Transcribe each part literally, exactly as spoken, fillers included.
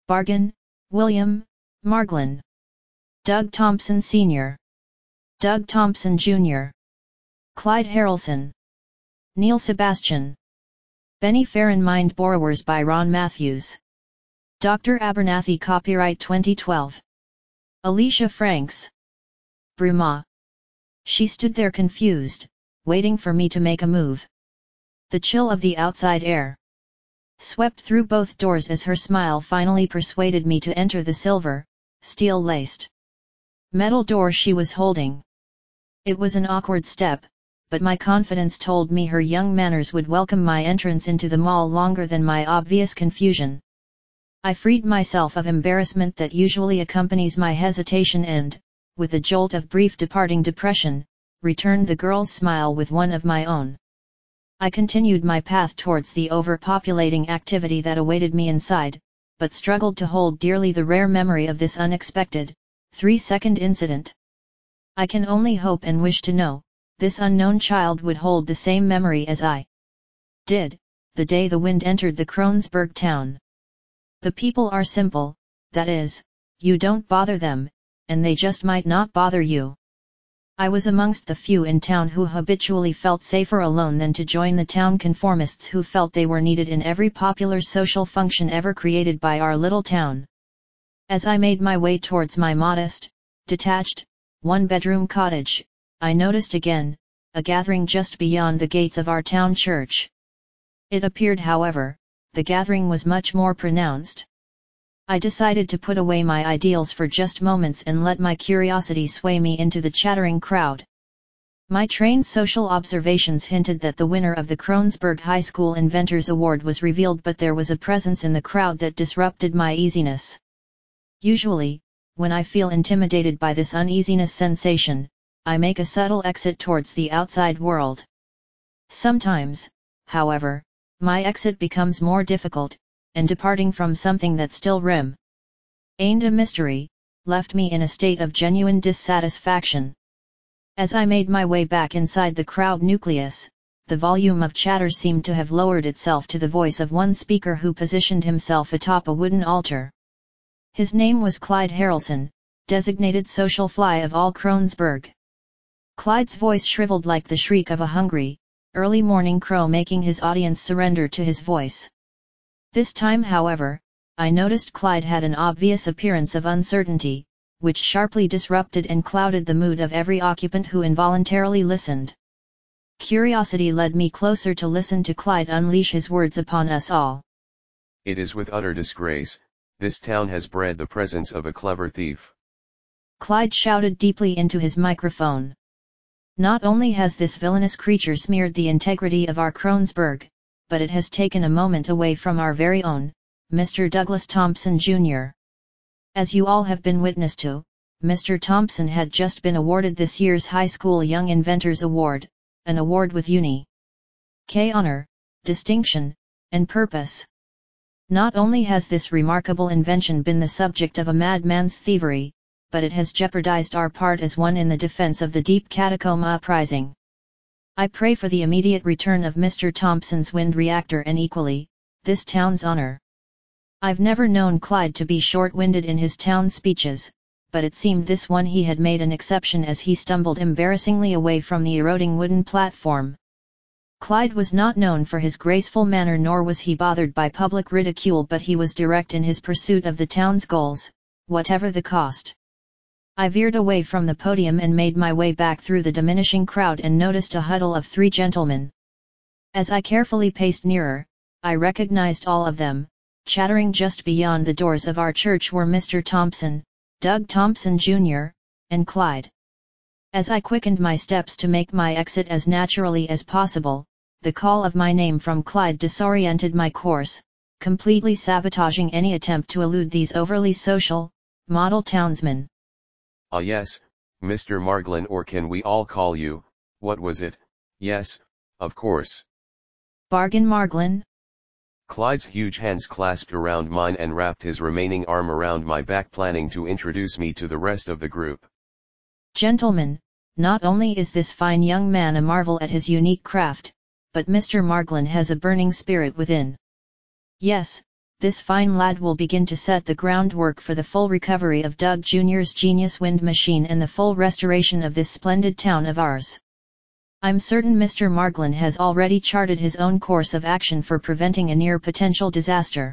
Bargain, William, Margolin. Doug Thompson Senior Doug Thompson Junior Clyde Harrelson. Neil Sebastian. Benny Farron Mind Borrowers by Ron Matthews. Doctor Abernathy Copyright twenty twelve. Alicia Franks. Bruma. She stood there confused, waiting for me to make a move. The chill of the outside air swept through both doors as her smile finally persuaded me to enter the silver, steel-laced metal door she was holding. It was an awkward step, but my confidence told me her young manners would welcome my entrance into the mall longer than my obvious confusion. I freed myself of embarrassment that usually accompanies my hesitation and, with a jolt of brief departing depression, returned the girl's smile with one of my own. I continued my path towards the overpopulating activity that awaited me inside, but struggled to hold dearly the rare memory of this unexpected, three-second incident. I can only hope and wish to know, this unknown child would hold the same memory as I did, the day the wind entered the Kronsberg town. The people are simple, that is, you don't bother them, and they just might not bother you. I was amongst the few in town who habitually felt safer alone than to join the town conformists who felt they were needed in every popular social function ever created by our little town. As I made my way towards my modest, detached, one-bedroom cottage, I noticed again, a gathering just beyond the gates of our town church. It appeared, however, the gathering was much more pronounced. I decided to put away my ideals for just moments and let my curiosity sway me into the chattering crowd. My trained social observations hinted that the winner of the Kronsberg High School Inventors Award was revealed, but there was a presence in the crowd that disrupted my easiness. Usually, when I feel intimidated by this uneasiness sensation, I make a subtle exit towards the outside world. Sometimes, however, my exit becomes more difficult, and departing from something that still remained a mystery, left me in a state of genuine dissatisfaction. As I made my way back inside the crowd nucleus, the volume of chatter seemed to have lowered itself to the voice of one speaker who positioned himself atop a wooden altar. His name was Clyde Harrelson, designated social fly of all Kronsberg. Clyde's voice shriveled like the shriek of a hungry, early morning crow, making his audience surrender to his voice. This time, however, I noticed Clyde had an obvious appearance of uncertainty, which sharply disrupted and clouded the mood of every occupant who involuntarily listened. Curiosity led me closer to listen to Clyde unleash his words upon us all. It is with utter disgrace, this town has bred the presence of a clever thief. Clyde shouted deeply into his microphone. Not only has this villainous creature smeared the integrity of our Kronsberg, but it has taken a moment away from our very own, Mister Douglas Thompson Junior As you all have been witness to, Mister Thompson had just been awarded this year's High School Young Inventors Award, an award with unique honor, distinction, and purpose. Not only has this remarkable invention been the subject of a madman's thievery, but it has jeopardized our part as one in the defense of the Deep Catacomb Uprising. I pray for the immediate return of Mister Thompson's wind reactor and equally, this town's honor. I've never known Clyde to be short-winded in his town speeches, but it seemed this one he had made an exception as he stumbled embarrassingly away from the eroding wooden platform. Clyde was not known for his graceful manner, nor was he bothered by public ridicule, but he was direct in his pursuit of the town's goals, whatever the cost. I veered away from the podium and made my way back through the diminishing crowd and noticed a huddle of three gentlemen. As I carefully paced nearer, I recognized all of them. Chattering just beyond the doors of our church were Mister Thompson, Doug Thompson Junior, and Clyde. As I quickened my steps to make my exit as naturally as possible, the call of my name from Clyde disoriented my course, completely sabotaging any attempt to elude these overly social, model townsmen. Ah yes, Mister Margolin, or can we all call you, what was it? Yes, of course. Bargain Margolin? Clyde's huge hands clasped around mine and wrapped his remaining arm around my back, planning to introduce me to the rest of the group. Gentlemen, not only is this fine young man a marvel at his unique craft, but Mister Margolin has a burning spirit within. Yes, this fine lad will begin to set the groundwork for the full recovery of Doug Junior's genius wind machine and the full restoration of this splendid town of ours. I'm certain Mister Margolin has already charted his own course of action for preventing a near potential disaster.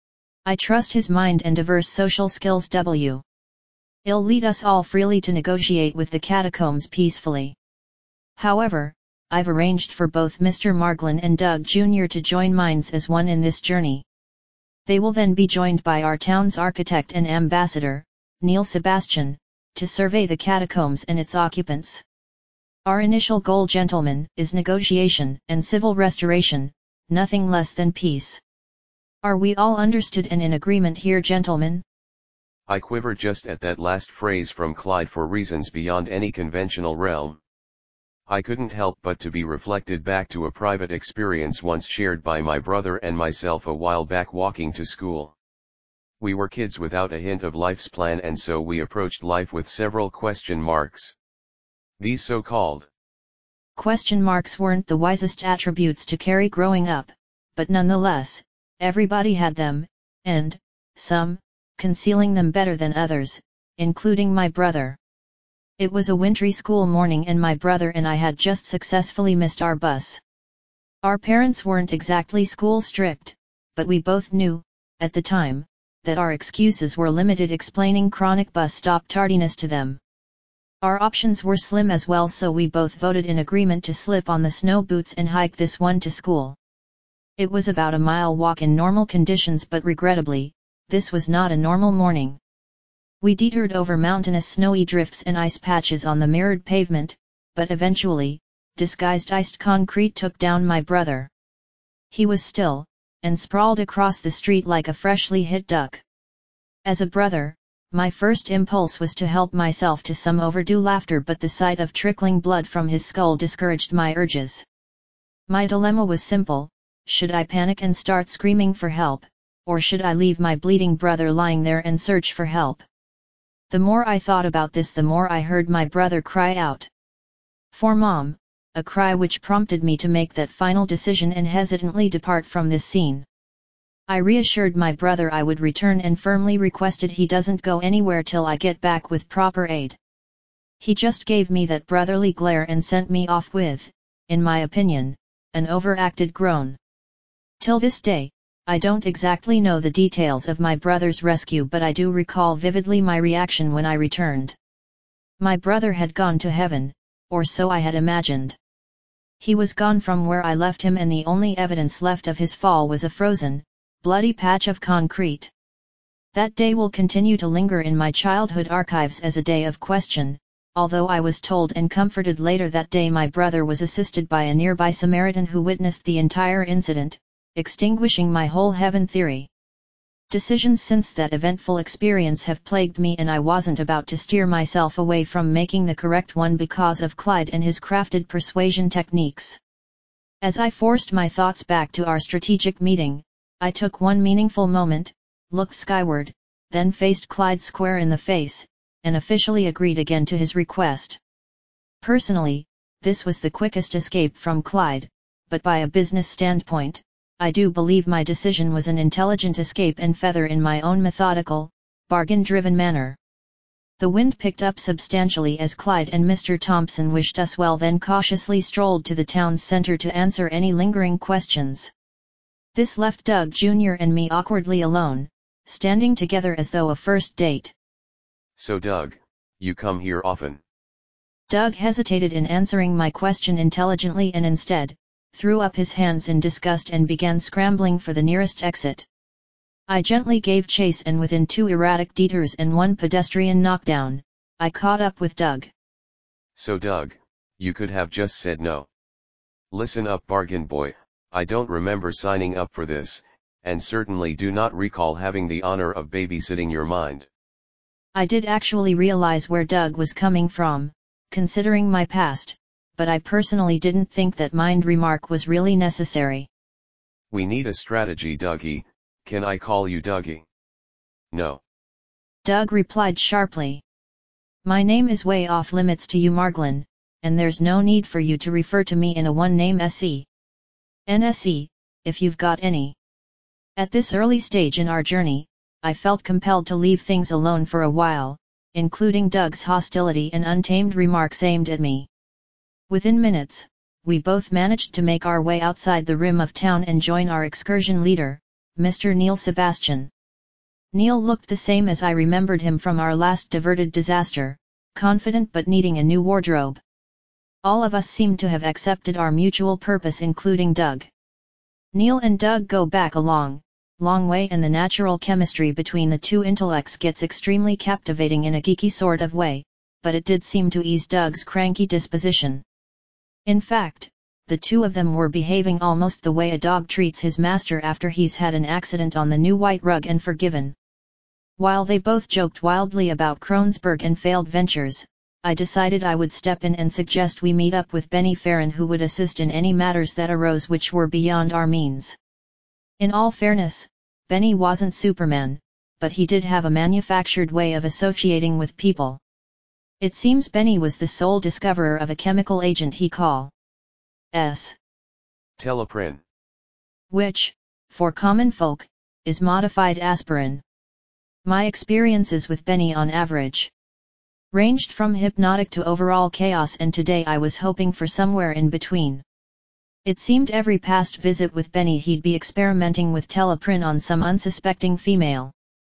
I trust his mind and diverse social skills w. He'll lead us all freely to negotiate with the catacombs peacefully. However, I've arranged for both Mister Margolin and Doug Junior to join minds as one in this journey. They will then be joined by our town's architect and ambassador, Neil Sebastian, to survey the catacombs and its occupants. Our initial goal, gentlemen, is negotiation and civil restoration, nothing less than peace. Are we all understood and in agreement here, gentlemen? I quivered just at that last phrase from Clyde for reasons beyond any conventional realm. I couldn't help but to be reflected back to a private experience once shared by my brother and myself a while back walking to school. We were kids without a hint of life's plan, and so we approached life with several question marks. These so-called question marks weren't the wisest attributes to carry growing up, but nonetheless, everybody had them, and, some, concealing them better than others, including my brother. It was a wintry school morning and my brother and I had just successfully missed our bus. Our parents weren't exactly school strict, but we both knew, at the time, that our excuses were limited, explaining chronic bus stop tardiness to them. Our options were slim as well, so we both voted in agreement to slip on the snow boots and hike this one to school. It was about a mile walk in normal conditions, but regrettably, this was not a normal morning. We detoured over mountainous snowy drifts and ice patches on the mirrored pavement, but eventually, disguised iced concrete took down my brother. He was still, and sprawled across the street like a freshly hit duck. As a brother, my first impulse was to help myself to some overdue laughter, but the sight of trickling blood from his skull discouraged my urges. My dilemma was simple: should I panic and start screaming for help, or should I leave my bleeding brother lying there and search for help? The more I thought about this, the more I heard my brother cry out for Mom, a cry which prompted me to make that final decision and hesitantly depart from this scene. I reassured my brother I would return and firmly requested he doesn't go anywhere till I get back with proper aid. He just gave me that brotherly glare and sent me off with, in my opinion, an overacted groan. Till this day, I don't exactly know the details of my brother's rescue, but I do recall vividly my reaction when I returned. My brother had gone to heaven, or so I had imagined. He was gone from where I left him, and the only evidence left of his fall was a frozen, bloody patch of concrete. That day will continue to linger in my childhood archives as a day of question, although I was told and comforted later that day my brother was assisted by a nearby Samaritan who witnessed the entire incident, extinguishing my whole heaven theory. Decisions since that eventful experience have plagued me, and I wasn't about to steer myself away from making the correct one because of Clyde and his crafted persuasion techniques. As I forced my thoughts back to our strategic meeting, I took one meaningful moment, looked skyward, then faced Clyde square in the face, and officially agreed again to his request. Personally, this was the quickest escape from Clyde, but by a business standpoint, I do believe my decision was an intelligent escape and feather in my own methodical, bargain-driven manner. The wind picked up substantially as Clyde and Mister Thompson wished us well, then cautiously strolled to the town's center to answer any lingering questions. This left Doug Junior and me awkwardly alone, standing together as though a first date. So Doug, you come here often? Doug hesitated in answering my question intelligently and instead, threw up his hands in disgust and began scrambling for the nearest exit. I gently gave chase, and within two erratic detours and one pedestrian knockdown, I caught up with Doug. So Doug, you could have just said no. Listen up, bargain boy, I don't remember signing up for this, and certainly do not recall having the honor of babysitting your mind. I did actually realize where Doug was coming from, considering my past, but I personally didn't think that mind remark was really necessary. We need a strategy, Dougie. Can I call you Dougie? No. Doug replied sharply. My name is way off limits to you, Margolin, and there's no need for you to refer to me in a one-name S E. N S E, if you've got any. At this early stage in our journey, I felt compelled to leave things alone for a while, including Doug's hostility and untamed remarks aimed at me. Within minutes, we both managed to make our way outside the rim of town and join our excursion leader, Mister Neil Sebastian. Neil looked the same as I remembered him from our last diverted disaster, confident but needing a new wardrobe. All of us seemed to have accepted our mutual purpose, including Doug. Neil and Doug go back a long, long way, and the natural chemistry between the two intellects gets extremely captivating in a geeky sort of way, but it did seem to ease Doug's cranky disposition. In fact, the two of them were behaving almost the way a dog treats his master after he's had an accident on the new white rug and forgiven. While they both joked wildly about Kronsberg and failed ventures, I decided I would step in and suggest we meet up with Benny Farron, who would assist in any matters that arose which were beyond our means. In all fairness, Benny wasn't Superman, but he did have a manufactured way of associating with people. It seems Benny was the sole discoverer of a chemical agent he call S. Teloprin. Which, for common folk, is modified aspirin. My experiences with Benny on average ranged from hypnotic to overall chaos, and today I was hoping for somewhere in between. It seemed every past visit with Benny he'd be experimenting with Teloprin on some unsuspecting female.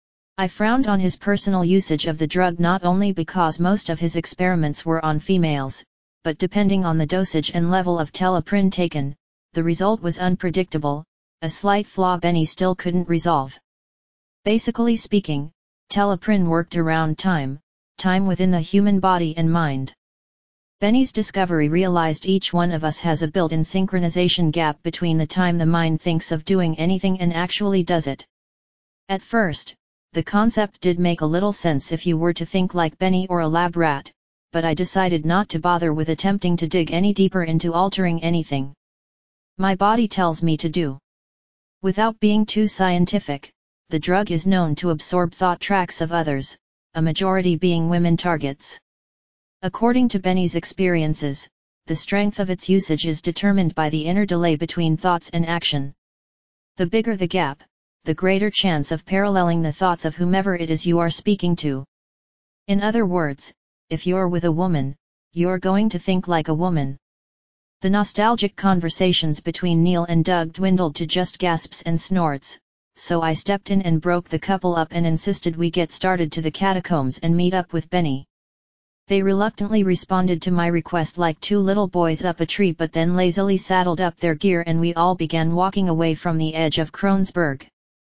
I frowned on his personal usage of the drug, not only because most of his experiments were on females, but depending on the dosage and level of Teloprin taken, the result was unpredictable, a slight flaw Benny still couldn't resolve. Basically speaking, Teloprin worked around time, time within the human body and mind. Benny's discovery realized each one of us has a built-in synchronization gap between the time the mind thinks of doing anything and actually does it. At first, the concept did make a little sense if you were to think like Benny or a lab rat, but I decided not to bother with attempting to dig any deeper into altering anything my body tells me to do. Without being too scientific, the drug is known to absorb thought tracks of others, a majority being women targets. According to Benny's experiences, the strength of its usage is determined by the inner delay between thoughts and action. The bigger the gap, the greater chance of paralleling the thoughts of whomever it is you are speaking to. In other words, if you're with a woman, you're going to think like a woman. The nostalgic conversations between Neil and Doug dwindled to just gasps and snorts, so I stepped in and broke the couple up and insisted we get started to the catacombs and meet up with Benny. They reluctantly responded to my request like two little boys up a tree, but then lazily saddled up their gear and we all began walking away from the edge of Kronsberg.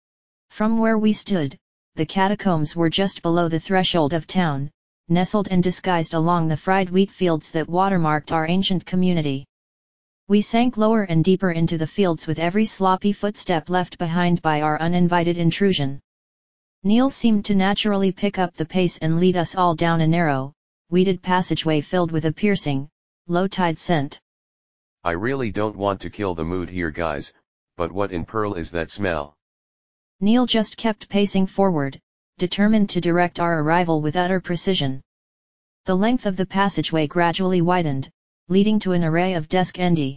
From where we stood, the catacombs were just below the threshold of town, nestled and disguised along the fried wheat fields that watermarked our ancient community. We sank lower and deeper into the fields with every sloppy footstep left behind by our uninvited intrusion. Neil seemed to naturally pick up the pace and lead us all down a narrow, weeded passageway filled with a piercing, low-tide scent. I really don't want to kill the mood here, guys, but what in Pearl is that smell? Neil just kept pacing forward, determined to direct our arrival with utter precision. The length of the passageway gradually widened, leading to an array of desk-N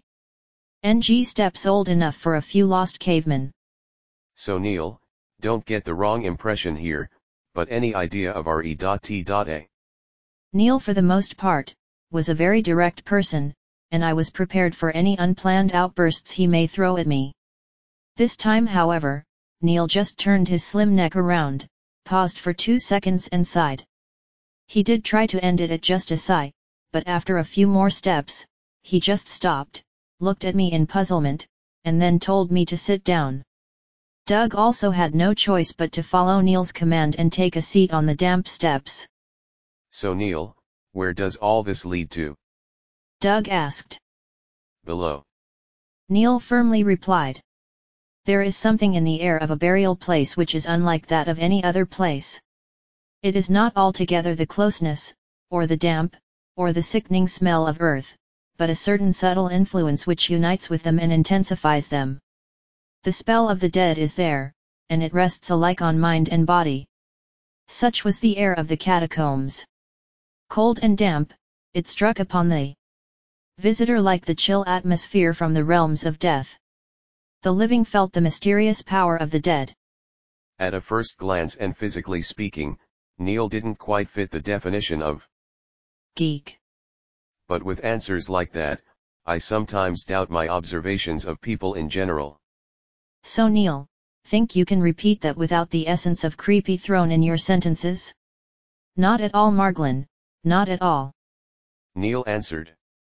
G steps old enough for a few lost cavemen. So Neil, don't get the wrong impression here, but any idea of our E.T.A? Neil, for the most part, was a very direct person, and I was prepared for any unplanned outbursts he may throw at me. This time, however, Neil just turned his slim neck around, paused for two seconds and sighed. He did try to end it at just a sigh, but after a few more steps, he just stopped, looked at me in puzzlement, and then told me to sit down. Doug also had no choice but to follow Neil's command and take a seat on the damp steps. So Neil, where does all this lead to? Doug asked. Below. Neil firmly replied. There is something in the air of a burial place which is unlike that of any other place. It is not altogether the closeness, or the damp, or the sickening smell of earth, but a certain subtle influence which unites with them and intensifies them. The spell of the dead is there, and it rests alike on mind and body. Such was the air of the catacombs. Cold and damp, it struck upon the visitor like the chill atmosphere from the realms of death. The living felt the mysterious power of the dead. At a first glance and physically speaking, Neil didn't quite fit the definition of geek. But with answers like that, I sometimes doubt my observations of people in general. So Neil, think you can repeat that without the essence of creepy thrown in your sentences? Not at all, Marglin, not at all. Neil answered.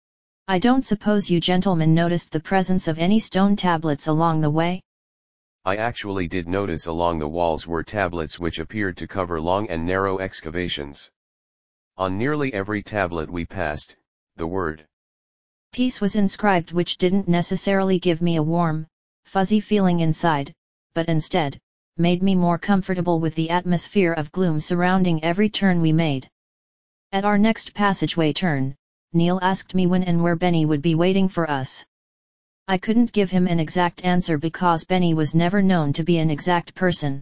I don't suppose you gentlemen noticed the presence of any stone tablets along the way? I actually did notice along the walls were tablets which appeared to cover long and narrow excavations. On nearly every tablet we passed, the word peace was inscribed, which didn't necessarily give me a warm, fuzzy feeling inside, but instead, made me more comfortable with the atmosphere of gloom surrounding every turn we made. At our next passageway turn, Neil asked me when and where Benny would be waiting for us. I couldn't give him an exact answer because Benny was never known to be an exact person.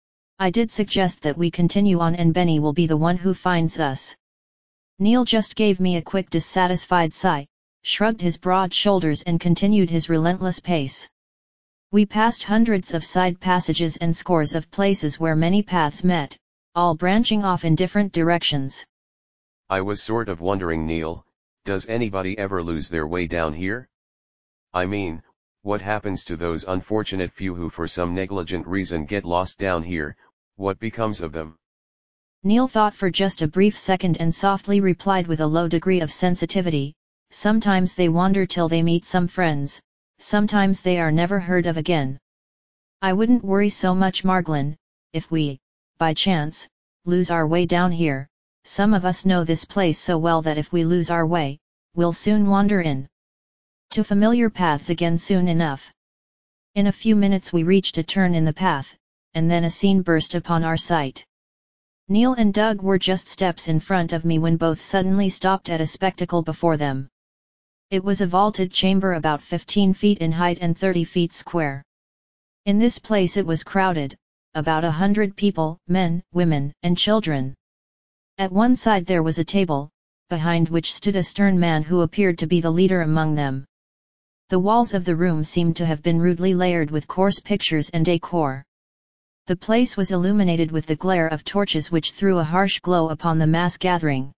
I did suggest that we continue on and Benny will be the one who finds us. Neil just gave me a quick dissatisfied sigh, shrugged his broad shoulders and continued his relentless pace. We passed hundreds of side passages and scores of places where many paths met, all branching off in different directions. I was sort of wondering, Neil, does anybody ever lose their way down here? I mean, what happens to those unfortunate few who for some negligent reason get lost down here, what becomes of them? Neil thought for just a brief second and softly replied with a low degree of sensitivity, sometimes they wander till they meet some friends, sometimes they are never heard of again. I wouldn't worry so much, Marglin, if we, by chance, lose our way down here. Some of us know this place so well that if we lose our way, we'll soon wander in to familiar paths again soon enough. In a few minutes we reached a turn in the path, and then a scene burst upon our sight. Neil and Doug were just steps in front of me when both suddenly stopped at a spectacle before them. It was a vaulted chamber about fifteen feet in height and thirty feet square. In this place it was crowded, about a hundred people, men, women, and children. At one side there was a table, behind which stood a stern man who appeared to be the leader among them. The walls of the room seemed to have been rudely layered with coarse pictures and decor. The place was illuminated with the glare of torches which threw a harsh glow upon the mass gathering.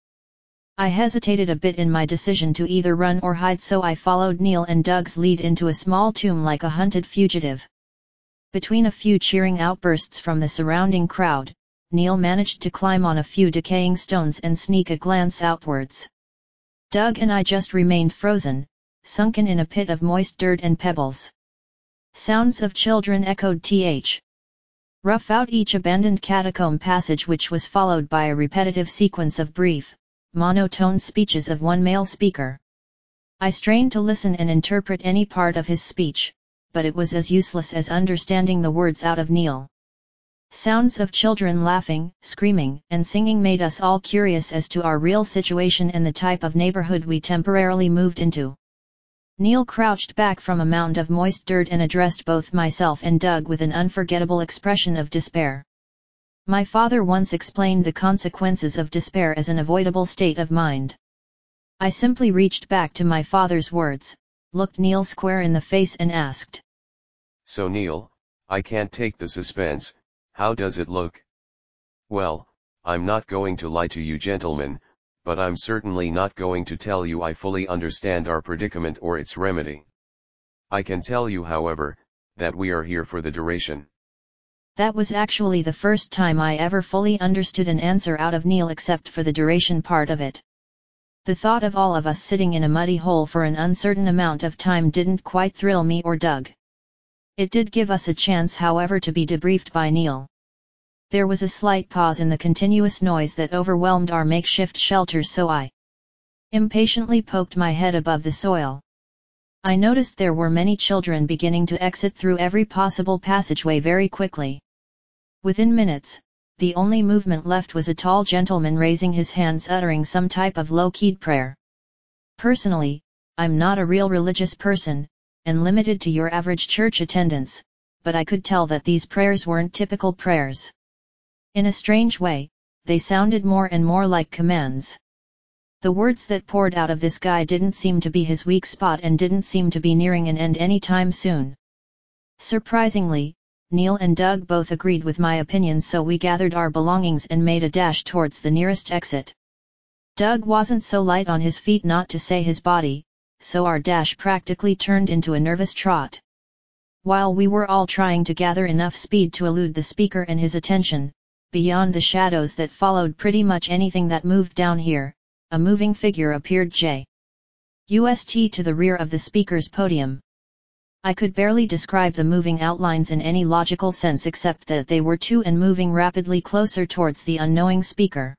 I hesitated a bit in my decision to either run or hide, so I followed Neil and Doug's lead into a small tomb like a hunted fugitive. Between a few cheering outbursts from the surrounding crowd, Neil managed to climb on a few decaying stones and sneak a glance outwards. Doug and I just remained frozen, sunken in a pit of moist dirt and pebbles. Sounds of children echoed th. rough out each abandoned catacomb passage, which was followed by a repetitive sequence of brief, monotone speeches of one male speaker. I strained to listen and interpret any part of his speech, but it was as useless as understanding the words out of Neil. Sounds of children laughing, screaming, and singing made us all curious as to our real situation and the type of neighborhood we temporarily moved into. Neil crouched back from a mound of moist dirt and addressed both myself and Doug with an unforgettable expression of despair. My father once explained the consequences of despair as an avoidable state of mind. I simply reached back to my father's words, looked Neil square in the face and asked. So Neil, I can't take the suspense, how does it look? Well, I'm not going to lie to you gentlemen, but I'm certainly not going to tell you I fully understand our predicament or its remedy. I can tell you, however, that we are here for the duration. That was actually the first time I ever fully understood an answer out of Neil except for the duration part of it. The thought of all of us sitting in a muddy hole for an uncertain amount of time didn't quite thrill me or Doug. It did give us a chance, however, to be debriefed by Neil. There was a slight pause in the continuous noise that overwhelmed our makeshift shelter, so I impatiently poked my head above the soil. I noticed there were many children beginning to exit through every possible passageway very quickly. Within minutes, the only movement left was a tall gentleman raising his hands uttering some type of low-keyed prayer. Personally, I'm not a real religious person, and limited to your average church attendance, but I could tell that these prayers weren't typical prayers. In a strange way, they sounded more and more like commands. The words that poured out of this guy didn't seem to be his weak spot and didn't seem to be nearing an end any time soon. Surprisingly, Neil and Doug both agreed with my opinion, so we gathered our belongings and made a dash towards the nearest exit. Doug wasn't so light on his feet, not to say his body, so our dash practically turned into a nervous trot. While we were all trying to gather enough speed to elude the speaker and his attention, beyond the shadows that followed pretty much anything that moved down here, a moving figure appeared just to the rear of the speaker's podium. I could barely describe the moving outlines in any logical sense except that they were two and moving rapidly closer towards the unknowing speaker.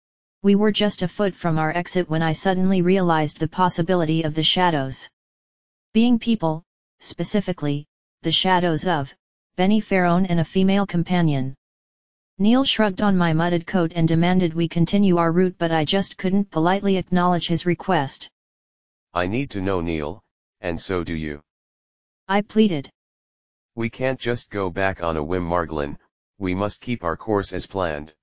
We were just a foot from our exit when I suddenly realized the possibility of the shadows being people, specifically, the shadows of Benny Farone and a female companion. Neil shrugged on my mudded coat and demanded we continue our route, but I just couldn't politely acknowledge his request. I need to know, Neil, and so do you. I pleaded. We can't just go back on a whim, Marglin, we must keep our course as planned.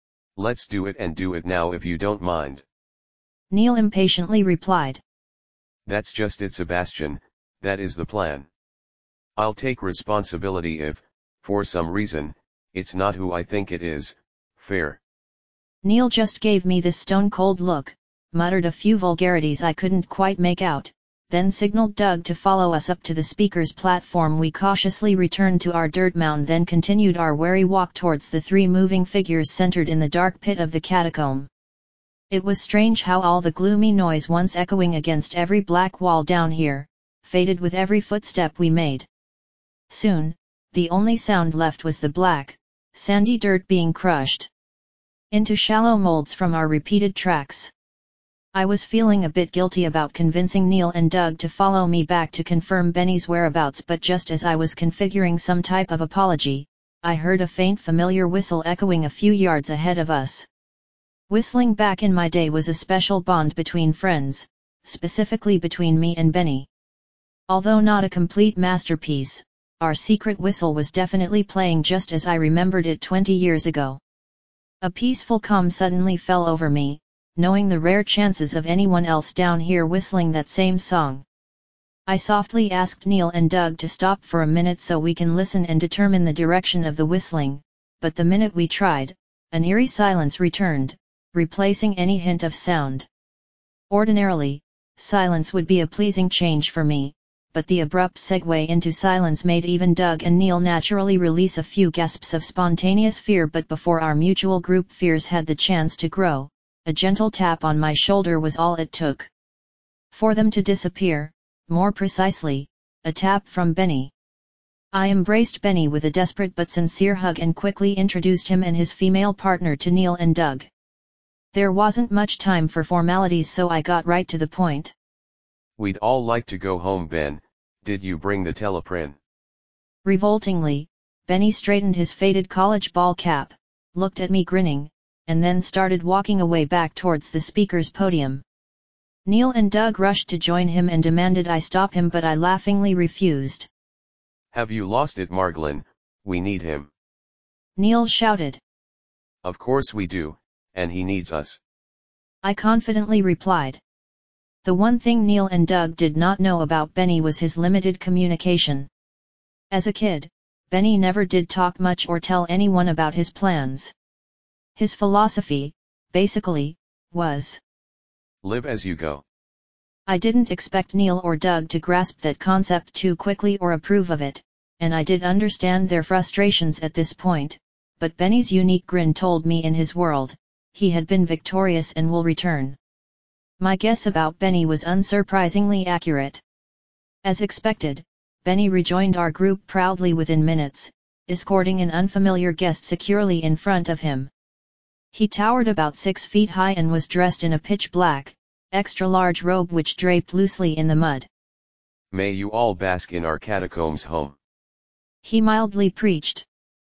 Let's do it, and do it now if you don't mind. Neil impatiently replied. That's just it, Sebastian, that is the plan. I'll take responsibility if, for some reason, it's not who I think it is. Fair. Neil just gave me this stone-cold look, muttered a few vulgarities I couldn't quite make out, then signaled Doug to follow us up to the speaker's platform. We cautiously returned to our dirt mound, then continued our wary walk towards the three moving figures centered in the dark pit of the catacomb. It was strange how all the gloomy noise once echoing against every black wall down here, faded with every footstep we made. Soon, the only sound left was the black, sandy dirt being crushed into shallow molds from our repeated tracks. I was feeling a bit guilty about convincing Neil and Doug to follow me back to confirm Benny's whereabouts, but just as I was configuring some type of apology, I heard a faint familiar whistle echoing a few yards ahead of us. Whistling back in my day was a special bond between friends, specifically between me and Benny. Although not a complete masterpiece, our secret whistle was definitely playing just as I remembered it twenty years ago. A peaceful calm suddenly fell over me, knowing the rare chances of anyone else down here whistling that same song. I softly asked Neil and Doug to stop for a minute so we can listen and determine the direction of the whistling, but the minute we tried, an eerie silence returned, replacing any hint of sound. Ordinarily, silence would be a pleasing change for me, but the abrupt segue into silence made even Doug and Neil naturally release a few gasps of spontaneous fear. But before our mutual group fears had the chance to grow, a gentle tap on my shoulder was all it took for them to disappear, more precisely, a tap from Benny. I embraced Benny with a desperate but sincere hug and quickly introduced him and his female partner to Neil and Doug. There wasn't much time for formalities, so I got right to the point. We'd all like to go home, Ben. Did you bring the Teleprin? Revoltingly, Benny straightened his faded college ball cap, looked at me grinning, and then started walking away back towards the speaker's podium. Neil and Doug rushed to join him and demanded I stop him, but I laughingly refused. Have you lost it, Marglin? We need him. Neil shouted. Of course we do, and he needs us. I confidently replied. The one thing Neil and Doug did not know about Benny was his limited communication. As a kid, Benny never did talk much or tell anyone about his plans. His philosophy, basically, was live as you go. I didn't expect Neil or Doug to grasp that concept too quickly or approve of it, and I did understand their frustrations at this point, but Benny's unique grin told me in his world, he had been victorious and will return. My guess about Benny was unsurprisingly accurate. As expected, Benny rejoined our group proudly within minutes, escorting an unfamiliar guest securely in front of him. He towered about six feet high and was dressed in a pitch-black, extra-large robe which draped loosely in the mud. May you all bask in our catacombs home. He mildly preached.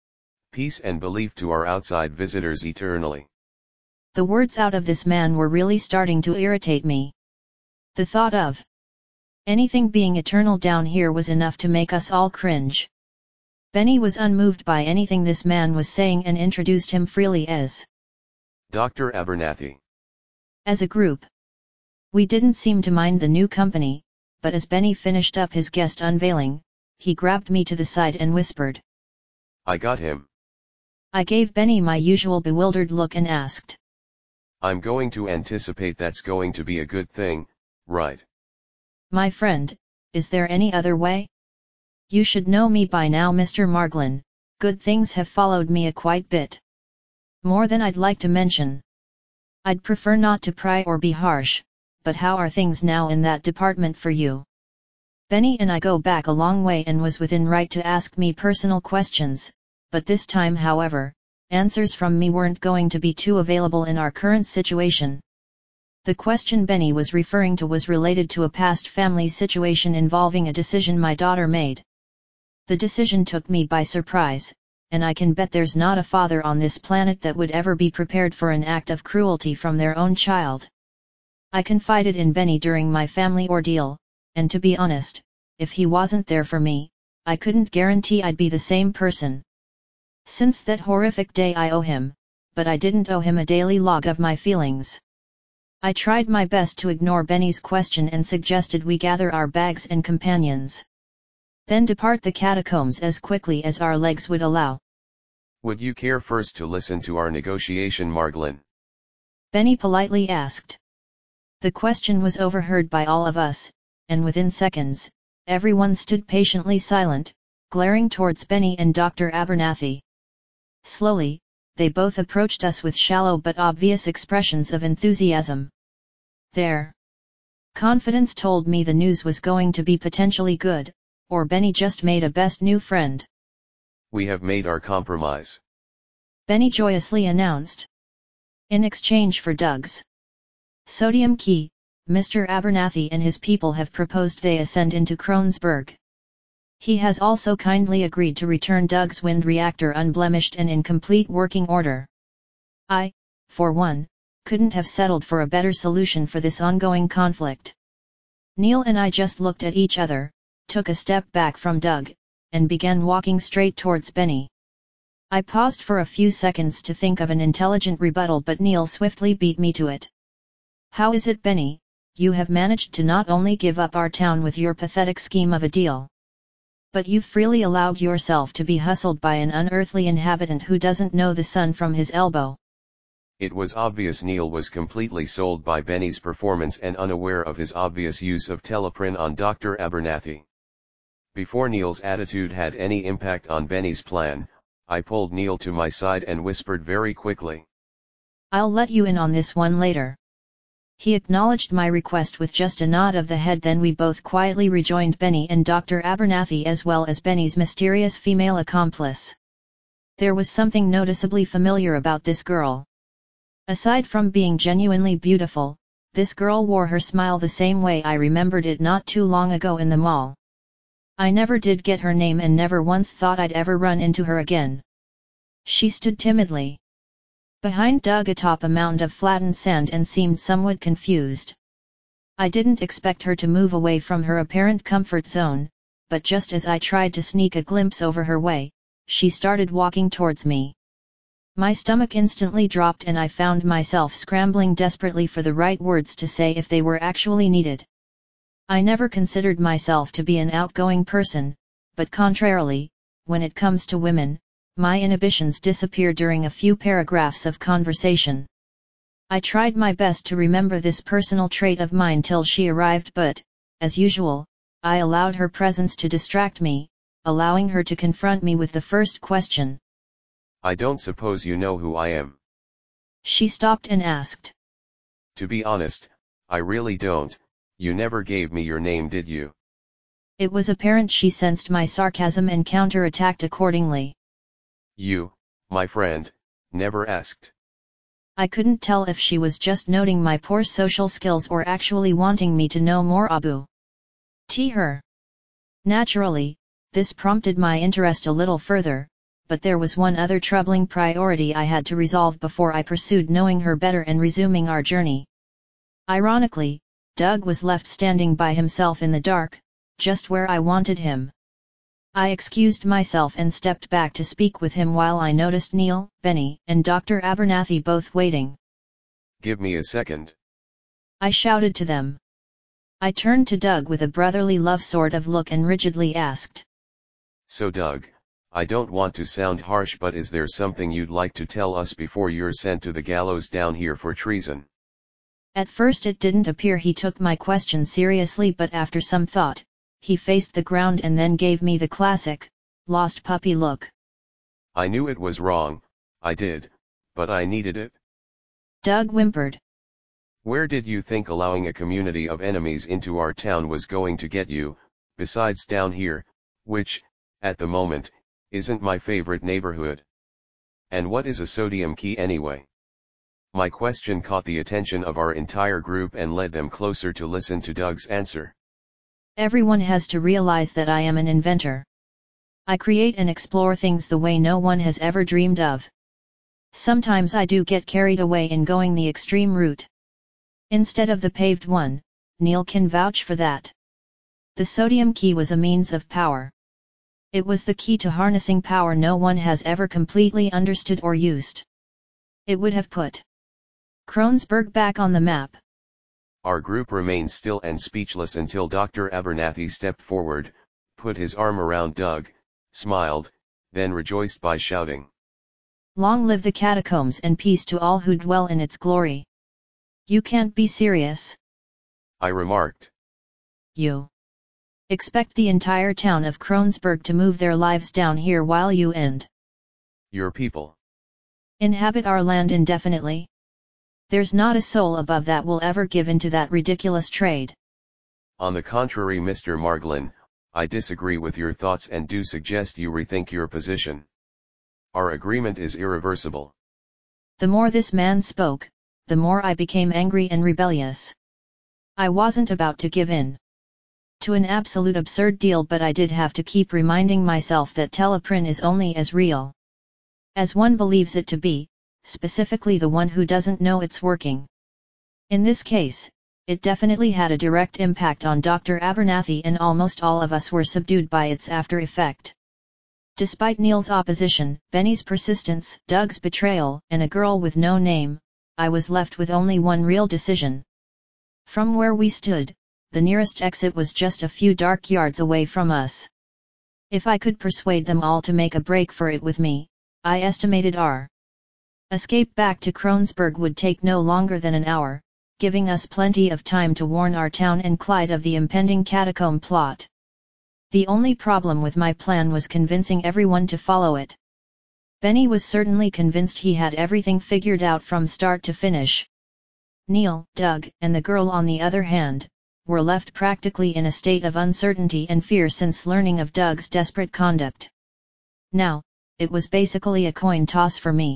Peace and belief to our outside visitors eternally. The words out of this man were really starting to irritate me. The thought of anything being eternal down here was enough to make us all cringe. Benny was unmoved by anything this man was saying and introduced him freely as Doctor Abernathy. As a group, we didn't seem to mind the new company, but as Benny finished up his guest unveiling, he grabbed me to the side and whispered. I got him. I gave Benny my usual bewildered look and asked. I'm going to anticipate that's going to be a good thing, right? My friend, is there any other way? You should know me by now, Mister Margolin, good things have followed me a quite bit. More than I'd like to mention. I'd prefer not to pry or be harsh, but how are things now in that department for you? Benny and I go back a long way and was within right to ask me personal questions, but this time, however, answers from me weren't going to be too available in our current situation. The question Benny was referring to was related to a past family situation involving a decision my daughter made. The decision took me by surprise, and I can bet there's not a father on this planet that would ever be prepared for an act of cruelty from their own child. I confided in Benny during my family ordeal, and to be honest, if he wasn't there for me, I couldn't guarantee I'd be the same person. Since that horrific day I owe him, but I didn't owe him a daily log of my feelings. I tried my best to ignore Benny's question and suggested we gather our bags and companions. Then depart the catacombs as quickly as our legs would allow. Would you care first to listen to our negotiation, Margolin? Benny politely asked. The question was overheard by all of us, and within seconds, everyone stood patiently silent, glaring towards Benny and Doctor Abernathy. Slowly, they both approached us with shallow but obvious expressions of enthusiasm. Their confidence told me the news was going to be potentially good, or Benny just made a best new friend. We have made our compromise. Benny joyously announced. In exchange for Doug's sodium key, Mister Abernathy and his people have proposed they ascend into Kronsberg. He has also kindly agreed to return Doug's wind reactor unblemished and in complete working order. I, for one, couldn't have settled for a better solution for this ongoing conflict. Neil and I just looked at each other, took a step back from Doug, and began walking straight towards Benny. I paused for a few seconds to think of an intelligent rebuttal, but Neil swiftly beat me to it. How is it, Benny, you have managed to not only give up our town with your pathetic scheme of a deal, but you've freely allowed yourself to be hustled by an unearthly inhabitant who doesn't know the sun from his elbow? It was obvious Neil was completely sold by Benny's performance and unaware of his obvious use of Teleprin on Doctor Abernathy. Before Neil's attitude had any impact on Benny's plan, I pulled Neil to my side and whispered very quickly. I'll let you in on this one later. He acknowledged my request with just a nod of the head. Then we both quietly rejoined Benny and Doctor Abernathy as well as Benny's mysterious female accomplice. There was something noticeably familiar about this girl. Aside from being genuinely beautiful, this girl wore her smile the same way I remembered it not too long ago in the mall. I never did get her name and never once thought I'd ever run into her again. She stood timidly behind Doug atop a mound of flattened sand and seemed somewhat confused. I didn't expect her to move away from her apparent comfort zone, but just as I tried to sneak a glimpse over her way, she started walking towards me. My stomach instantly dropped and I found myself scrambling desperately for the right words to say if they were actually needed. I never considered myself to be an outgoing person, but contrarily, when it comes to women, my inhibitions disappear during a few paragraphs of conversation. I tried my best to remember this personal trait of mine till she arrived, but, as usual, I allowed her presence to distract me, allowing her to confront me with the first question. I don't suppose you know who I am? She stopped and asked. To be honest, I really don't. You never gave me your name, did you? It was apparent she sensed my sarcasm and counter-attacked accordingly. You, my friend, never asked. I couldn't tell if she was just noting my poor social skills or actually wanting me to know more Abu. T her. Naturally, this prompted my interest a little further, but there was one other troubling priority I had to resolve before I pursued knowing her better and resuming our journey. Ironically, Doug was left standing by himself in the dark, just where I wanted him. I excused myself and stepped back to speak with him while I noticed Neil, Benny, and Doctor Abernathy both waiting. Give me a second, I shouted to them. I turned to Doug with a brotherly love sort of look and rigidly asked. So Doug, I don't want to sound harsh, but is there something you'd like to tell us before you're sent to the gallows down here for treason? At first it didn't appear he took my question seriously, but after some thought, he faced the ground and then gave me the classic, lost puppy look. I knew it was wrong, I did, but I needed it. Doug whimpered. Where did you think allowing a community of enemies into our town was going to get you, besides down here, which, at the moment, isn't my favorite neighborhood? And what is a sodium key anyway? My question caught the attention of our entire group and led them closer to listen to Doug's answer. Everyone has to realize that I am an inventor. I create and explore things the way no one has ever dreamed of. Sometimes I do get carried away in going the extreme route. Instead of the paved one, Neil can vouch for that. The sodium key was a means of power. It was the key to harnessing power no one has ever completely understood or used. It would have put Kronsberg back on the map. Our group remained still and speechless until Doctor Abernathy stepped forward, put his arm around Doug, smiled, then rejoiced by shouting, "Long live the catacombs and peace to all who dwell in its glory." "You can't be serious," I remarked. "You expect the entire town of Kronsberg to move their lives down here while you and your people inhabit our land indefinitely? There's not a soul above that will ever give in to that ridiculous trade." On the contrary, Mister Marglin, I disagree with your thoughts and do suggest you rethink your position. Our agreement is irreversible. The more this man spoke, the more I became angry and rebellious. I wasn't about to give in to an absolute absurd deal, but I did have to keep reminding myself that Teleprin is only as real as one believes it to be, specifically the one who doesn't know it's working. In this case, it definitely had a direct impact on Doctor Abernathy, and almost all of us were subdued by its after effect. Despite Neil's opposition, Benny's persistence, Doug's betrayal, and a girl with no name, I was left with only one real decision. From where we stood, the nearest exit was just a few dark yards away from us. If I could persuade them all to make a break for it with me, I estimated our escape back to Kronsberg would take no longer than an hour, giving us plenty of time to warn our town and Clyde of the impending catacomb plot. The only problem with my plan was convincing everyone to follow it. Benny was certainly convinced he had everything figured out from start to finish. Neil, Doug, and the girl, on the other hand, were left practically in a state of uncertainty and fear since learning of Doug's desperate conduct. Now, it was basically a coin toss for me.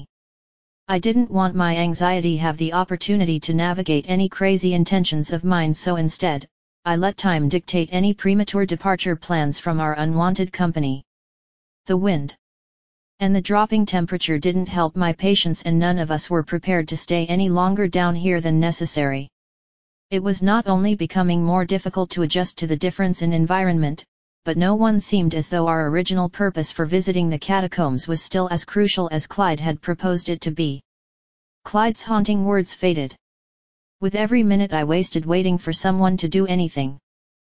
I didn't want my anxiety have the opportunity to navigate any crazy intentions of mine, so instead, I let time dictate any premature departure plans from our unwanted company. The wind and the dropping temperature didn't help my patience, and none of us were prepared to stay any longer down here than necessary. It was not only becoming more difficult to adjust to the difference in environment, but no one seemed as though our original purpose for visiting the catacombs was still as crucial as Clyde had proposed it to be. Clyde's haunting words faded with every minute I wasted waiting for someone to do anything.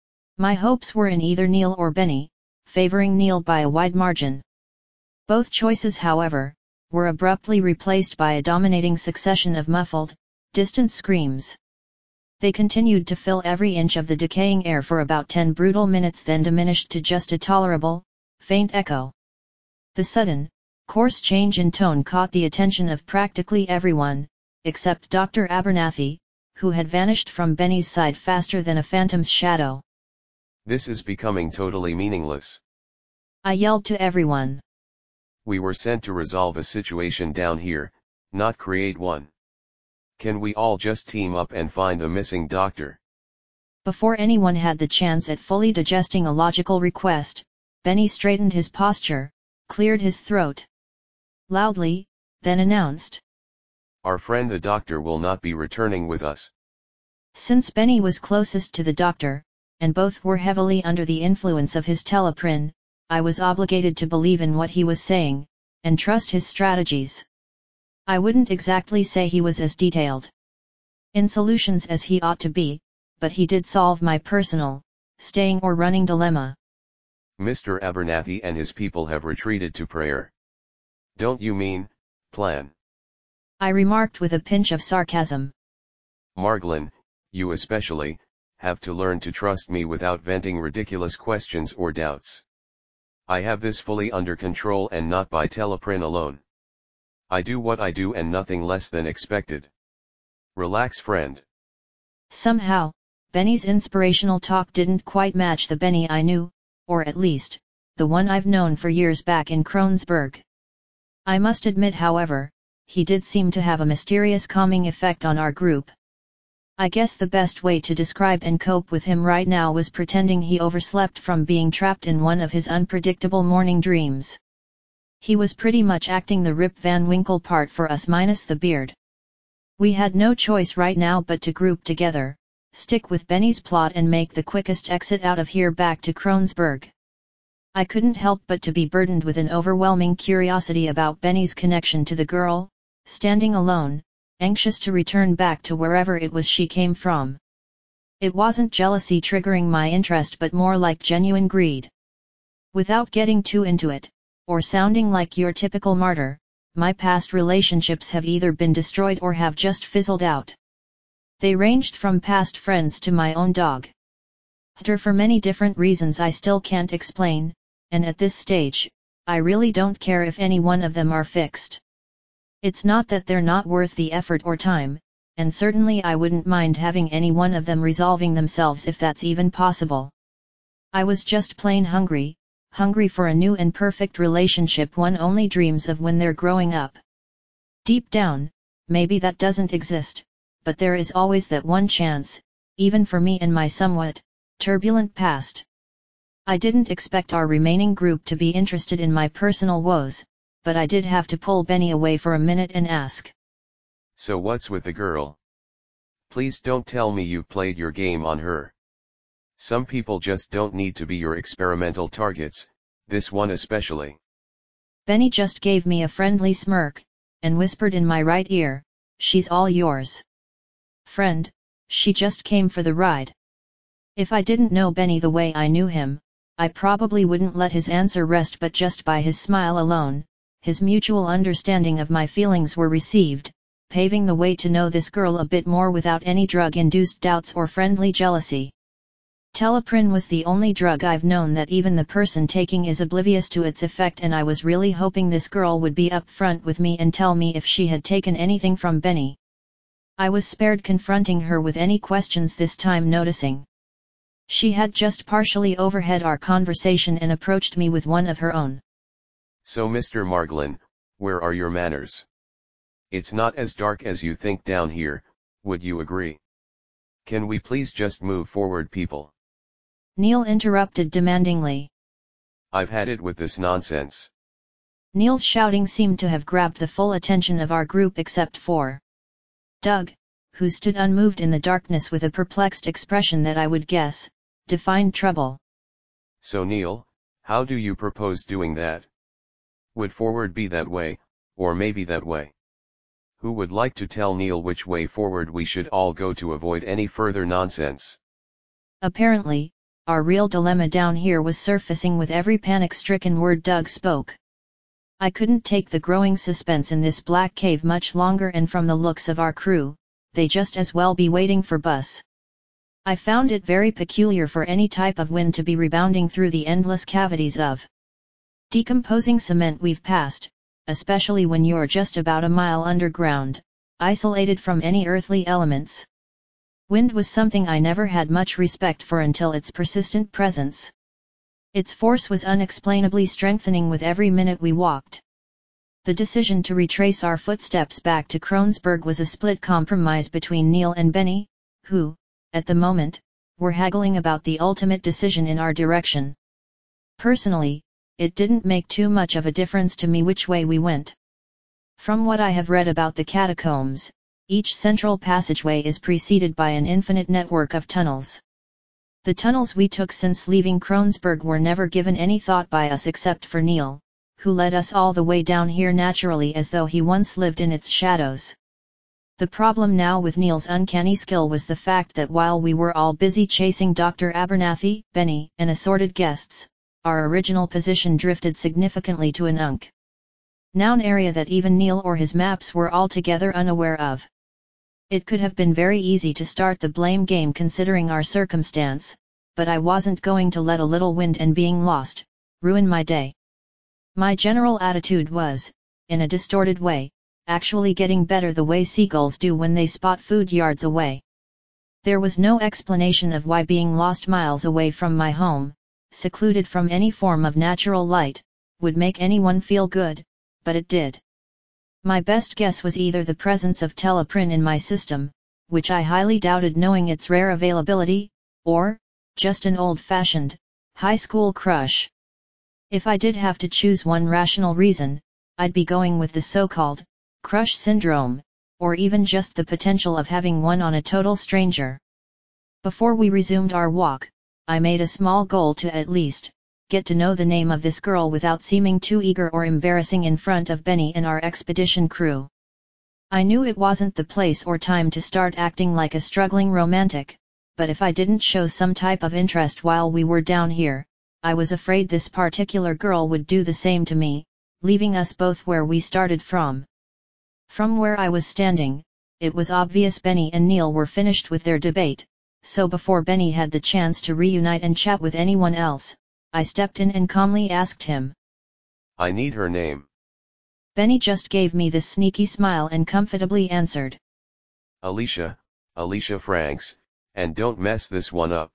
My hopes were in either Neil or Benny, favoring Neil by a wide margin. Both choices, however, were abruptly replaced by a dominating succession of muffled, distant screams. They continued to fill every inch of the decaying air for about ten brutal minutes, then diminished to just a tolerable, faint echo. The sudden, coarse change in tone caught the attention of practically everyone, except Doctor Abernathy, who had vanished from Benny's side faster than a phantom's shadow. "This is becoming totally meaningless," I yelled to everyone. "We were sent to resolve a situation down here, not create one. Can we all just team up and find the missing doctor?" Before anyone had the chance at fully digesting a logical request, Benny straightened his posture, cleared his throat loudly, then announced, "Our friend the doctor will not be returning with us." Since Benny was closest to the doctor, and both were heavily under the influence of his Teleprin, I was obligated to believe in what he was saying, and trust his strategies. I wouldn't exactly say he was as detailed in solutions as he ought to be, but he did solve my personal, staying or running dilemma. Mister Abernathy and his people have retreated to prayer. Don't you mean, plan? I remarked with a pinch of sarcasm. Marglen, you especially, have to learn to trust me without venting ridiculous questions or doubts. I have this fully under control and not by Telepryn alone. I do what I do and nothing less than expected. Relax, friend. Somehow, Benny's inspirational talk didn't quite match the Benny I knew, or at least, the one I've known for years back in Kronsberg. I must admit, however, he did seem to have a mysterious calming effect on our group. I guess the best way to describe and cope with him right now was pretending he overslept from being trapped in one of his unpredictable morning dreams. He was pretty much acting the Rip Van Winkle part for us minus the beard. We had no choice right now but to group together, stick with Benny's plot and make the quickest exit out of here back to Kronsberg. I couldn't help but to be burdened with an overwhelming curiosity about Benny's connection to the girl, standing alone, anxious to return back to wherever it was she came from. It wasn't jealousy triggering my interest but more like genuine greed. Without getting too into it, or sounding like your typical martyr, my past relationships have either been destroyed or have just fizzled out. They ranged from past friends to my own dog. Her for many different reasons I still can't explain, and at this stage, I really don't care if any one of them are fixed. It's not that they're not worth the effort or time, and certainly I wouldn't mind having any one of them resolving themselves if that's even possible. I was just plain hungry, hungry for a new and perfect relationship one only dreams of when they're growing up. Deep down, maybe that doesn't exist, but there is always that one chance, even for me and my somewhat turbulent past. I didn't expect our remaining group to be interested in my personal woes, but I did have to pull Benny away for a minute and ask. So what's with the girl? Please don't tell me you played your game on her. Some people just don't need to be your experimental targets, this one especially. Benny just gave me a friendly smirk, and whispered in my right ear, "She's all yours. Friend, she just came for the ride." If I didn't know Benny the way I knew him, I probably wouldn't let his answer rest, but just by his smile alone, his mutual understanding of my feelings were received, paving the way to know this girl a bit more without any drug-induced doubts or friendly jealousy. Telepryn was the only drug I've known that even the person taking is oblivious to its effect, and I was really hoping this girl would be upfront with me and tell me if she had taken anything from Benny. I was spared confronting her with any questions this time, noticing she had just partially overheard our conversation and approached me with one of her own. So Mister Marglen, where are your manners? It's not as dark as you think down here, would you agree? Can we please just move forward, people? Neil interrupted demandingly. I've had it with this nonsense. Neil's shouting seemed to have grabbed the full attention of our group except for Doug, who stood unmoved in the darkness with a perplexed expression that I would guess defined trouble. So Neil, how do you propose doing that? Would forward be that way, or maybe that way? Who would like to tell Neil which way forward we should all go to avoid any further nonsense? Apparently, our real dilemma down here was surfacing with every panic-stricken word Doug spoke. I couldn't take the growing suspense in this black cave much longer, and from the looks of our crew, they just as well be waiting for bus. I found it very peculiar for any type of wind to be rebounding through the endless cavities of decomposing cement we've passed, especially when you're just about a mile underground, isolated from any earthly elements. Wind was something I never had much respect for until its persistent presence. Its force was unexplainably strengthening with every minute we walked. The decision to retrace our footsteps back to Kronsberg was a split compromise between Neil and Benny, who, at the moment, were haggling about the ultimate decision in our direction. Personally, it didn't make too much of a difference to me which way we went. From what I have read about the catacombs, each central passageway is preceded by an infinite network of tunnels. The tunnels we took since leaving Kronsberg were never given any thought by us except for Neil, who led us all the way down here naturally as though he once lived in its shadows. The problem now with Neil's uncanny skill was the fact that while we were all busy chasing Doctor Abernathy, Benny, and assorted guests, our original position drifted significantly to an unk. Noun area that even Neil or his maps were altogether unaware of. It could have been very easy to start the blame game considering our circumstance, but I wasn't going to let a little wind and being lost ruin my day. My general attitude was, in a distorted way, actually getting better the way seagulls do when they spot food yards away. There was no explanation of why being lost miles away from my home, secluded from any form of natural light, would make anyone feel good, but it did. My best guess was either the presence of Teleprin in my system, which I highly doubted knowing its rare availability, or, just an old-fashioned, high school crush. If I did have to choose one rational reason, I'd be going with the so-called, crush syndrome, or even just the potential of having one on a total stranger. Before we resumed our walk, I made a small goal to at least, get to know the name of this girl without seeming too eager or embarrassing in front of Benny and our expedition crew. I knew it wasn't the place or time to start acting like a struggling romantic, but if I didn't show some type of interest while we were down here, I was afraid this particular girl would do the same to me, leaving us both where we started from. From where I was standing, it was obvious Benny and Neil were finished with their debate, so before Benny had the chance to reunite and chat with anyone else, I stepped in and calmly asked him. I need her name. Benny just gave me this sneaky smile and comfortably answered. Alicia, Alicia Franks, and don't mess this one up.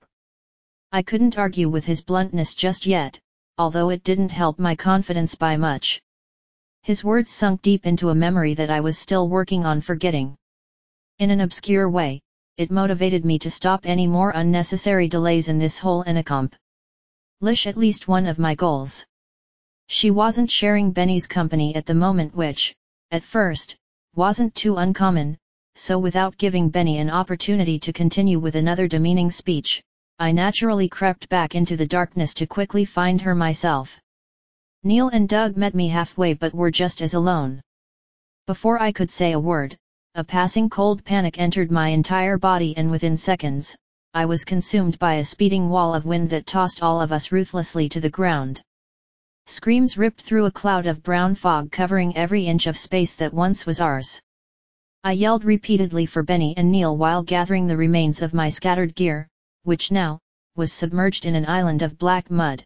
I couldn't argue with his bluntness just yet, although it didn't help my confidence by much. His words sunk deep into a memory that I was still working on forgetting. In an obscure way, it motivated me to stop any more unnecessary delays in this whole encomp. Lish at least one of my goals. She wasn't sharing Benny's company at the moment which, at first, wasn't too uncommon, so without giving Benny an opportunity to continue with another demeaning speech, I naturally crept back into the darkness to quickly find her myself. Neil and Doug met me halfway but were just as alone. Before I could say a word, a passing cold panic entered my entire body and within seconds, I was consumed by a speeding wall of wind that tossed all of us ruthlessly to the ground. Screams ripped through a cloud of brown fog covering every inch of space that once was ours. I yelled repeatedly for Benny and Neil while gathering the remains of my scattered gear, which now, was submerged in an island of black mud.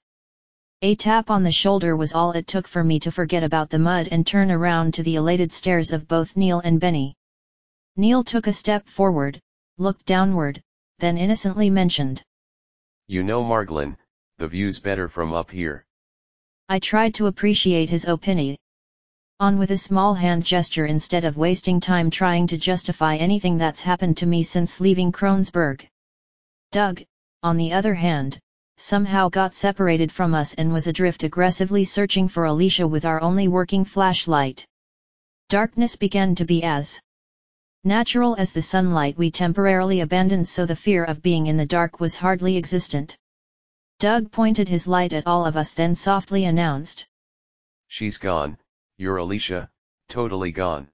A tap on the shoulder was all it took for me to forget about the mud and turn around to the elated stares of both Neil and Benny. Neil took a step forward, looked downward, then innocently mentioned. You know Marglin, the view's better from up here. I tried to appreciate his opinion. On with a small hand gesture instead of wasting time trying to justify anything that's happened to me since leaving Kronsberg. Doug, on the other hand, somehow got separated from us and was adrift aggressively searching for Alicia with our only working flashlight. Darkness began to be as natural as the sunlight we temporarily abandoned, so the fear of being in the dark was hardly existent. Doug pointed his light at all of us then softly announced. She's gone, you're Alicia, totally gone.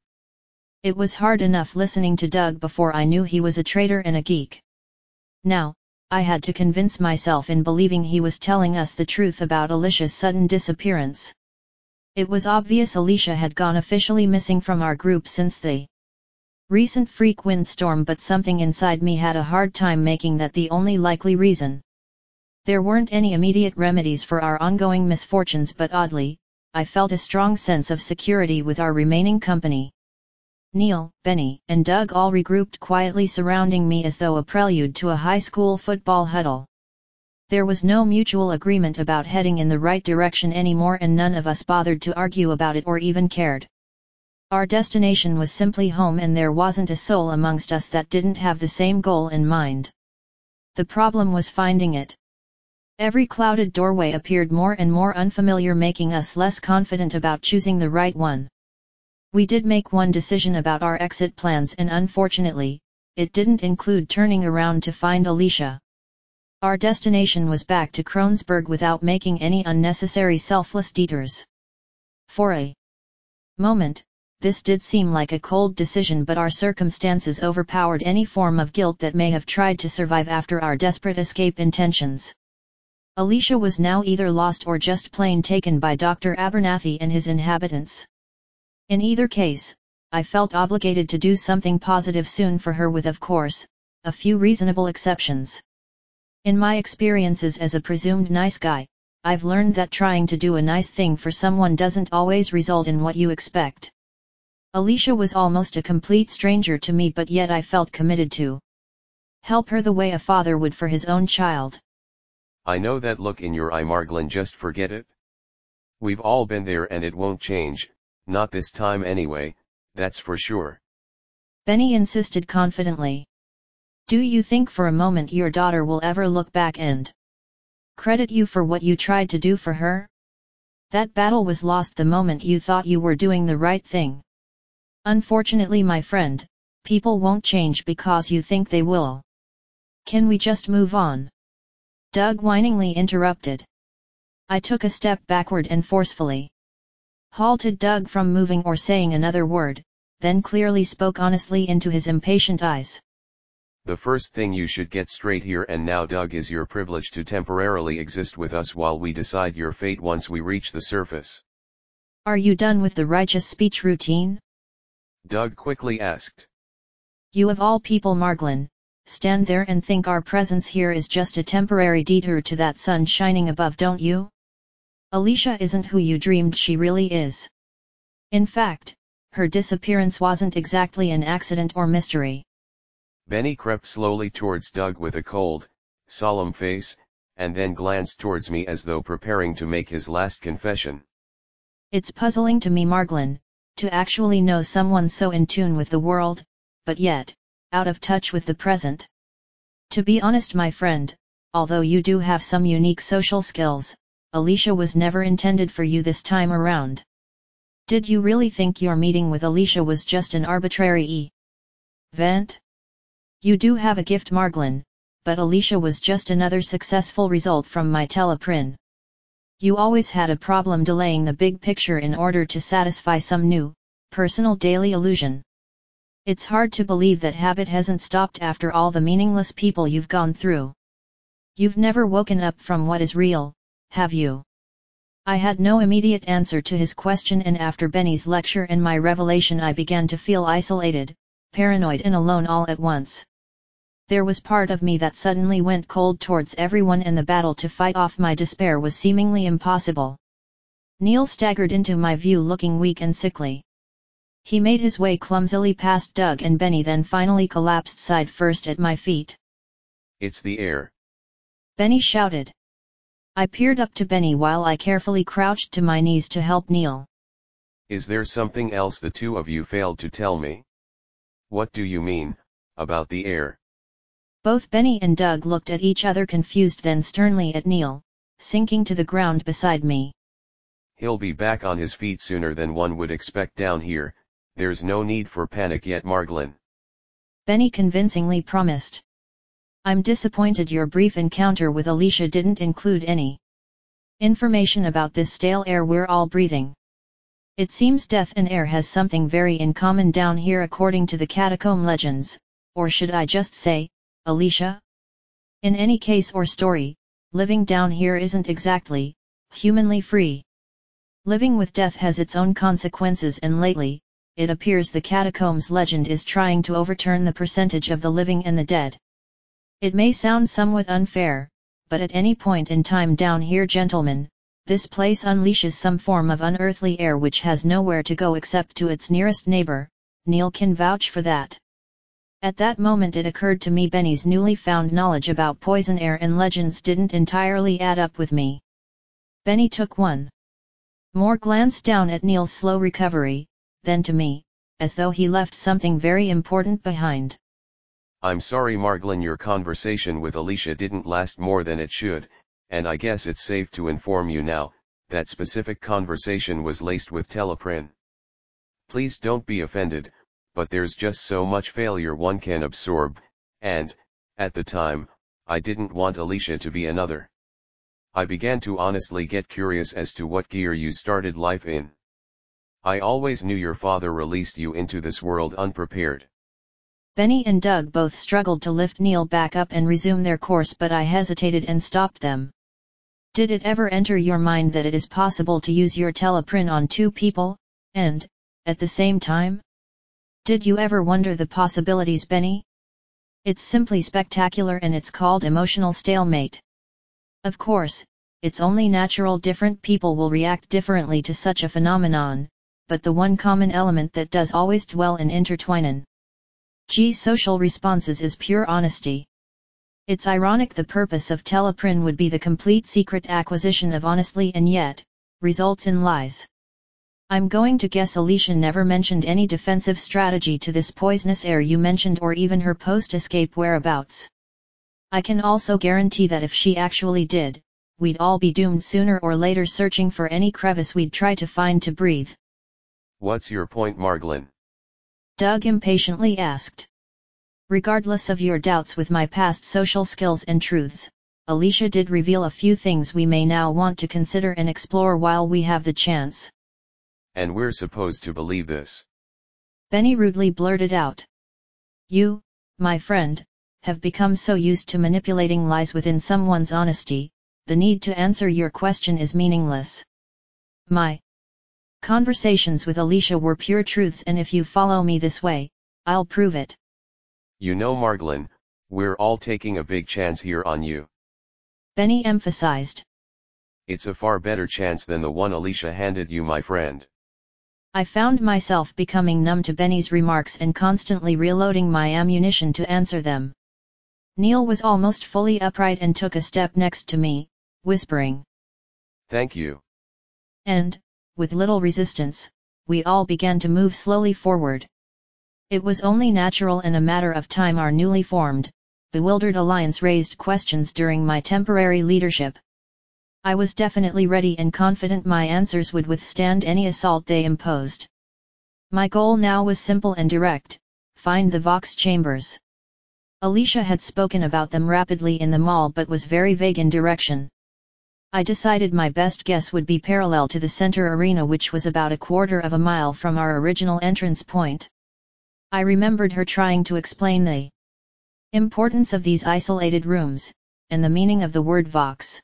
It was hard enough listening to Doug before I knew he was a traitor and a geek. Now, I had to convince myself in believing he was telling us the truth about Alicia's sudden disappearance. It was obvious Alicia had gone officially missing from our group since the recent freak windstorm, but something inside me had a hard time making that the only likely reason. There weren't any immediate remedies for our ongoing misfortunes, but oddly, I felt a strong sense of security with our remaining company. Neil, Benny, and Doug all regrouped quietly surrounding me as though a prelude to a high school football huddle. There was no mutual agreement about heading in the right direction anymore, and none of us bothered to argue about it or even cared. Our destination was simply home, and there wasn't a soul amongst us that didn't have the same goal in mind. The problem was finding it. Every clouded doorway appeared more and more unfamiliar, making us less confident about choosing the right one. We did make one decision about our exit plans, and unfortunately, it didn't include turning around to find Alicia. Our destination was back to Kronsberg without making any unnecessary selfless detours. For a moment, this did seem like a cold decision, but our circumstances overpowered any form of guilt that may have tried to survive after our desperate escape intentions. Alicia was now either lost or just plain taken by Doctor Abernathy and his inhabitants. In either case, I felt obligated to do something positive soon for her with, of course, a few reasonable exceptions. In my experiences as a presumed nice guy, I've learned that trying to do a nice thing for someone doesn't always result in what you expect. Alicia was almost a complete stranger to me, but yet I felt committed to help her the way a father would for his own child. I know that look in your eye, Margolin, just forget it. We've all been there and it won't change, not this time anyway, that's for sure. Benny insisted confidently. Do you think for a moment your daughter will ever look back and credit you for what you tried to do for her? That battle was lost the moment you thought you were doing the right thing. Unfortunately, my friend, people won't change because you think they will. Can we just move on? Doug whiningly interrupted. I took a step backward and forcefully halted Doug from moving or saying another word, then clearly spoke honestly into his impatient eyes. The first thing you should get straight here and now, Doug, is your privilege to temporarily exist with us while we decide your fate once we reach the surface. Are you done with the righteous speech routine? Doug quickly asked. You of all people, Margolin, stand there and think our presence here is just a temporary detour to that sun shining above, don't you? Alicia isn't who you dreamed she really is. In fact, her disappearance wasn't exactly an accident or mystery. Benny crept slowly towards Doug with a cold, solemn face, and then glanced towards me as though preparing to make his last confession. It's puzzling to me, Margolin, to actually know someone so in tune with the world, but yet out of touch with the present. To be honest, my friend, although you do have some unique social skills, Alicia was never intended for you this time around. Did you really think your meeting with Alicia was just an arbitrary event? You do have a gift, Margolin, but Alicia was just another successful result from my teleprin. You always had a problem delaying the big picture in order to satisfy some new, personal daily illusion. It's hard to believe that habit hasn't stopped after all the meaningless people you've gone through. You've never woken up from what is real, have you? I had no immediate answer to his question, and after Benny's lecture and my revelation I began to feel isolated, paranoid and alone all at once. There was part of me that suddenly went cold towards everyone, and the battle to fight off my despair was seemingly impossible. Neil staggered into my view looking weak and sickly. He made his way clumsily past Doug and Benny, then finally collapsed side first at my feet. It's the air. Benny shouted. I peered up to Benny while I carefully crouched to my knees to help Neil. Is there something else the two of you failed to tell me? What do you mean, about the air? Both Benny and Doug looked at each other confused, then sternly at Neil, sinking to the ground beside me. He'll be back on his feet sooner than one would expect down here, there's no need for panic yet, Margolin. Benny convincingly promised. I'm disappointed your brief encounter with Alicia didn't include any information about this stale air we're all breathing. It seems death and air has something very in common down here according to the catacomb legends, or should I just say, Alicia? In any case or story, living down here isn't exactly humanly free. Living with death has its own consequences, and lately, it appears the catacombs legend is trying to overturn the percentage of the living and the dead. It may sound somewhat unfair, but at any point in time down here, gentlemen, this place unleashes some form of unearthly air which has nowhere to go except to its nearest neighbor. Neil can vouch for that. At that moment it occurred to me Benny's newly found knowledge about poison air and legends didn't entirely add up with me. Benny took one more glance down at Neil's slow recovery, then to me, as though he left something very important behind. I'm sorry, Margolin, your conversation with Alicia didn't last more than it should, and I guess it's safe to inform you now, that specific conversation was laced with teleprin. Please don't be offended, but there's just so much failure one can absorb, and, at the time, I didn't want Alicia to be another. I began to honestly get curious as to what gear you started life in. I always knew your father released you into this world unprepared. Benny and Doug both struggled to lift Neil back up and resume their course, but I hesitated and stopped them. Did it ever enter your mind that it is possible to use your teleprin on two people, and, at the same time? Did you ever wonder the possibilities, Benny? It's simply spectacular, and it's called emotional stalemate. Of course, it's only natural different people will react differently to such a phenomenon, but the one common element that does always dwell and intertwine G social responses is pure honesty. It's ironic the purpose of teleprin would be the complete secret acquisition of honestly, and yet, results in lies. I'm going to guess Alicia never mentioned any defensive strategy to this poisonous air you mentioned, or even her post-escape whereabouts. I can also guarantee that if she actually did, we'd all be doomed sooner or later, searching for any crevice we'd try to find to breathe. What's your point, Marglin? Doug impatiently asked. Regardless of your doubts with my past social skills and truths, Alicia did reveal a few things we may now want to consider and explore while we have the chance. And we're supposed to believe this? Benny rudely blurted out. You, my friend, have become so used to manipulating lies within someone's honesty, the need to answer your question is meaningless. My conversations with Alicia were pure truths, and if you follow me this way, I'll prove it. You know, Marglin, we're all taking a big chance here on you. Benny emphasized. It's a far better chance than the one Alicia handed you, my friend. I found myself becoming numb to Benny's remarks and constantly reloading my ammunition to answer them. Neil was almost fully upright and took a step next to me, whispering, "Thank you." And, with little resistance, we all began to move slowly forward. It was only natural and a matter of time our newly formed, bewildered alliance raised questions during my temporary leadership. I was definitely ready and confident my answers would withstand any assault they imposed. My goal now was simple and direct: find the Vox chambers. Alicia had spoken about them rapidly in the mall but was very vague in direction. I decided my best guess would be parallel to the center arena, which was about a quarter of a mile from our original entrance point. I remembered her trying to explain the importance of these isolated rooms, and the meaning of the word Vox.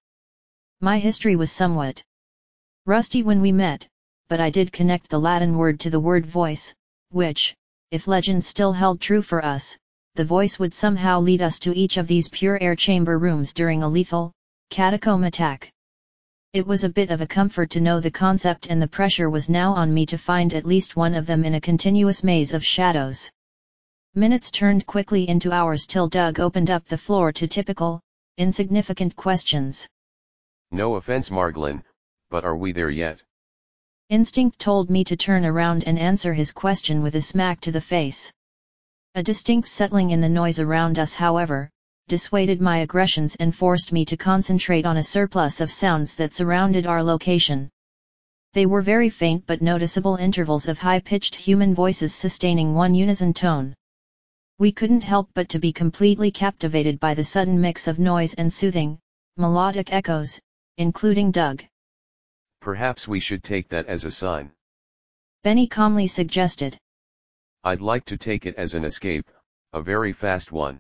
My history was somewhat rusty when we met, but I did connect the Latin word to the word voice, which, if legend still held true for us, the voice would somehow lead us to each of these pure air chamber rooms during a lethal catacomb attack. It was a bit of a comfort to know the concept, and the pressure was now on me to find at least one of them in a continuous maze of shadows. Minutes turned quickly into hours till Doug opened up the floor to typical, insignificant questions. No offense, Marglin, but are we there yet? Instinct told me to turn around and answer his question with a smack to the face. A distinct settling in the noise around us, however, dissuaded my aggressions and forced me to concentrate on a surplus of sounds that surrounded our location. They were very faint but noticeable intervals of high-pitched human voices sustaining one unison tone. We couldn't help but to be completely captivated by the sudden mix of noise and soothing, melodic echoes, including Doug. Perhaps we should take that as a sign. Benny calmly suggested. I'd like to take it as an escape, a very fast one.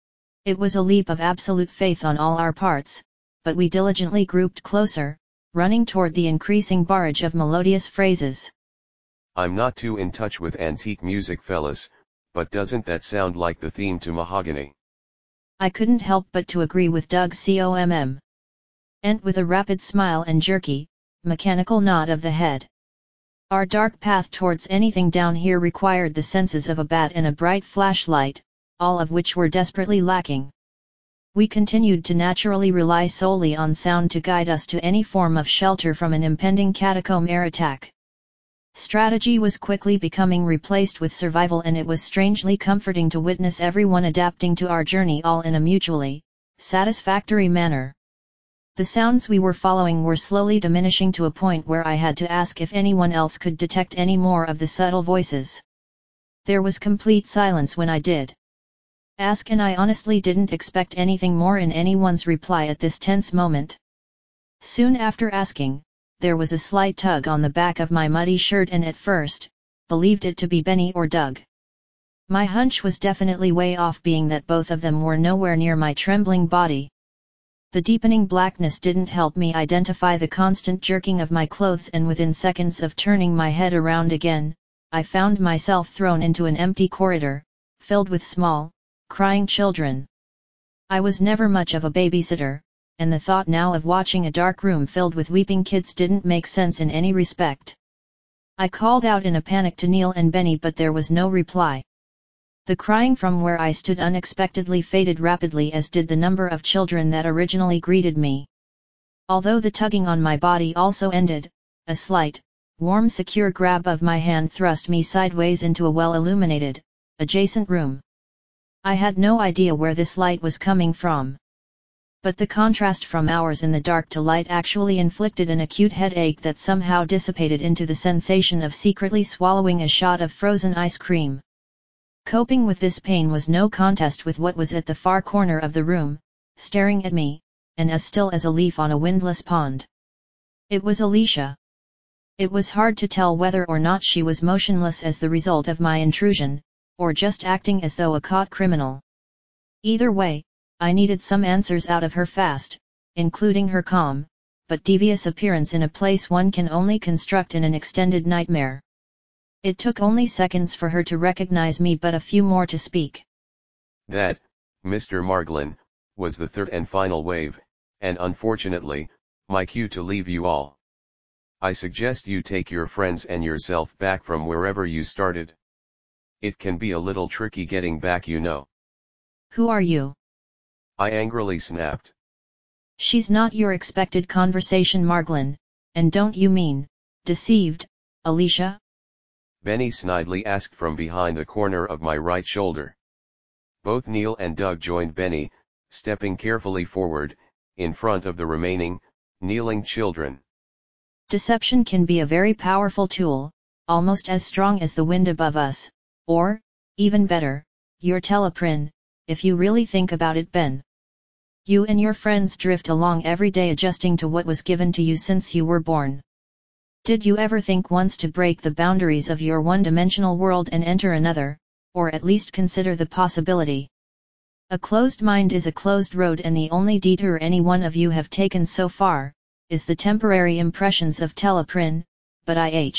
It was a leap of absolute faith on all our parts, but we diligently grouped closer, running toward the increasing barrage of melodious phrases. I'm not too in touch with antique music, fellas, but doesn't that sound like the theme to Mahogany? I couldn't help but to agree with Doug comm. And with a rapid smile and jerky, mechanical nod of the head. Our dark path towards anything down here required the senses of a bat and a bright flashlight, all of which were desperately lacking. We continued to naturally rely solely on sound to guide us to any form of shelter from an impending catacomb air attack. Strategy was quickly becoming replaced with survival, and it was strangely comforting to witness everyone adapting to our journey, all in a mutually satisfactory manner. The sounds we were following were slowly diminishing to a point where I had to ask if anyone else could detect any more of the subtle voices. There was complete silence when I did ask, and I honestly didn't expect anything more in anyone's reply at this tense moment. Soon after asking, there was a slight tug on the back of my muddy shirt, and at first, believed it to be Benny or Doug. My hunch was definitely way off, being that both of them were nowhere near my trembling body. The deepening blackness didn't help me identify the constant jerking of my clothes, and within seconds of turning my head around again, I found myself thrown into an empty corridor, filled with small, crying children. I was never much of a babysitter, and the thought now of watching a dark room filled with weeping kids didn't make sense in any respect. I called out in a panic to Neil and Benny, but there was no reply. The crying from where I stood unexpectedly faded rapidly, as did the number of children that originally greeted me. Although the tugging on my body also ended, a slight, warm, secure grab of my hand thrust me sideways into a well-illuminated, adjacent room. I had no idea where this light was coming from. But the contrast from hours in the dark to light actually inflicted an acute headache that somehow dissipated into the sensation of secretly swallowing a shot of frozen ice cream. Coping with this pain was no contest with what was at the far corner of the room, staring at me, and as still as a leaf on a windless pond. It was Alicia. It was hard to tell whether or not she was motionless as the result of my intrusion, or just acting as though a caught criminal. Either way, I needed some answers out of her fast, including her calm, but devious appearance in a place one can only construct in an extended nightmare. It took only seconds for her to recognize me, but a few more to speak. That, Mister Margolin, was the third and final wave, and unfortunately, my cue to leave you all. I suggest you take your friends and yourself back from wherever you started. It can be a little tricky getting back, you know. Who are you? I angrily snapped. She's not your expected conversation, Margolin, and don't you mean, deceived, Alicia? Benny snidely asked from behind the corner of my right shoulder. Both Neil and Doug joined Benny, stepping carefully forward, in front of the remaining, kneeling children. Deception can be a very powerful tool, almost as strong as the wind above us, or, even better, your teleprin, if you really think about it, Ben. You and your friends drift along every day adjusting to what was given to you since you were born. Did you ever think once to break the boundaries of your one-dimensional world and enter another, or at least consider the possibility? A closed mind is a closed road, and the only detour any one of you have taken so far, is the temporary impressions of teleprin, but I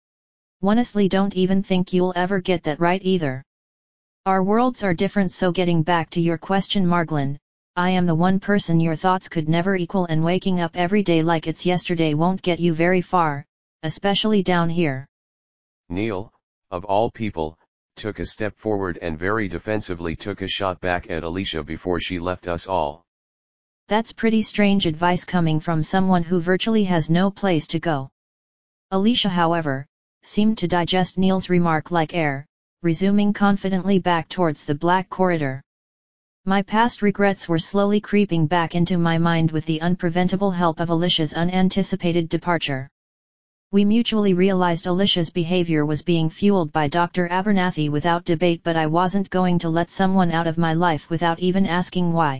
honestly don't even think you'll ever get that right either. Our worlds are different, so getting back to your question, Margolin, I am the one person your thoughts could never equal, and waking up every day like it's yesterday won't get you very far, especially down here. Neil, of all people, took a step forward and very defensively took a shot back at Alicia before she left us all. That's pretty strange advice coming from someone who virtually has no place to go. Alicia, however, seemed to digest Neil's remark like air, resuming confidently back towards the black corridor. My past regrets were slowly creeping back into my mind with the unpreventable help of Alicia's unanticipated departure. We mutually realized Alicia's behavior was being fueled by Doctor Abernathy without debate, but I wasn't going to let someone out of my life without even asking why.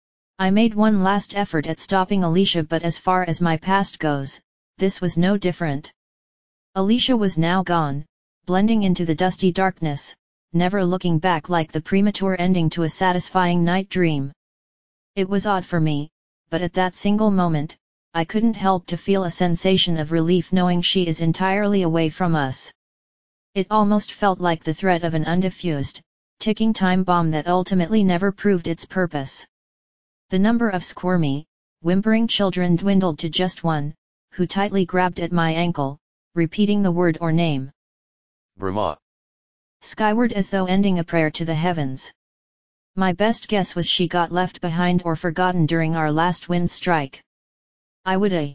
I made one last effort at stopping Alicia, but as far as my past goes, this was no different. Alicia was now gone, blending into the dusty darkness, never looking back, like the premature ending to a satisfying night dream. It was odd for me, but at that single moment, I couldn't help to feel a sensation of relief knowing she is entirely away from us. It almost felt like the threat of an undifused, ticking time bomb that ultimately never proved its purpose. The number of squirmy, whimpering children dwindled to just one, who tightly grabbed at my ankle, repeating the word or name. Brahma. Skyward, as though ending a prayer to the heavens. My best guess was she got left behind or forgotten during our last wind strike. I would a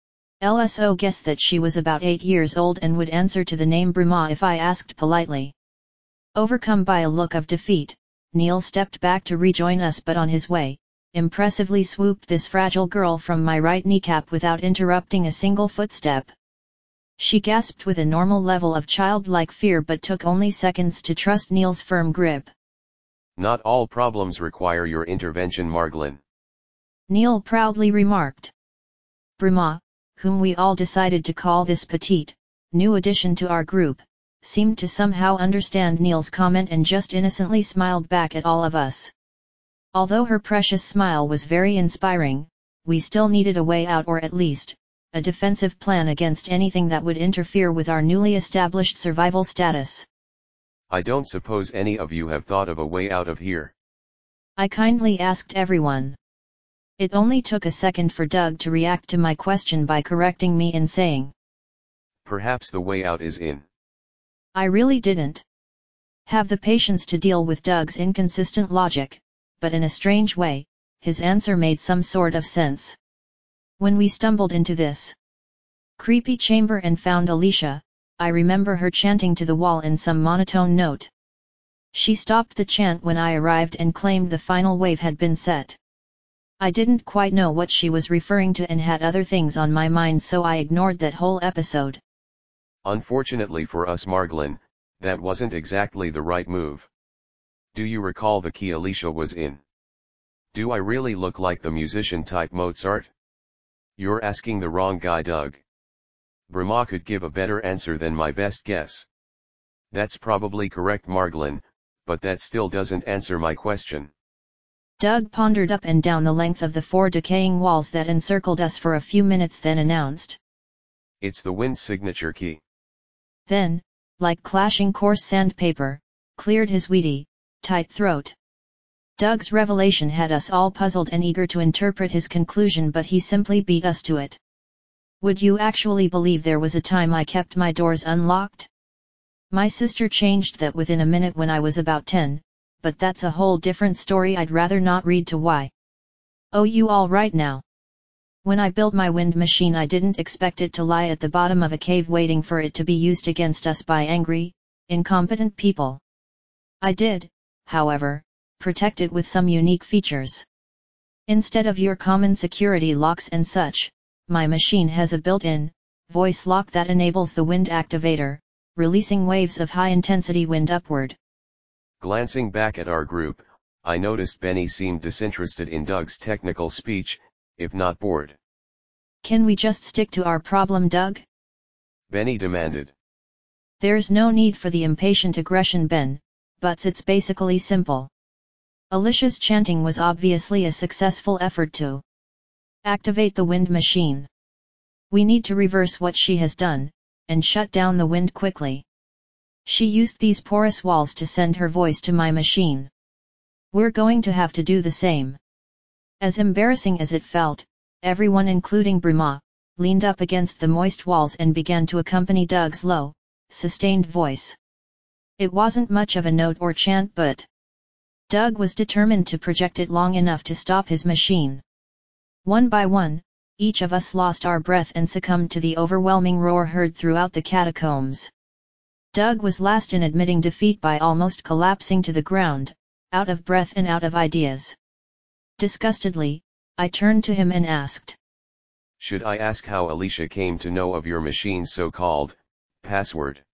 lso guess that she was about eight years old and would answer to the name Brahma if I asked politely. Overcome by a look of defeat, Neil stepped back to rejoin us, but on his way, impressively swooped this fragile girl from my right kneecap without interrupting a single footstep. She gasped with a normal level of childlike fear, but took only seconds to trust Neil's firm grip. Not all problems require your intervention, Margolin. Neil proudly remarked. Brahma, whom we all decided to call this petite, new addition to our group, seemed to somehow understand Neil's comment and just innocently smiled back at all of us. Although her precious smile was very inspiring, we still needed a way out, or at least, a defensive plan against anything that would interfere with our newly established survival status. I don't suppose any of you have thought of a way out of here? I kindly asked everyone. It only took a second for Doug to react to my question by correcting me and saying, "Perhaps the way out is in." I really didn't have the patience to deal with Doug's inconsistent logic, but in a strange way, his answer made some sort of sense. When we stumbled into this creepy chamber and found Alicia, I remember her chanting to the wall in some monotone note. She stopped the chant when I arrived and claimed the final wave had been set. I didn't quite know what she was referring to and had other things on my mind, so I ignored that whole episode. Unfortunately for us, Marglin, that wasn't exactly the right move. Do you recall the key Alicia was in? Do I really look like the musician type Mozart? You're asking the wrong guy, Doug. Brahma could give a better answer than my best guess. That's probably correct, Marglin, but that still doesn't answer my question. Doug pondered up and down the length of the four decaying walls that encircled us for a few minutes, then announced, "It's the wind's signature key." Then, like clashing coarse sandpaper, cleared his weedy, tight throat. Doug's revelation had us all puzzled and eager to interpret his conclusion, but he simply beat us to it. Would you actually believe there was a time I kept my doors unlocked? My sister changed that within a minute when I was about ten, but that's a whole different story I'd rather not read to why. Oh, you all right now? When I built my wind machine, I didn't expect it to lie at the bottom of a cave waiting for it to be used against us by angry, incompetent people. I did, however, protect it with some unique features. Instead of your common security locks and such, my machine has a built-in voice lock that enables the wind activator, releasing waves of high-intensity wind upward. Glancing back at our group, I noticed Benny seemed disinterested in Doug's technical speech, if not bored. Can we just stick to our problem, Doug? Benny demanded. There's no need for the impatient aggression, Ben, but it's basically simple. Alicia's chanting was obviously a successful effort to activate the wind machine. We need to reverse what she has done, and shut down the wind quickly. She used these porous walls to send her voice to my machine. We're going to have to do the same. As embarrassing as it felt, everyone including Brahma, leaned up against the moist walls and began to accompany Doug's low, sustained voice. It wasn't much of a note or chant, but Doug was determined to project it long enough to stop his machine. One by one, each of us lost our breath and succumbed to the overwhelming roar heard throughout the catacombs. Doug was last in admitting defeat by almost collapsing to the ground, out of breath and out of ideas. Disgustedly, I turned to him and asked, "Should I ask how Alicia came to know of your machine's so-called password?"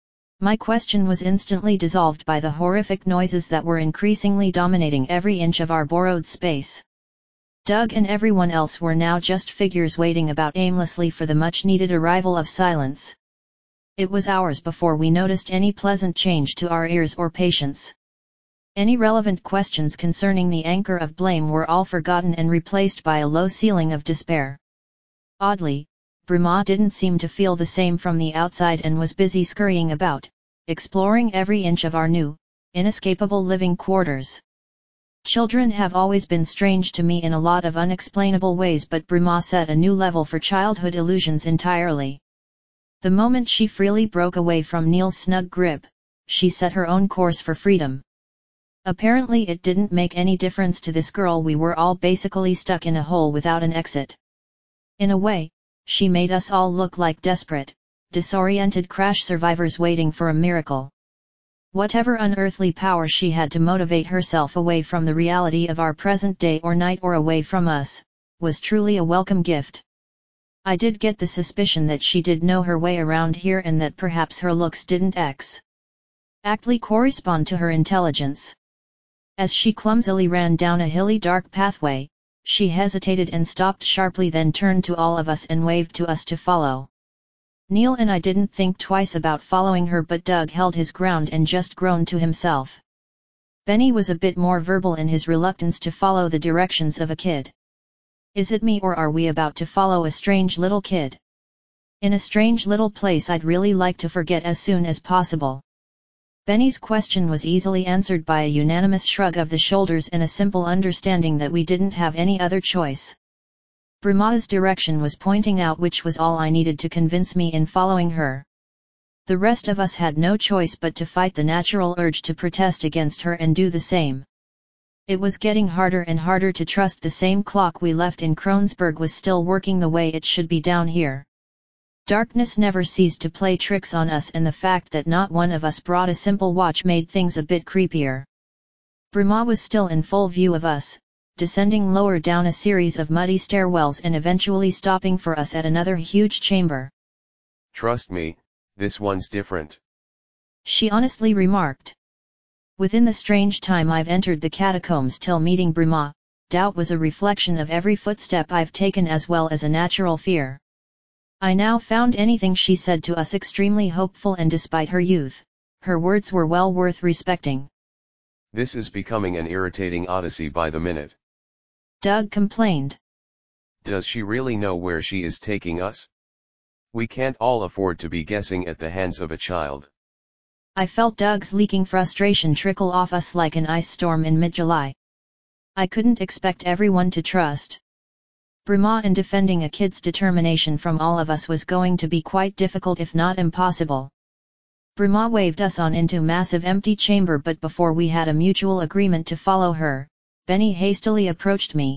My question was instantly dissolved by the horrific noises that were increasingly dominating every inch of our borrowed space. Doug and everyone else were now just figures waiting about aimlessly for the much-needed arrival of silence. It was hours before we noticed any pleasant change to our ears or patience. Any relevant questions concerning the anchor of blame were all forgotten and replaced by a low ceiling of despair. Oddly, Brahma didn't seem to feel the same from the outside and was busy scurrying about, exploring every inch of our new, inescapable living quarters. Children have always been strange to me in a lot of unexplainable ways, but Brahma set a new level for childhood illusions entirely. The moment she freely broke away from Neil's snug grip, she set her own course for freedom. Apparently it didn't make any difference to this girl. We were all basically stuck in a hole without an exit. In a way, she made us all look like desperate, disoriented crash survivors waiting for a miracle. Whatever unearthly power she had to motivate herself away from the reality of our present day or night, or away from us, was truly a welcome gift. I did get the suspicion that she did know her way around here, and that perhaps her looks didn't exactly correspond to her intelligence. As she clumsily ran down a hilly dark pathway, she hesitated and stopped sharply, then turned to all of us and waved to us to follow. Neil and I didn't think twice about following her, but Doug held his ground and just groaned to himself. Benny was a bit more verbal in his reluctance to follow the directions of a kid. Is it me, or are we about to follow a strange little kid? In a strange little place I'd really like to forget as soon as possible. Benny's question was easily answered by a unanimous shrug of the shoulders and a simple understanding that we didn't have any other choice. Brahma's direction was pointing out, which was all I needed to convince me in following her. The rest of us had no choice but to fight the natural urge to protest against her and do the same. It was getting harder and harder to trust the same clock we left in Kronsberg was still working the way it should be down here. Darkness never ceased to play tricks on us, and the fact that not one of us brought a simple watch made things a bit creepier. Brahma was still in full view of us, descending lower down a series of muddy stairwells and eventually stopping for us at another huge chamber. Trust me, this one's different, she honestly remarked. Within the strange time I've entered the catacombs till meeting Brahma, doubt was a reflection of every footstep I've taken as well as a natural fear. I now found anything she said to us extremely hopeful, and despite her youth, her words were well worth respecting. This is becoming an irritating odyssey by the minute, Doug complained. Does she really know where she is taking us? We can't all afford to be guessing at the hands of a child. I felt Doug's leaking frustration trickle off us like an ice storm in mid-July. I couldn't expect everyone to trust Brahma, and defending a kid's determination from all of us was going to be quite difficult, if not impossible. Brahma waved us on into massive empty chamber, but before we had a mutual agreement to follow her, Benny hastily approached me.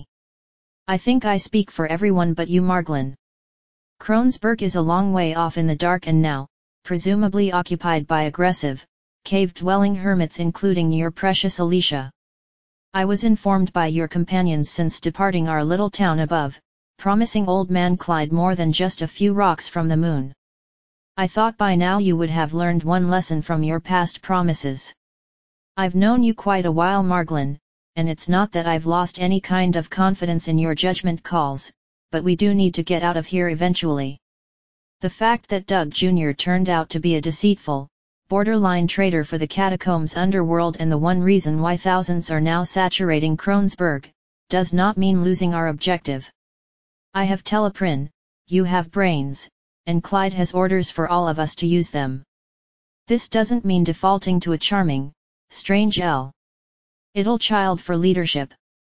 I think I speak for everyone but you, Marglin. Kronsberg is a long way off in the dark and now, presumably occupied by aggressive, cave-dwelling hermits, including your precious Alicia. I was informed by your companions since departing our little town above, promising old man Clyde more than just a few rocks from the moon. I thought by now you would have learned one lesson from your past promises. I've known you quite a while, Marglin, and it's not that I've lost any kind of confidence in your judgment calls, but we do need to get out of here eventually. The fact that Doug Junior turned out to be a deceitful, borderline traitor for the catacombs underworld, and the one reason why thousands are now saturating Kronsberg, does not mean losing our objective. I have Teleprin, you have brains, and Clyde has orders for all of us to use them. This doesn't mean defaulting to a charming, strange L. Idle child for leadership.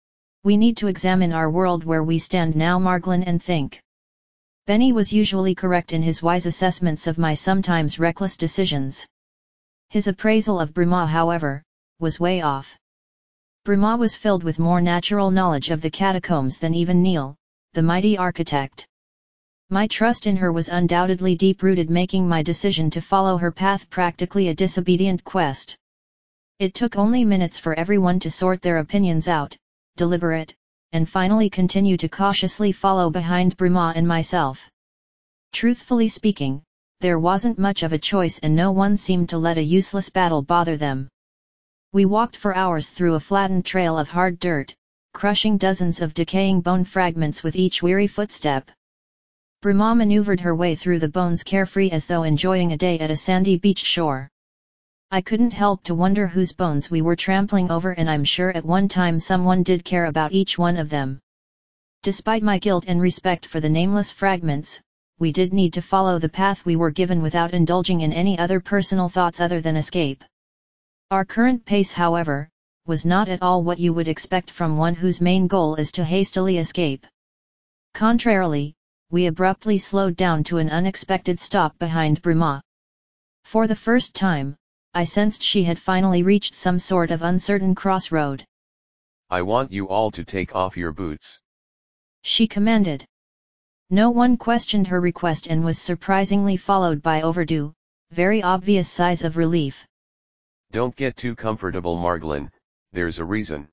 We need to examine our world where we stand now, Marglin, and think. Benny was usually correct in his wise assessments of my sometimes reckless decisions. His appraisal of Brahma, however, was way off. Brahma was filled with more natural knowledge of the catacombs than even Neil, the mighty architect. My trust in her was undoubtedly deep-rooted, making my decision to follow her path practically a disobedient quest. It took only minutes for everyone to sort their opinions out, deliberate, and finally continue to cautiously follow behind Brahma and myself. Truthfully speaking, there wasn't much of a choice, and no one seemed to let a useless battle bother them. We walked for hours through a flattened trail of hard dirt, crushing dozens of decaying bone fragments with each weary footstep. Brahma maneuvered her way through the bones carefree, as though enjoying a day at a sandy beach shore. I couldn't help to wonder whose bones we were trampling over, and I'm sure at one time someone did care about each one of them. Despite my guilt and respect for the nameless fragments, we did need to follow the path we were given without indulging in any other personal thoughts other than escape. Our current pace, however, was not at all what you would expect from one whose main goal is to hastily escape. Contrarily, we abruptly slowed down to an unexpected stop behind Brahma. For the first time, I sensed she had finally reached some sort of uncertain crossroad. I want you all to take off your boots, she commanded. No one questioned her request and was surprisingly followed by overdue, very obvious sighs of relief. Don't get too comfortable, Marglin, there's a reason,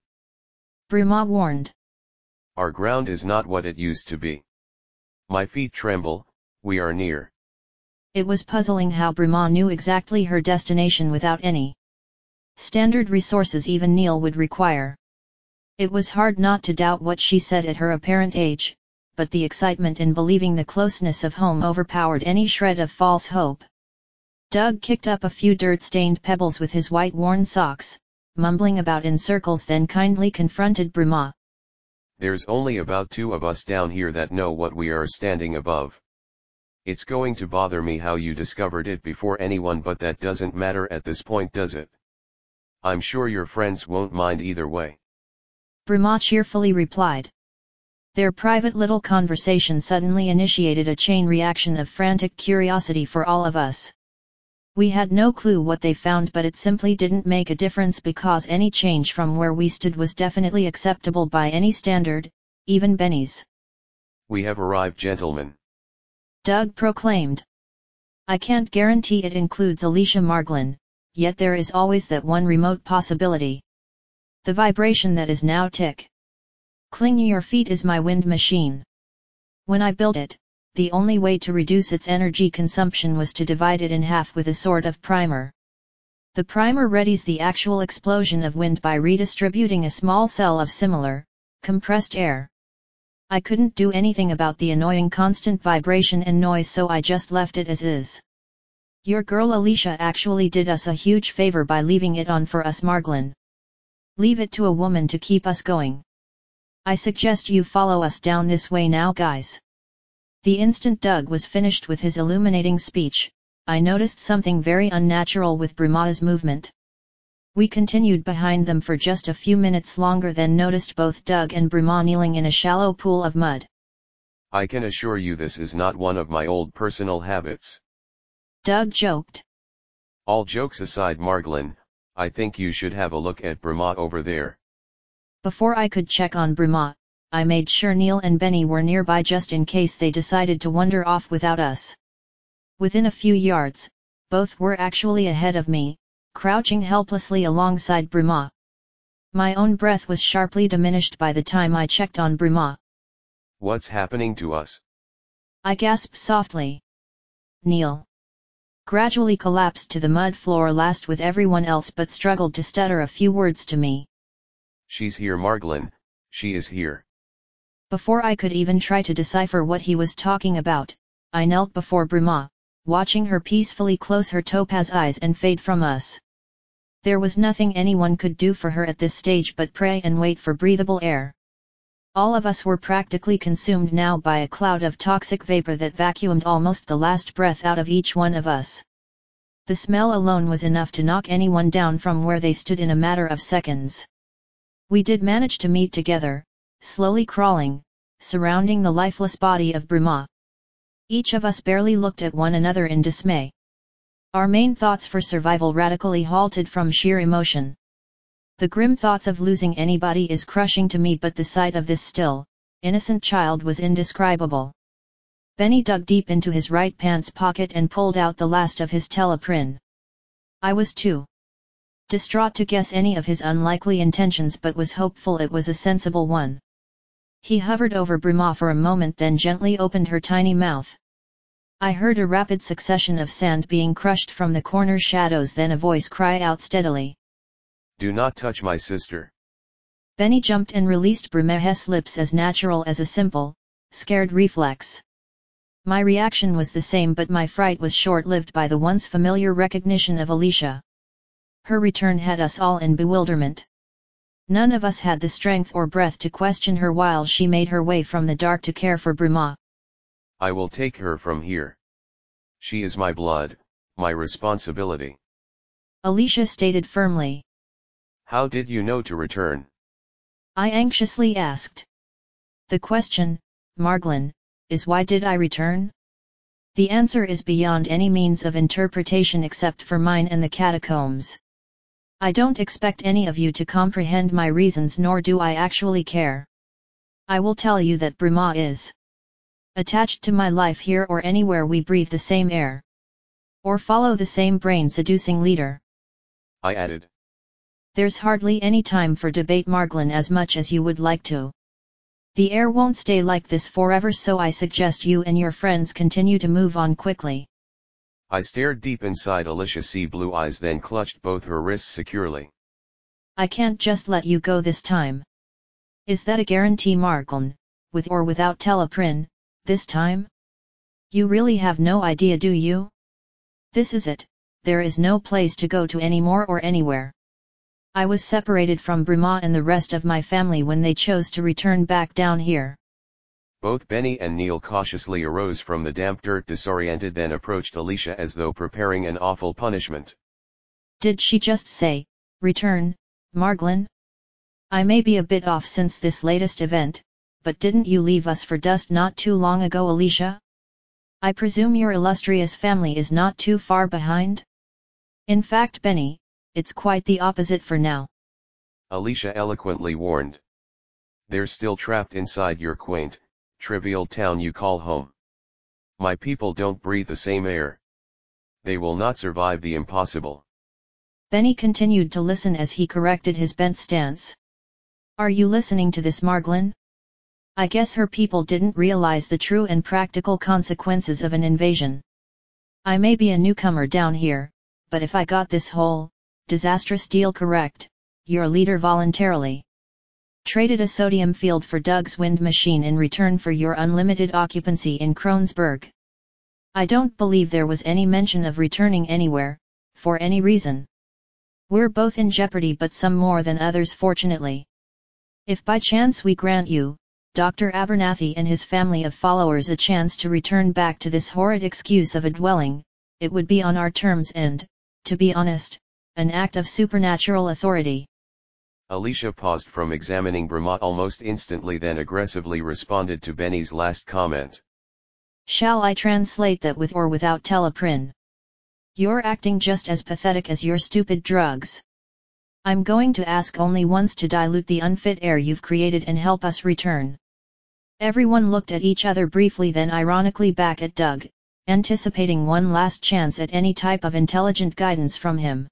Brahma warned. Our ground is not what it used to be. My feet tremble, we are near. It was puzzling how Brahma knew exactly her destination without any standard resources even Neil would require. It was hard not to doubt what she said at her apparent age, but the excitement in believing the closeness of home overpowered any shred of false hope. Doug kicked up a few dirt-stained pebbles with his white worn socks, mumbling about in circles, then kindly confronted Brahma. There's only about two of us down here that know what we are standing above. It's going to bother me how you discovered it before anyone, but that doesn't matter at this point, does it? I'm sure your friends won't mind either way. Brahma cheerfully replied. Their private little conversation suddenly initiated a chain reaction of frantic curiosity for all of us. We had no clue what they found, but it simply didn't make a difference because any change from where we stood was definitely acceptable by any standard, even Benny's. We have arrived, gentlemen, Doug proclaimed. I can't guarantee it includes Alicia Margolin, yet there is always that one remote possibility. The vibration that is now tick. Cling your feet is my wind machine. When I built it, the only way to reduce its energy consumption was to divide it in half with a sort of primer. The primer readies the actual explosion of wind by redistributing a small cell of similar, compressed air. I couldn't do anything about the annoying constant vibration and noise, so I just left it as is. Your girl Alicia actually did us a huge favor by leaving it on for us, Margolin. Leave it to a woman to keep us going. I suggest you follow us down this way now, guys. The instant Doug was finished with his illuminating speech, I noticed something very unnatural with Brahma's movement. We continued behind them for just a few minutes longer, then noticed both Doug and Brahma kneeling in a shallow pool of mud. I can assure you this is not one of my old personal habits. Doug joked. All jokes aside, Margolin, I think you should have a look at Brahma over there. Before I could check on Brahma, I made sure Neil and Benny were nearby just in case they decided to wander off without us. Within a few yards, both were actually ahead of me, crouching helplessly alongside Brahma. My own breath was sharply diminished by the time I checked on Brahma. What's happening to us? I gasped softly. Neil gradually collapsed to the mud floor last with everyone else, but struggled to stutter a few words to me. She's here, Margolin, she is here. Before I could even try to decipher what he was talking about, I knelt before Brahma, watching her peacefully close her topaz eyes and fade from us. There was nothing anyone could do for her at this stage but pray and wait for breathable air. All of us were practically consumed now by a cloud of toxic vapor that vacuumed almost the last breath out of each one of us. The smell alone was enough to knock anyone down from where they stood in a matter of seconds. We did manage to meet together, slowly crawling, surrounding the lifeless body of Brahma. Each of us barely looked at one another in dismay. Our main thoughts for survival radically halted from sheer emotion. The grim thoughts of losing anybody is crushing to me, but the sight of this still, innocent child was indescribable. Benny dug deep into his right pants pocket and pulled out the last of his teleprin. I was too distraught to guess any of his unlikely intentions, but was hopeful it was a sensible one. He hovered over Brahma for a moment, then gently opened her tiny mouth. I heard a rapid succession of sand being crushed from the corner shadows, then a voice cry out steadily. Do not touch my sister. Benny jumped and released Brahma's lips as natural as a simple, scared reflex. My reaction was the same, but my fright was short-lived by the once familiar recognition of Alicia. Her return had us all in bewilderment. None of us had the strength or breath to question her while she made her way from the dark to care for Brahma. I will take her from here. She is my blood, my responsibility. Alicia stated firmly. How did you know to return? I anxiously asked. The question, Margolin, is why did I return? The answer is beyond any means of interpretation except for mine and the catacombs. I don't expect any of you to comprehend my reasons, nor do I actually care. I will tell you that Brahma is attached to my life here or anywhere we breathe the same air, or follow the same brain-seducing leader. I added. There's hardly any time for debate, Margolin, as much as you would like to. The air won't stay like this forever, so I suggest you and your friends continue to move on quickly. I stared deep inside Alicia's sea blue eyes, then clutched both her wrists securely. I can't just let you go this time. Is that a guarantee, Margolin, with or without teleprin, this time? You really have no idea, do you? This is it, there is no place to go to anymore or anywhere. I was separated from Brahma and the rest of my family when they chose to return back down here. Both Benny and Neil cautiously arose from the damp dirt, disoriented, then approached Alicia as though preparing an awful punishment. Did she just say, return, Marglin? I may be a bit off since this latest event, but didn't you leave us for dust not too long ago, Alicia? I presume your illustrious family is not too far behind? In fact, Benny, it's quite the opposite for now. Alicia eloquently warned. They're still trapped inside your quaint, trivial town you call home. My people don't breathe the same air. They will not survive the impossible. Benny continued to listen as he corrected his bent stance. Are you listening to this, Marglin? I guess her people didn't realize the true and practical consequences of an invasion. I may be a newcomer down here, but if I got this whole, disastrous deal correct, your leader voluntarily traded a sodium field for Doug's wind machine in return for your unlimited occupancy in Kronsberg. I don't believe there was any mention of returning anywhere, for any reason. We're both in jeopardy, but some more than others, fortunately. If by chance we grant you, Doctor Abernathy and his family of followers, a chance to return back to this horrid excuse of a dwelling, it would be on our terms and, to be honest, an act of supernatural authority. Alicia paused from examining Brahma almost instantly, then aggressively responded to Benny's last comment. Shall I translate that with or without Teleprin? You're acting just as pathetic as your stupid drugs. I'm going to ask only once to dilute the unfit air you've created and help us return. Everyone looked at each other briefly, then ironically back at Doug, anticipating one last chance at any type of intelligent guidance from him.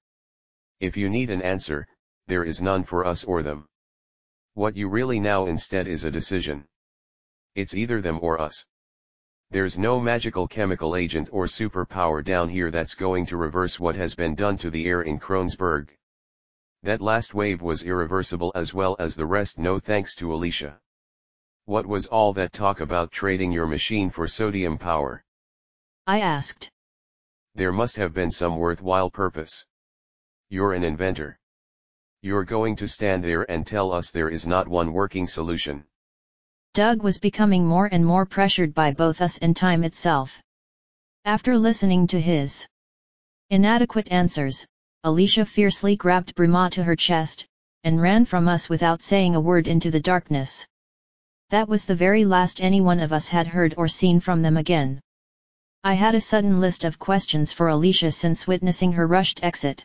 If you need an answer, there is none for us or them. What you really now instead is a decision. It's either them or us. There's no magical chemical agent or superpower down here that's going to reverse what has been done to the air in Kronsberg. That last wave was irreversible, as well as the rest, no thanks to Alicia. What was all that talk about trading your machine for sodium power? I asked. There must have been some worthwhile purpose. You're an inventor. You're going to stand there and tell us there is not one working solution. Doug was becoming more and more pressured by both us and time itself. After listening to his inadequate answers, Alicia fiercely grabbed Brahma to her chest, and ran from us without saying a word into the darkness. That was the very last any one of us had heard or seen from them again. I had a sudden list of questions for Alicia since witnessing her rushed exit.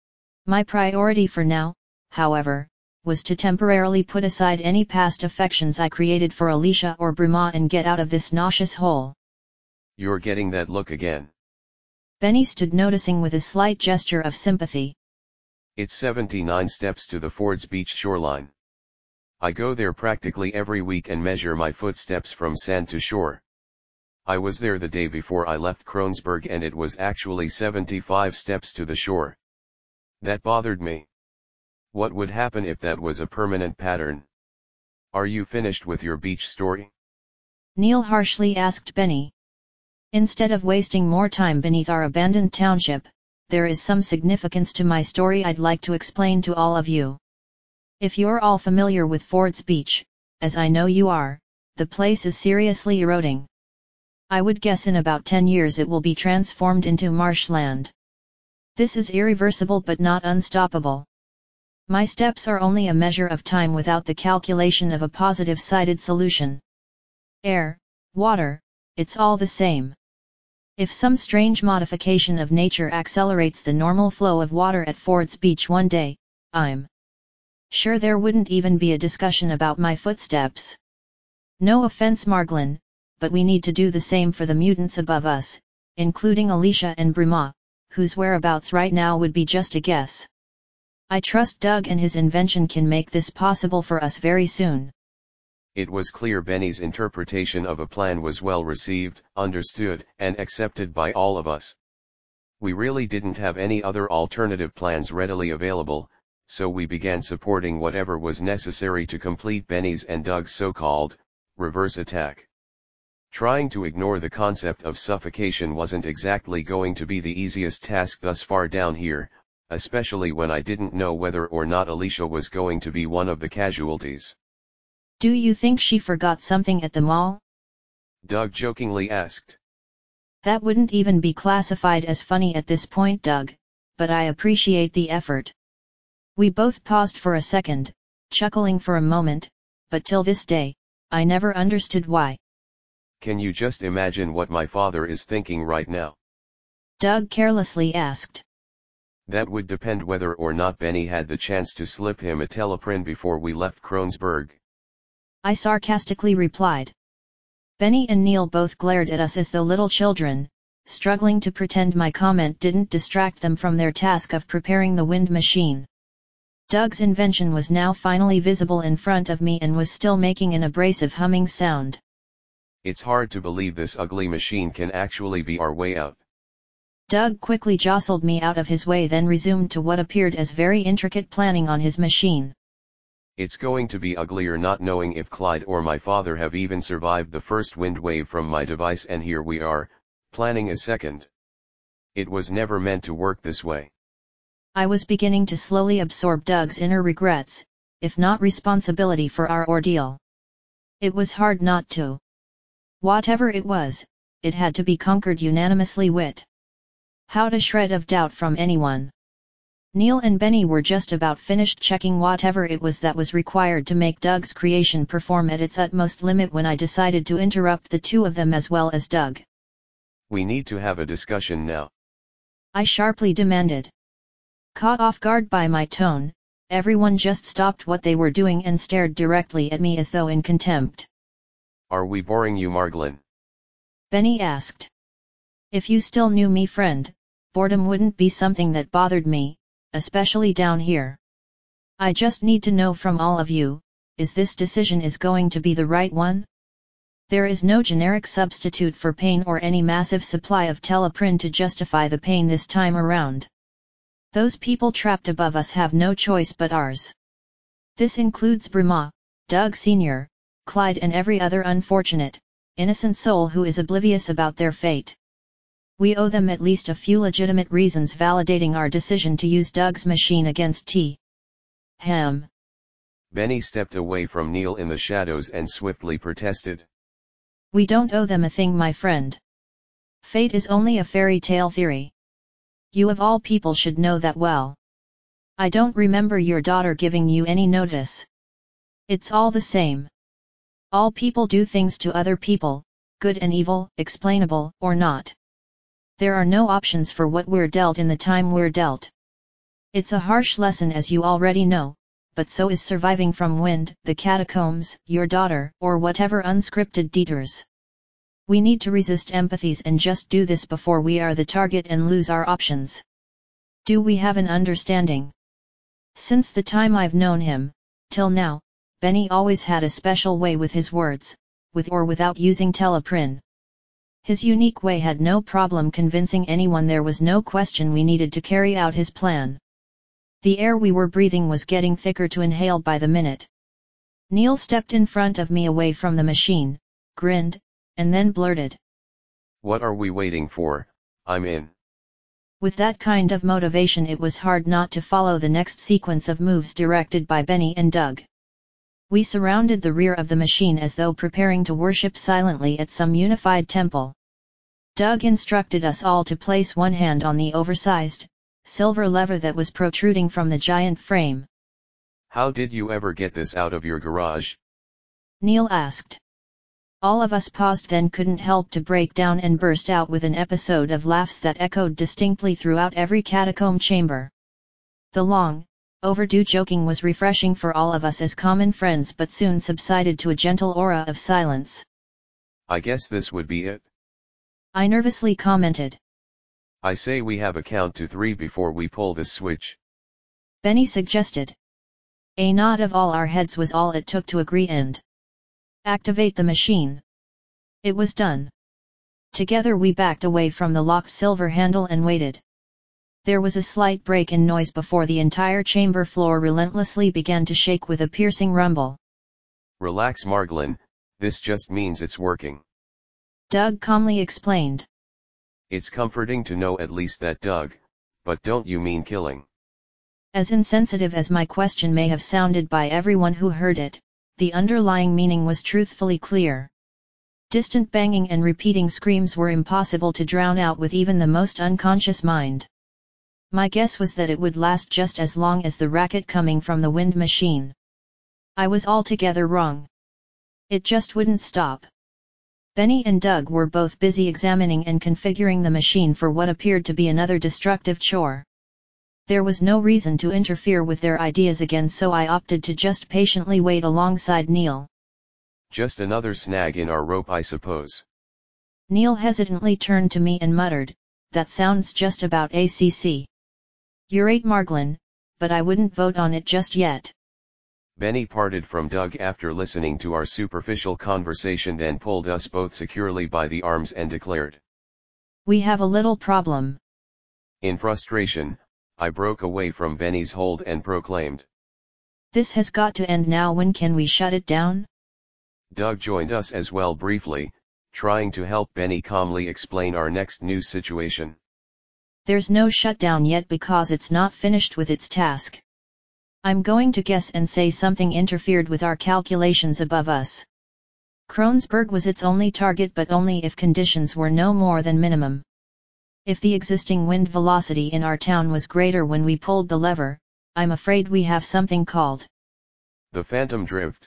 My priority for now, however, was to temporarily put aside any past affections I created for Alicia or Brahma and get out of this nauseous hole. You're getting that look again. Benny stood noticing with a slight gesture of sympathy. It's seventy-nine steps to the Fords Beach shoreline. I go there practically every week and measure my footsteps from sand to shore. I was there the day before I left Kronsberg and it was actually seventy-five steps to the shore. That bothered me. What would happen if that was a permanent pattern? Are you finished with your beach story? Neil harshly asked Benny. Instead of wasting more time beneath our abandoned township, there is some significance to my story I'd like to explain to all of you. If you're all familiar with Fords Beach, as I know you are, the place is seriously eroding. I would guess in about ten years it will be transformed into marshland. This is irreversible but not unstoppable. My steps are only a measure of time without the calculation of a positive-sided solution. Air, water, it's all the same. If some strange modification of nature accelerates the normal flow of water at Fords Beach one day, I'm sure there wouldn't even be a discussion about my footsteps. No offense, Marglin, but we need to do the same for the mutants above us, including Alicia and Brahma, whose whereabouts right now would be just a guess. I trust Doug and his invention can make this possible for us very soon. It was clear Benny's interpretation of a plan was well received, understood, and accepted by all of us. We really didn't have any other alternative plans readily available, so we began supporting whatever was necessary to complete Benny's and Doug's so-called reverse attack. Trying to ignore the concept of suffocation wasn't exactly going to be the easiest task thus far down here, especially when I didn't know whether or not Alicia was going to be one of the casualties. Do you think she forgot something at the mall? Doug jokingly asked. That wouldn't even be classified as funny at this point, Doug, but I appreciate the effort. We both paused for a second, chuckling for a moment, but till this day, I never understood why. Can you just imagine what my father is thinking right now? Doug carelessly asked. That would depend whether or not Benny had the chance to slip him a teleprin before we left Kronsberg. I sarcastically replied. Benny and Neil both glared at us as though little children, struggling to pretend my comment didn't distract them from their task of preparing the wind machine. Doug's invention was now finally visible in front of me and was still making an abrasive humming sound. It's hard to believe this ugly machine can actually be our way out. Doug quickly jostled me out of his way, then resumed to what appeared as very intricate planning on his machine. It's going to be uglier not knowing if Clyde or my father have even survived the first wind wave from my device, and here we are, planning a second. It was never meant to work this way. I was beginning to slowly absorb Doug's inner regrets, if not responsibility for our ordeal. It was hard not to. Whatever it was, it had to be conquered unanimously wit. Without a shred of doubt from anyone. Neil and Benny were just about finished checking whatever it was that was required to make Doug's creation perform at its utmost limit when I decided to interrupt the two of them as well as Doug. We need to have a discussion now. I sharply demanded. Caught off guard by my tone, everyone just stopped what they were doing and stared directly at me as though in contempt. Are we boring you, Marglin? Benny asked. If you still knew me, friend, boredom wouldn't be something that bothered me, especially down here. I just need to know from all of you, is this decision is going to be the right one? There is no generic substitute for pain or any massive supply of teleprin to justify the pain this time around. Those people trapped above us have no choice but ours. This includes Brahma, Doug Senior, Clyde and every other unfortunate, innocent soul who is oblivious about their fate. We owe them at least a few legitimate reasons validating our decision to use Doug's machine against T. Hem. Benny stepped away from Neil in the shadows and swiftly protested. We don't owe them a thing, my friend. Fate is only a fairy tale theory. You of all people should know that well. I don't remember your daughter giving you any notice. It's all the same. All people do things to other people, good and evil, explainable or not. There are no options for what we're dealt in the time we're dealt. It's a harsh lesson, as you already know, but so is surviving from wind, the catacombs, your daughter, or whatever unscripted detours. We need to resist empathies and just do this before we are the target and lose our options. Do we have an understanding? Since the time I've known him, till now, Benny always had a special way with his words, with or without using teleprin. His unique way had no problem convincing anyone there was no question we needed to carry out his plan. The air we were breathing was getting thicker to inhale by the minute. Neil stepped in front of me away from the machine, grinned, and then blurted. What are we waiting for? I'm in. With that kind of motivation, it was hard not to follow the next sequence of moves directed by Benny and Doug. We surrounded the rear of the machine as though preparing to worship silently at some unified temple. Doug instructed us all to place one hand on the oversized, silver lever that was protruding from the giant frame. How did you ever get this out of your garage? Neil asked. All of us paused, then couldn't help to break down and burst out with an episode of laughs that echoed distinctly throughout every catacomb chamber. The long, overdue joking was refreshing for all of us as common friends, but soon subsided to a gentle aura of silence. I guess this would be it. I nervously commented. I say we have a count to three before we pull this switch. Benny suggested. A nod of all our heads was all it took to agree and activate the machine. It was done. Together we backed away from the locked silver handle and waited. There was a slight break in noise before the entire chamber floor relentlessly began to shake with a piercing rumble. Relax, Marglin, this just means it's working. Doug calmly explained. It's comforting to know at least that, Doug, but don't you mean killing? As insensitive as my question may have sounded by everyone who heard it, the underlying meaning was truthfully clear. Distant banging and repeating screams were impossible to drown out with even the most unconscious mind. My guess was that it would last just as long as the racket coming from the wind machine. I was altogether wrong. It just wouldn't stop. Benny and Doug were both busy examining and configuring the machine for what appeared to be another destructive chore. There was no reason to interfere with their ideas again, so I opted to just patiently wait alongside Neil. Just another snag in our rope, I suppose. Neil hesitantly turned to me and muttered, "That sounds just about A C C. You're right, Marglin, but I wouldn't vote on it just yet." Benny parted from Doug after listening to our superficial conversation, then pulled us both securely by the arms and declared, "We have a little problem." In frustration, I broke away from Benny's hold and proclaimed, "This has got to end now. When can we shut it down?" Doug joined us as well briefly, trying to help Benny calmly explain our next news situation. "There's no shutdown yet because it's not finished with its task. I'm going to guess and say something interfered with our calculations above us. Kronsberg was its only target, but only if conditions were no more than minimum. If the existing wind velocity in our town was greater when we pulled the lever, I'm afraid we have something called the phantom drift.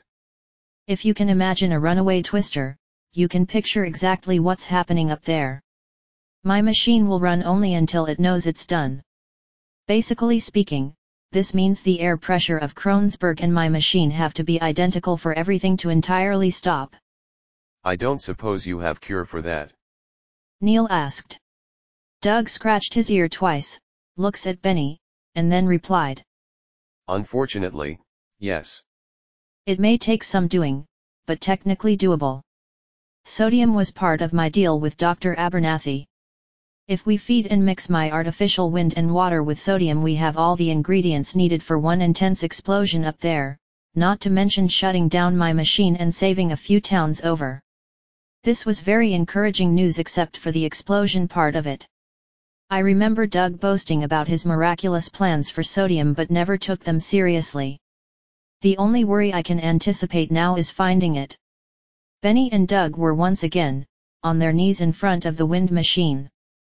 If you can imagine a runaway twister, you can picture exactly what's happening up there. My machine will run only until it knows it's done. Basically speaking, this means the air pressure of Kronsberg and my machine have to be identical for everything to entirely stop." "I don't suppose you have cure for that?" Neil asked. Doug scratched his ear twice, looks at Benny, and then replied, "Unfortunately, yes. It may take some doing, but technically doable. Sodium was part of my deal with Doctor Abernathy. If we feed and mix my artificial wind and water with sodium, we have all the ingredients needed for one intense explosion up there, not to mention shutting down my machine and saving a few towns over." This was very encouraging news except for the explosion part of it. I remember Doug boasting about his miraculous plans for sodium but never took them seriously. The only worry I can anticipate now is finding it. Benny and Doug were once again on their knees in front of the wind machine.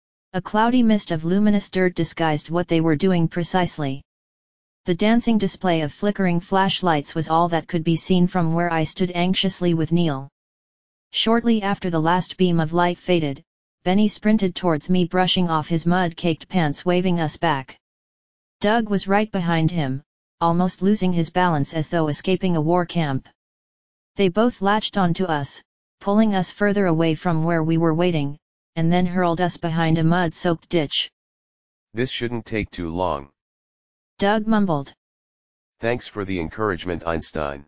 A cloudy mist of luminous dirt disguised what they were doing precisely. The dancing display of flickering flashlights was all that could be seen from where I stood anxiously with Neil. Shortly after the last beam of light faded, Benny sprinted towards me, brushing off his mud-caked pants, waving us back. Doug was right behind him, almost losing his balance as though escaping a war camp. They both latched onto us, pulling us further away from where we were waiting, and then hurled us behind a mud-soaked ditch. "This shouldn't take too long," Doug mumbled. "Thanks for the encouragement, Einstein,"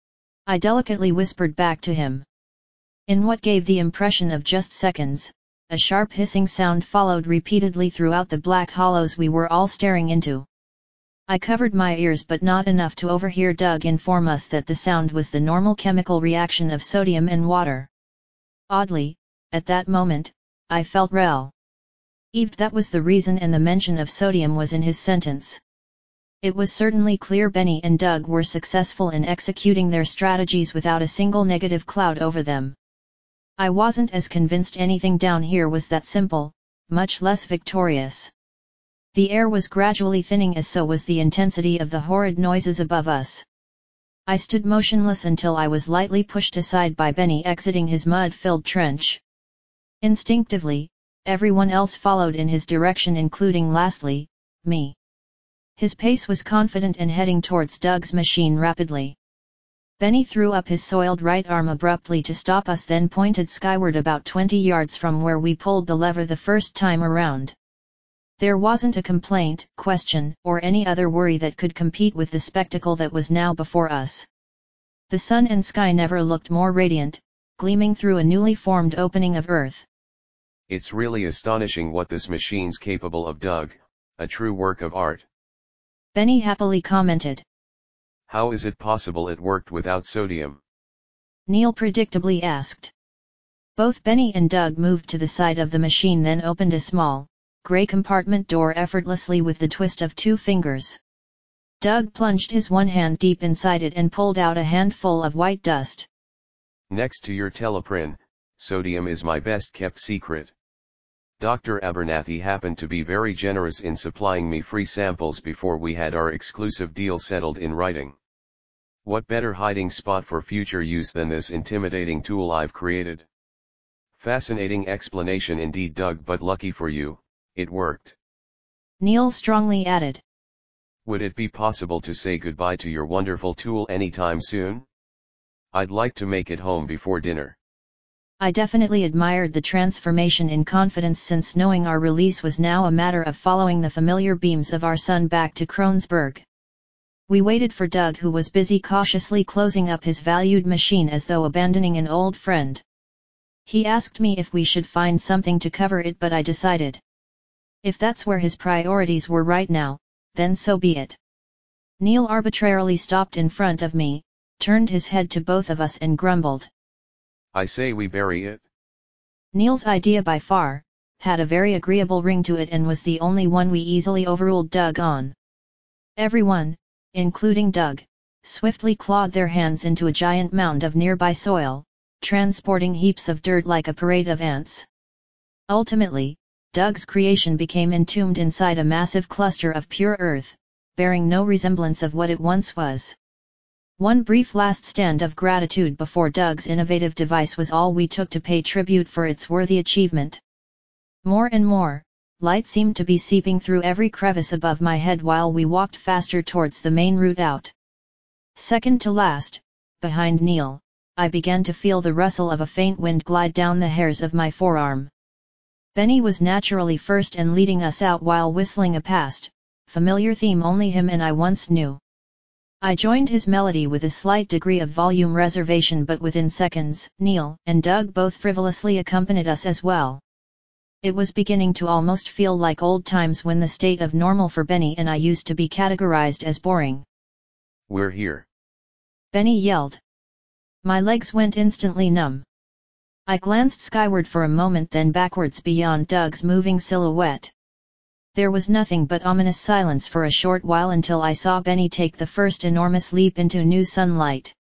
I delicately whispered back to him. In what gave the impression of just seconds, a sharp hissing sound followed repeatedly throughout the black hollows we were all staring into. I covered my ears, but not enough to overhear Doug inform us that the sound was the normal chemical reaction of sodium and water. Oddly, at that moment, I felt relieved that was the reason, and the mention of sodium was in his sentence. It was certainly clear Benny and Doug were successful in executing their strategies without a single negative cloud over them. I wasn't as convinced anything down here was that simple, much less victorious. The air was gradually thinning, as so was the intensity of the horrid noises above us. I stood motionless until I was lightly pushed aside by Benny exiting his mud-filled trench. Instinctively, everyone else followed in his direction, including, lastly, me. His pace was confident and heading towards Doug's machine rapidly. Benny threw up his soiled right arm abruptly to stop us, then pointed skyward about twenty yards from where we pulled the lever the first time around. There wasn't a complaint, question, or any other worry that could compete with the spectacle that was now before us. The sun and sky never looked more radiant, gleaming through a newly formed opening of earth. "It's really astonishing what this machine's capable of, Doug, a true work of art," Benny happily commented. "How is it possible it worked without sodium?" Neil predictably asked. Both Benny and Doug moved to the side of the machine, then opened a small, gray compartment door effortlessly with the twist of two fingers. Doug plunged his one hand deep inside it and pulled out a handful of white dust. Next to your Teleprin, sodium is my best kept secret. Doctor Abernathy happened to be very generous in supplying me free samples before we had our exclusive deal settled in writing. What better hiding spot for future use than this intimidating tool I've created? Fascinating explanation indeed, Doug, but lucky for you, it worked. Neil strongly added. Would it be possible to say goodbye to your wonderful tool anytime soon? I'd like to make it home before dinner. I definitely admired the transformation in confidence, since knowing our release was now a matter of following the familiar beams of our sun back to Kronsberg. We waited for Doug, who was busy cautiously closing up his valued machine as though abandoning an old friend. He asked me if we should find something to cover it, but I decided, if that's where his priorities were right now, then so be it. Neil arbitrarily stopped in front of me, turned his head to both of us and grumbled. I say we bury it. Neil's idea by far had a very agreeable ring to it and was the only one we easily overruled Doug on. Everyone, including Doug, swiftly clawed their hands into a giant mound of nearby soil, transporting heaps of dirt like a parade of ants. Ultimately, Doug's creation became entombed inside a massive cluster of pure earth, bearing no resemblance of what it once was. One brief last stand of gratitude before Doug's innovative device was all we took to pay tribute for its worthy achievement. More and more, light seemed to be seeping through every crevice above my head while we walked faster towards the main route out. Second to last, behind Neil, I began to feel the rustle of a faint wind glide down the hairs of my forearm. Benny was naturally first and leading us out while whistling a past, familiar theme only him and I once knew. I joined his melody with a slight degree of volume reservation, but within seconds, Neil and Doug both frivolously accompanied us as well. It was beginning to almost feel like old times when the state of normal for Benny and I used to be categorized as boring. We're here. Benny yelled. My legs went instantly numb. I glanced skyward for a moment, then backwards beyond Doug's moving silhouette. There was nothing but ominous silence for a short while until I saw Benny take the first enormous leap into new sunlight.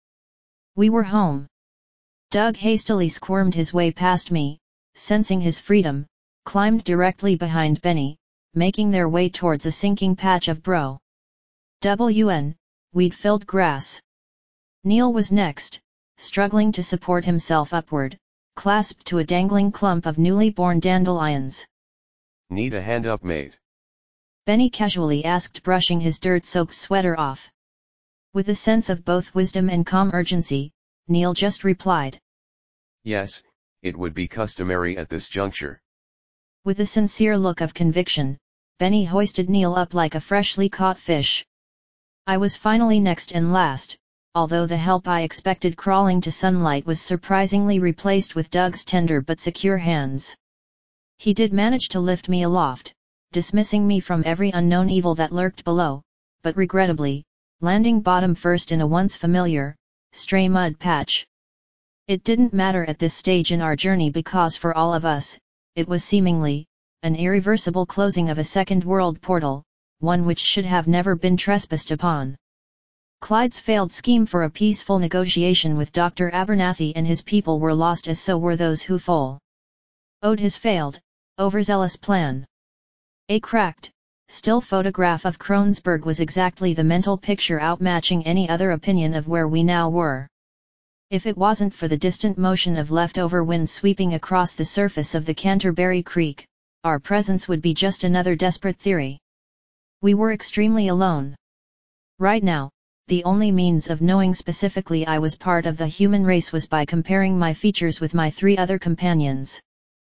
We were home. Doug hastily squirmed his way past me, sensing his freedom, climbed directly behind Benny, making their way towards a sinking patch of bro. W N, weed-filled grass. Neil was next, struggling to support himself upward, clasped to a dangling clump of newly born dandelions. Need a hand up, mate? Benny casually asked, brushing his dirt-soaked sweater off. With a sense of both wisdom and calm urgency, Neil just replied. Yes, it would be customary at this juncture. With a sincere look of conviction, Benny hoisted Neil up like a freshly caught fish. I was finally next and last, although the help I expected crawling to sunlight was surprisingly replaced with Doug's tender but secure hands. He did manage to lift me aloft, dismissing me from every unknown evil that lurked below, but regrettably, landing bottom first in a once familiar, stray mud patch. It didn't matter at this stage in our journey because for all of us, it was seemingly, an irreversible closing of a second world portal, one which should have never been trespassed upon. Clyde's failed scheme for a peaceful negotiation with Doctor Abernathy and his people were lost, as so were those who followed his failed, overzealous plan. A cracked, still photograph of Kronsberg was exactly the mental picture outmatching any other opinion of where we now were. If it wasn't for the distant motion of leftover wind sweeping across the surface of the Canterbury Creek, our presence would be just another desperate theory. We were extremely alone. Right now, the only means of knowing specifically I was part of the human race was by comparing my features with my three other companions.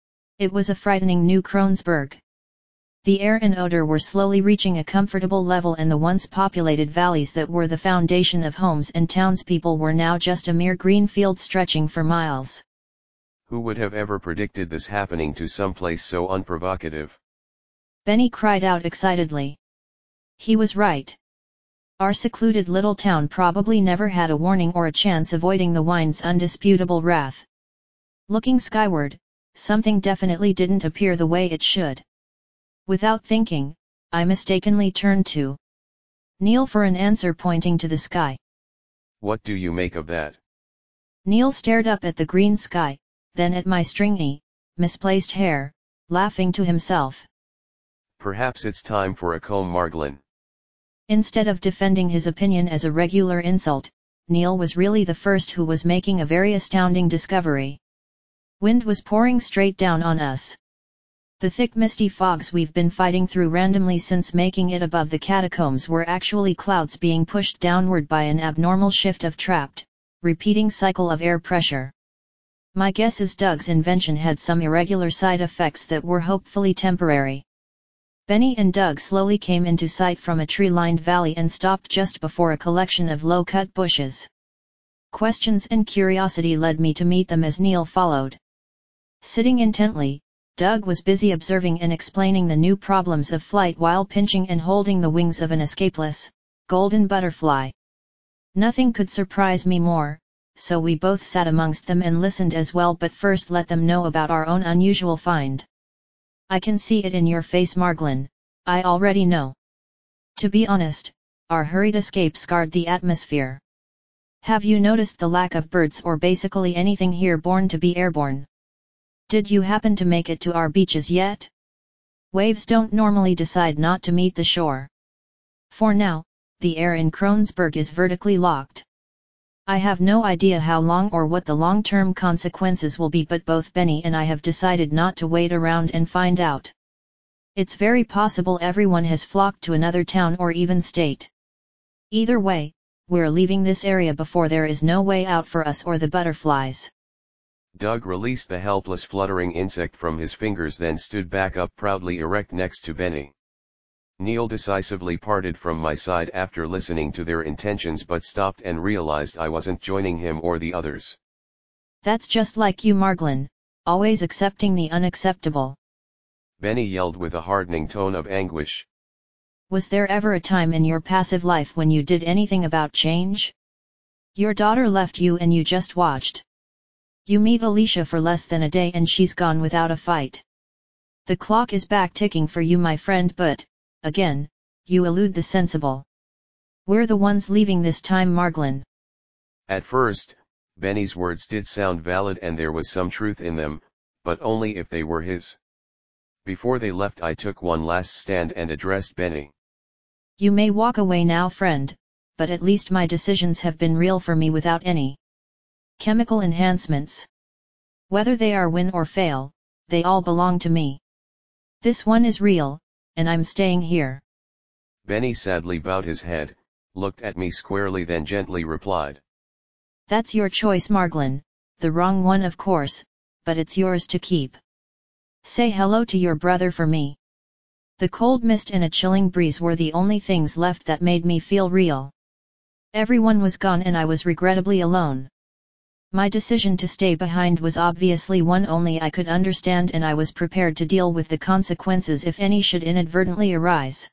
It was a frightening new Kronsberg. The air and odor were slowly reaching a comfortable level, and the once populated valleys that were the foundation of homes and townspeople were now just a mere green field stretching for miles. Who would have ever predicted this happening to some place so unprovocative? Benny cried out excitedly. He was right. Our secluded little town probably never had a warning or a chance avoiding the wind's undisputable wrath. Looking skyward, something definitely didn't appear the way it should. Without thinking, I mistakenly turned to Neil for an answer, pointing to the sky. What do you make of that? Neil stared up at the green sky, then at my stringy, misplaced hair, laughing to himself. Perhaps it's time for a comb, Marglin. Instead of defending his opinion as a regular insult, Neil was really the first who was making a very astounding discovery. Wind was pouring straight down on us. The thick misty fogs we've been fighting through randomly since making it above the catacombs were actually clouds being pushed downward by an abnormal shift of trapped, repeating cycle of air pressure. My guess is Doug's invention had some irregular side effects that were hopefully temporary. Benny and Doug slowly came into sight from a tree-lined valley and stopped just before a collection of low-cut bushes. Questions and curiosity led me to meet them as Neil followed. Sitting intently, Doug was busy observing and explaining the new problems of flight while pinching and holding the wings of an escapeless, golden butterfly. Nothing could surprise me more, so we both sat amongst them and listened as well, but first let them know about our own unusual find. I can see it in your face, Marglin, I already know. To be honest, our hurried escape scarred the atmosphere. Have you noticed the lack of birds or basically anything here born to be airborne? Did you happen to make it to our beaches yet? Waves don't normally decide not to meet the shore. For now, the air in Kronsberg is vertically locked. I have no idea how long or what the long-term consequences will be, but both Benny and I have decided not to wait around and find out. It's very possible everyone has flocked to another town or even state. Either way, we're leaving this area before there is no way out for us or the butterflies. Doug released the helpless fluttering insect from his fingers, then stood back up proudly erect next to Benny. Neil decisively parted from my side after listening to their intentions, but stopped and realized I wasn't joining him or the others. That's just like you, Marglin, always accepting the unacceptable. Benny yelled with a hardening tone of anguish. Was there ever a time in your passive life when you did anything about change? Your daughter left you and you just watched. You meet Alicia for less than a day and she's gone without a fight. The clock is back ticking for you, my friend, but, again, you elude the sensible. We're the ones leaving this time, Marglin. At first, Benny's words did sound valid and there was some truth in them, but only if they were his. Before they left, I took one last stand and addressed Benny. You may walk away now, friend, but at least my decisions have been real for me without any chemical enhancements. Whether they are win or fail, they all belong to me. This one is real, and I'm staying here. Benny sadly bowed his head, looked at me squarely, then gently replied. That's your choice, Marglin, the wrong one of course, but it's yours to keep. Say hello to your brother for me. The cold mist and a chilling breeze were the only things left that made me feel real. Everyone was gone and I was regrettably alone. My decision to stay behind was obviously one only I could understand, and I was prepared to deal with the consequences if any should inadvertently arise.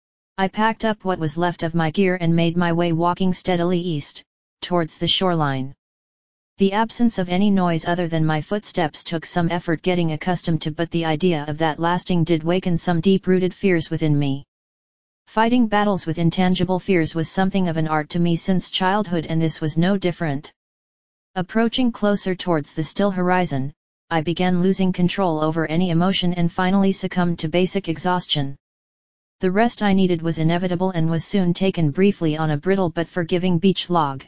I packed up what was left of my gear and made my way, walking steadily east, towards the shoreline. The absence of any noise other than my footsteps took some effort getting accustomed to, but the idea of that lasting did waken some deep-rooted fears within me. Fighting battles with intangible fears was something of an art to me since childhood, and this was no different. Approaching closer towards the still horizon, I began losing control over any emotion and finally succumbed to basic exhaustion. The rest I needed was inevitable and was soon taken briefly on a brittle but forgiving beach log.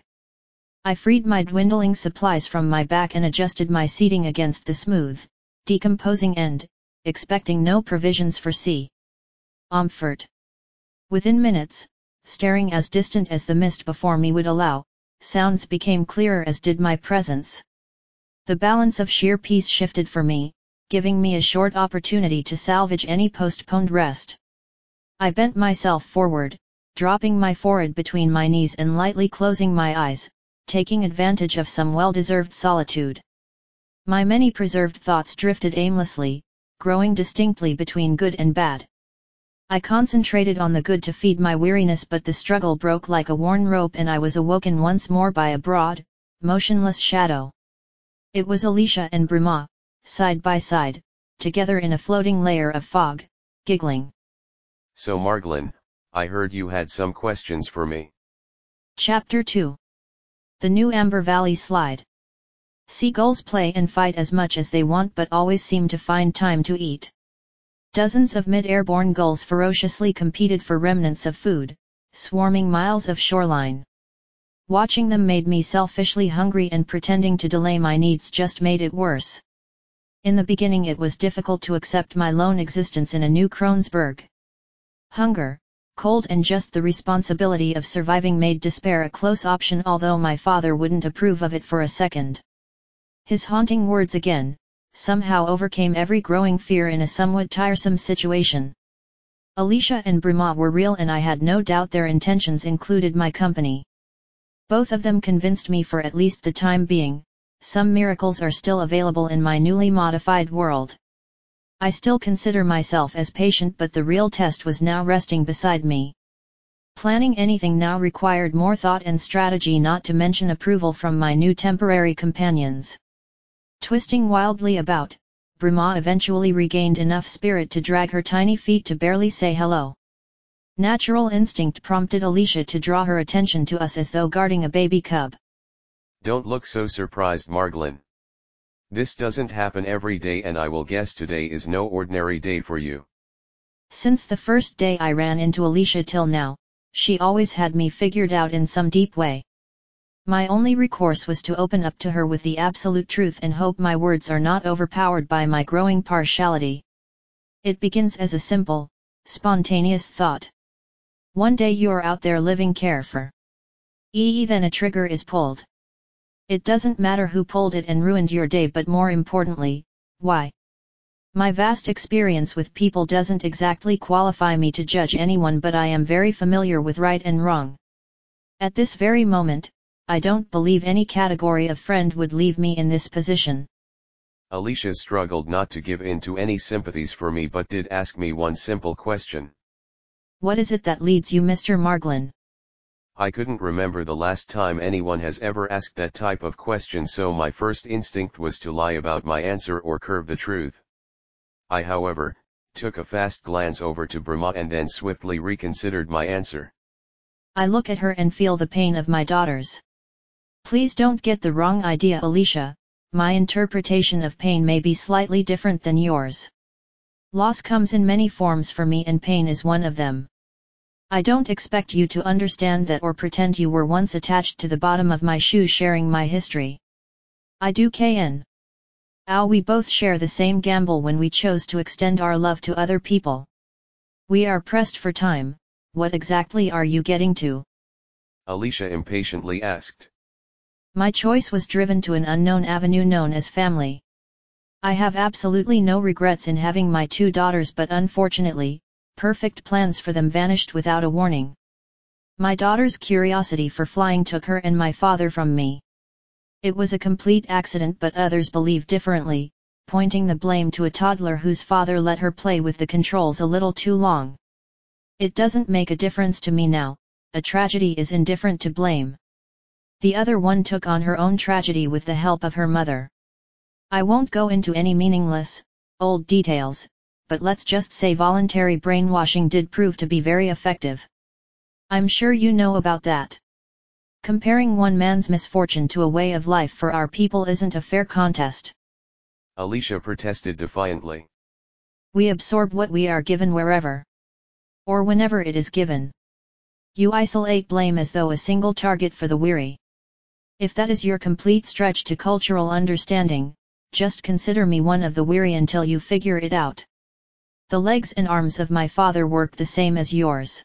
I freed my dwindling supplies from my back and adjusted my seating against the smooth, decomposing end, expecting no provisions for sea. Comfort. Within minutes, staring as distant as the mist before me would allow, sounds became clearer, as did my presence. The balance of sheer peace shifted for me, giving me a short opportunity to salvage any postponed rest. I bent myself forward, dropping my forehead between my knees and lightly closing my eyes, taking advantage of some well-deserved solitude. My many preserved thoughts drifted aimlessly, growing distinctly between good and bad. I concentrated on the good to feed my weariness, but the struggle broke like a worn rope and I was awoken once more by a broad, motionless shadow. It was Alicia and Bruma, side by side, together in a floating layer of fog, giggling. So Marglin, I heard you had some questions for me. Chapter two. The new Amber Valley Slide. Seagulls play and fight as much as they want but always seem to find time to eat. Dozens of mid-airborne gulls ferociously competed for remnants of food, swarming miles of shoreline. Watching them made me selfishly hungry, and pretending to delay my needs just made it worse. In the beginning it was difficult to accept my lone existence in a new Kronsberg. Hunger, cold and just the responsibility of surviving made despair a close option, although my father wouldn't approve of it for a second. His haunting words again, somehow overcame every growing fear in a somewhat tiresome situation. Alicia and Brahma were real, and I had no doubt their intentions included my company. Both of them convinced me, for at least the time being, some miracles are still available in my newly modified world. I still consider myself as patient, but the real test was now resting beside me. Planning anything now required more thought and strategy, not to mention approval from my new temporary companions. Twisting wildly about, Brahma eventually regained enough spirit to drag her tiny feet to barely say hello. Natural instinct prompted Alicia to draw her attention to us as though guarding a baby cub. Don't look so surprised, Marglin. This doesn't happen every day, and I will guess today is no ordinary day for you. Since the first day I ran into Alicia till now, she always had me figured out in some deep way. My only recourse was to open up to her with the absolute truth and hope my words are not overpowered by my growing partiality. It begins as a simple, spontaneous thought. One day you're out there living carefree. E then a trigger is pulled. It doesn't matter who pulled it and ruined your day, but more importantly, why. My vast experience with people doesn't exactly qualify me to judge anyone, but I am very familiar with right and wrong. At this very moment, I don't believe any category of friend would leave me in this position. Alicia struggled not to give in to any sympathies for me, but did ask me one simple question. What is it that leads you, Mister Marglin? I couldn't remember the last time anyone has ever asked that type of question, so my first instinct was to lie about my answer or curve the truth. I, however, took a fast glance over to Brahma and then swiftly reconsidered my answer. I look at her and feel the pain of my daughters. Please don't get the wrong idea, Alicia, my interpretation of pain may be slightly different than yours. Loss comes in many forms for me, and pain is one of them. I don't expect you to understand that or pretend you were once attached to the bottom of my shoe sharing my history. I do Kn. Ow, we both share the same gamble when we chose to extend our love to other people. We are pressed for time. What exactly are you getting to? Alicia impatiently asked. My choice was driven to an unknown avenue known as family. I have absolutely no regrets in having my two daughters, but unfortunately, perfect plans for them vanished without a warning. My daughter's curiosity for flying took her and my father from me. It was a complete accident, but others believe differently, pointing the blame to a toddler whose father let her play with the controls a little too long. It doesn't make a difference to me now, a tragedy is indifferent to blame. The other one took on her own tragedy with the help of her mother. I won't go into any meaningless, old details, but let's just say voluntary brainwashing did prove to be very effective. I'm sure you know about that. Comparing one man's misfortune to a way of life for our people isn't a fair contest. Alicia protested defiantly. We absorb what we are given wherever, or whenever it is given. You isolate blame as though a single target for the weary. If that is your complete stretch to cultural understanding, just consider me one of the weary until you figure it out. The legs and arms of my father worked the same as yours.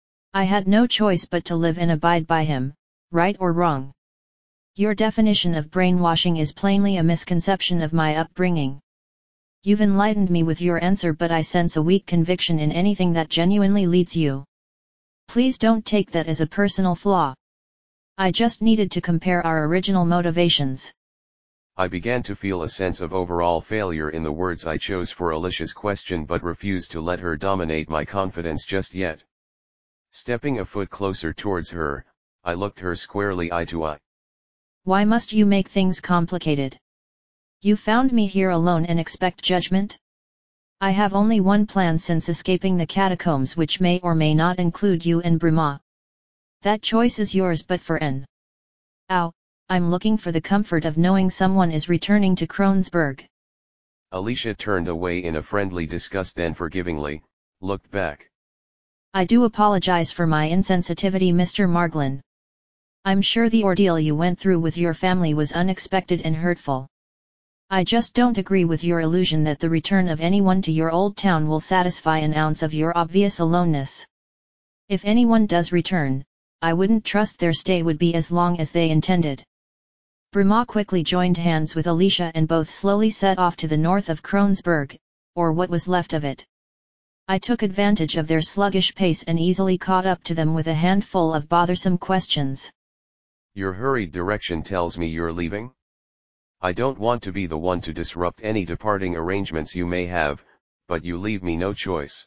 I had no choice but to live and abide by him, right or wrong. Your definition of brainwashing is plainly a misconception of my upbringing. You've enlightened me with your answer, but I sense a weak conviction in anything that genuinely leads you. Please don't take that as a personal flaw. I just needed to compare our original motivations. I began to feel a sense of overall failure in the words I chose for Alicia's question, but refused to let her dominate my confidence just yet. Stepping a foot closer towards her, I looked her squarely eye to eye. Why must you make things complicated? You found me here alone and expect judgment? I have only one plan since escaping the catacombs, which may or may not include you and Bruma. That choice is yours, but for N. Ow, I'm looking for the comfort of knowing someone is returning to Kronsberg. Alicia turned away in a friendly disgust, then forgivingly looked back. I do apologize for my insensitivity, Mister Margolin. I'm sure the ordeal you went through with your family was unexpected and hurtful. I just don't agree with your illusion that the return of anyone to your old town will satisfy an ounce of your obvious aloneness. If anyone does return, I wouldn't trust their stay would be as long as they intended. Bruma quickly joined hands with Alicia and both slowly set off to the north of Kronsberg, or what was left of it. I took advantage of their sluggish pace and easily caught up to them with a handful of bothersome questions. Your hurried direction tells me you're leaving? I don't want to be the one to disrupt any departing arrangements you may have, but you leave me no choice.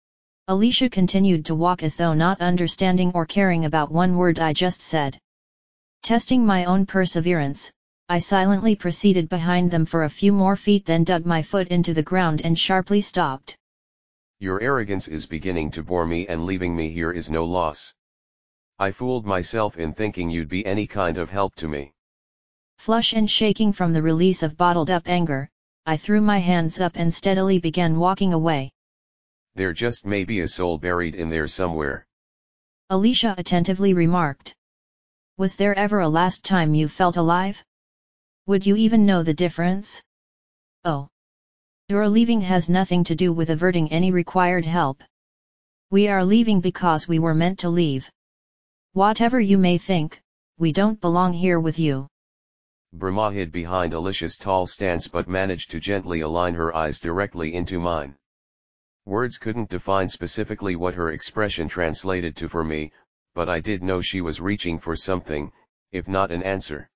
Alicia continued to walk as though not understanding or caring about one word I just said. Testing my own perseverance, I silently proceeded behind them for a few more feet, then dug my foot into the ground and sharply stopped. Your arrogance is beginning to bore me, and leaving me here is no loss. I fooled myself in thinking you'd be any kind of help to me. Flush and shaking from the release of bottled-up anger, I threw my hands up and steadily began walking away. There just may be a soul buried in there somewhere. Alicia attentively remarked. Was there ever a last time you felt alive? Would you even know the difference? Oh. Your leaving has nothing to do with averting any required help. We are leaving because we were meant to leave. Whatever you may think, we don't belong here with you. Bruma hid behind Alicia's tall stance but managed to gently align her eyes directly into mine. Words couldn't define specifically what her expression translated to for me, but I did know she was reaching for something, if not an answer.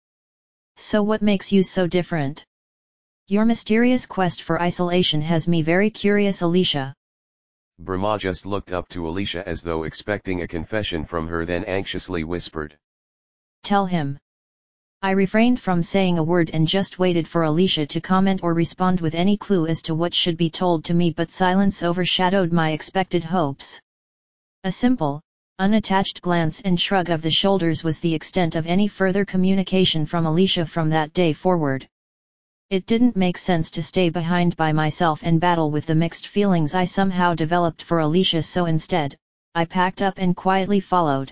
So what makes you so different? Your mysterious quest for isolation has me very curious, Alicia. Bruma just looked up to Alicia as though expecting a confession from her, then anxiously whispered. Tell him. I refrained from saying a word and just waited for Alicia to comment or respond with any clue as to what should be told to me, but silence overshadowed my expected hopes. A simple, unattached glance and shrug of the shoulders was the extent of any further communication from Alicia from that day forward. It didn't make sense to stay behind by myself and battle with the mixed feelings I somehow developed for Alicia, so instead, I packed up and quietly followed.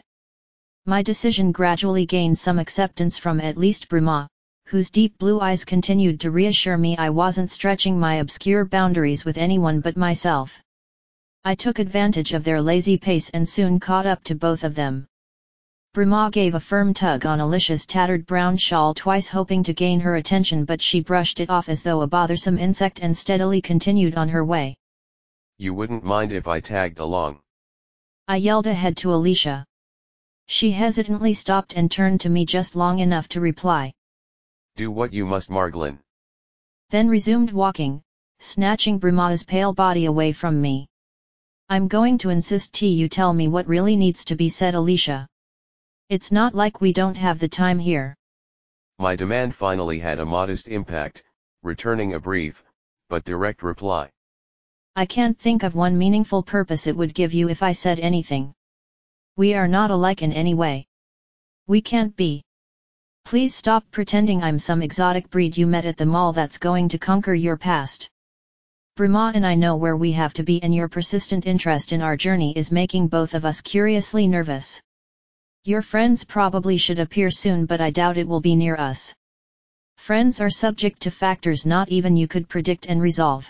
My decision gradually gained some acceptance from at least Bruma, whose deep blue eyes continued to reassure me I wasn't stretching my obscure boundaries with anyone but myself. I took advantage of their lazy pace and soon caught up to both of them. Bruma gave a firm tug on Alicia's tattered brown shawl twice, hoping to gain her attention, but she brushed it off as though a bothersome insect and steadily continued on her way. You wouldn't mind if I tagged along? I yelled ahead to Alicia. She hesitantly stopped and turned to me just long enough to reply. Do what you must, Margolin. Then resumed walking, snatching Bruma's pale body away from me. I'm going to insist T you tell me what really needs to be said, Alicia. It's not like we don't have the time here. My demand finally had a modest impact, returning a brief, but direct reply. I can't think of one meaningful purpose it would give you if I said anything. We are not alike in any way. We can't be. Please stop pretending I'm some exotic breed you met at the mall that's going to conquer your past. Bruma and I know where we have to be, and your persistent interest in our journey is making both of us curiously nervous. Your friends probably should appear soon, but I doubt it will be near us. Friends are subject to factors not even you could predict and resolve.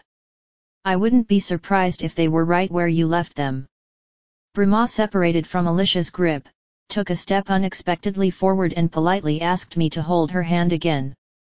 I wouldn't be surprised if they were right where you left them. Bruma separated from Alicia's grip, took a step unexpectedly forward and politely asked me to hold her hand again.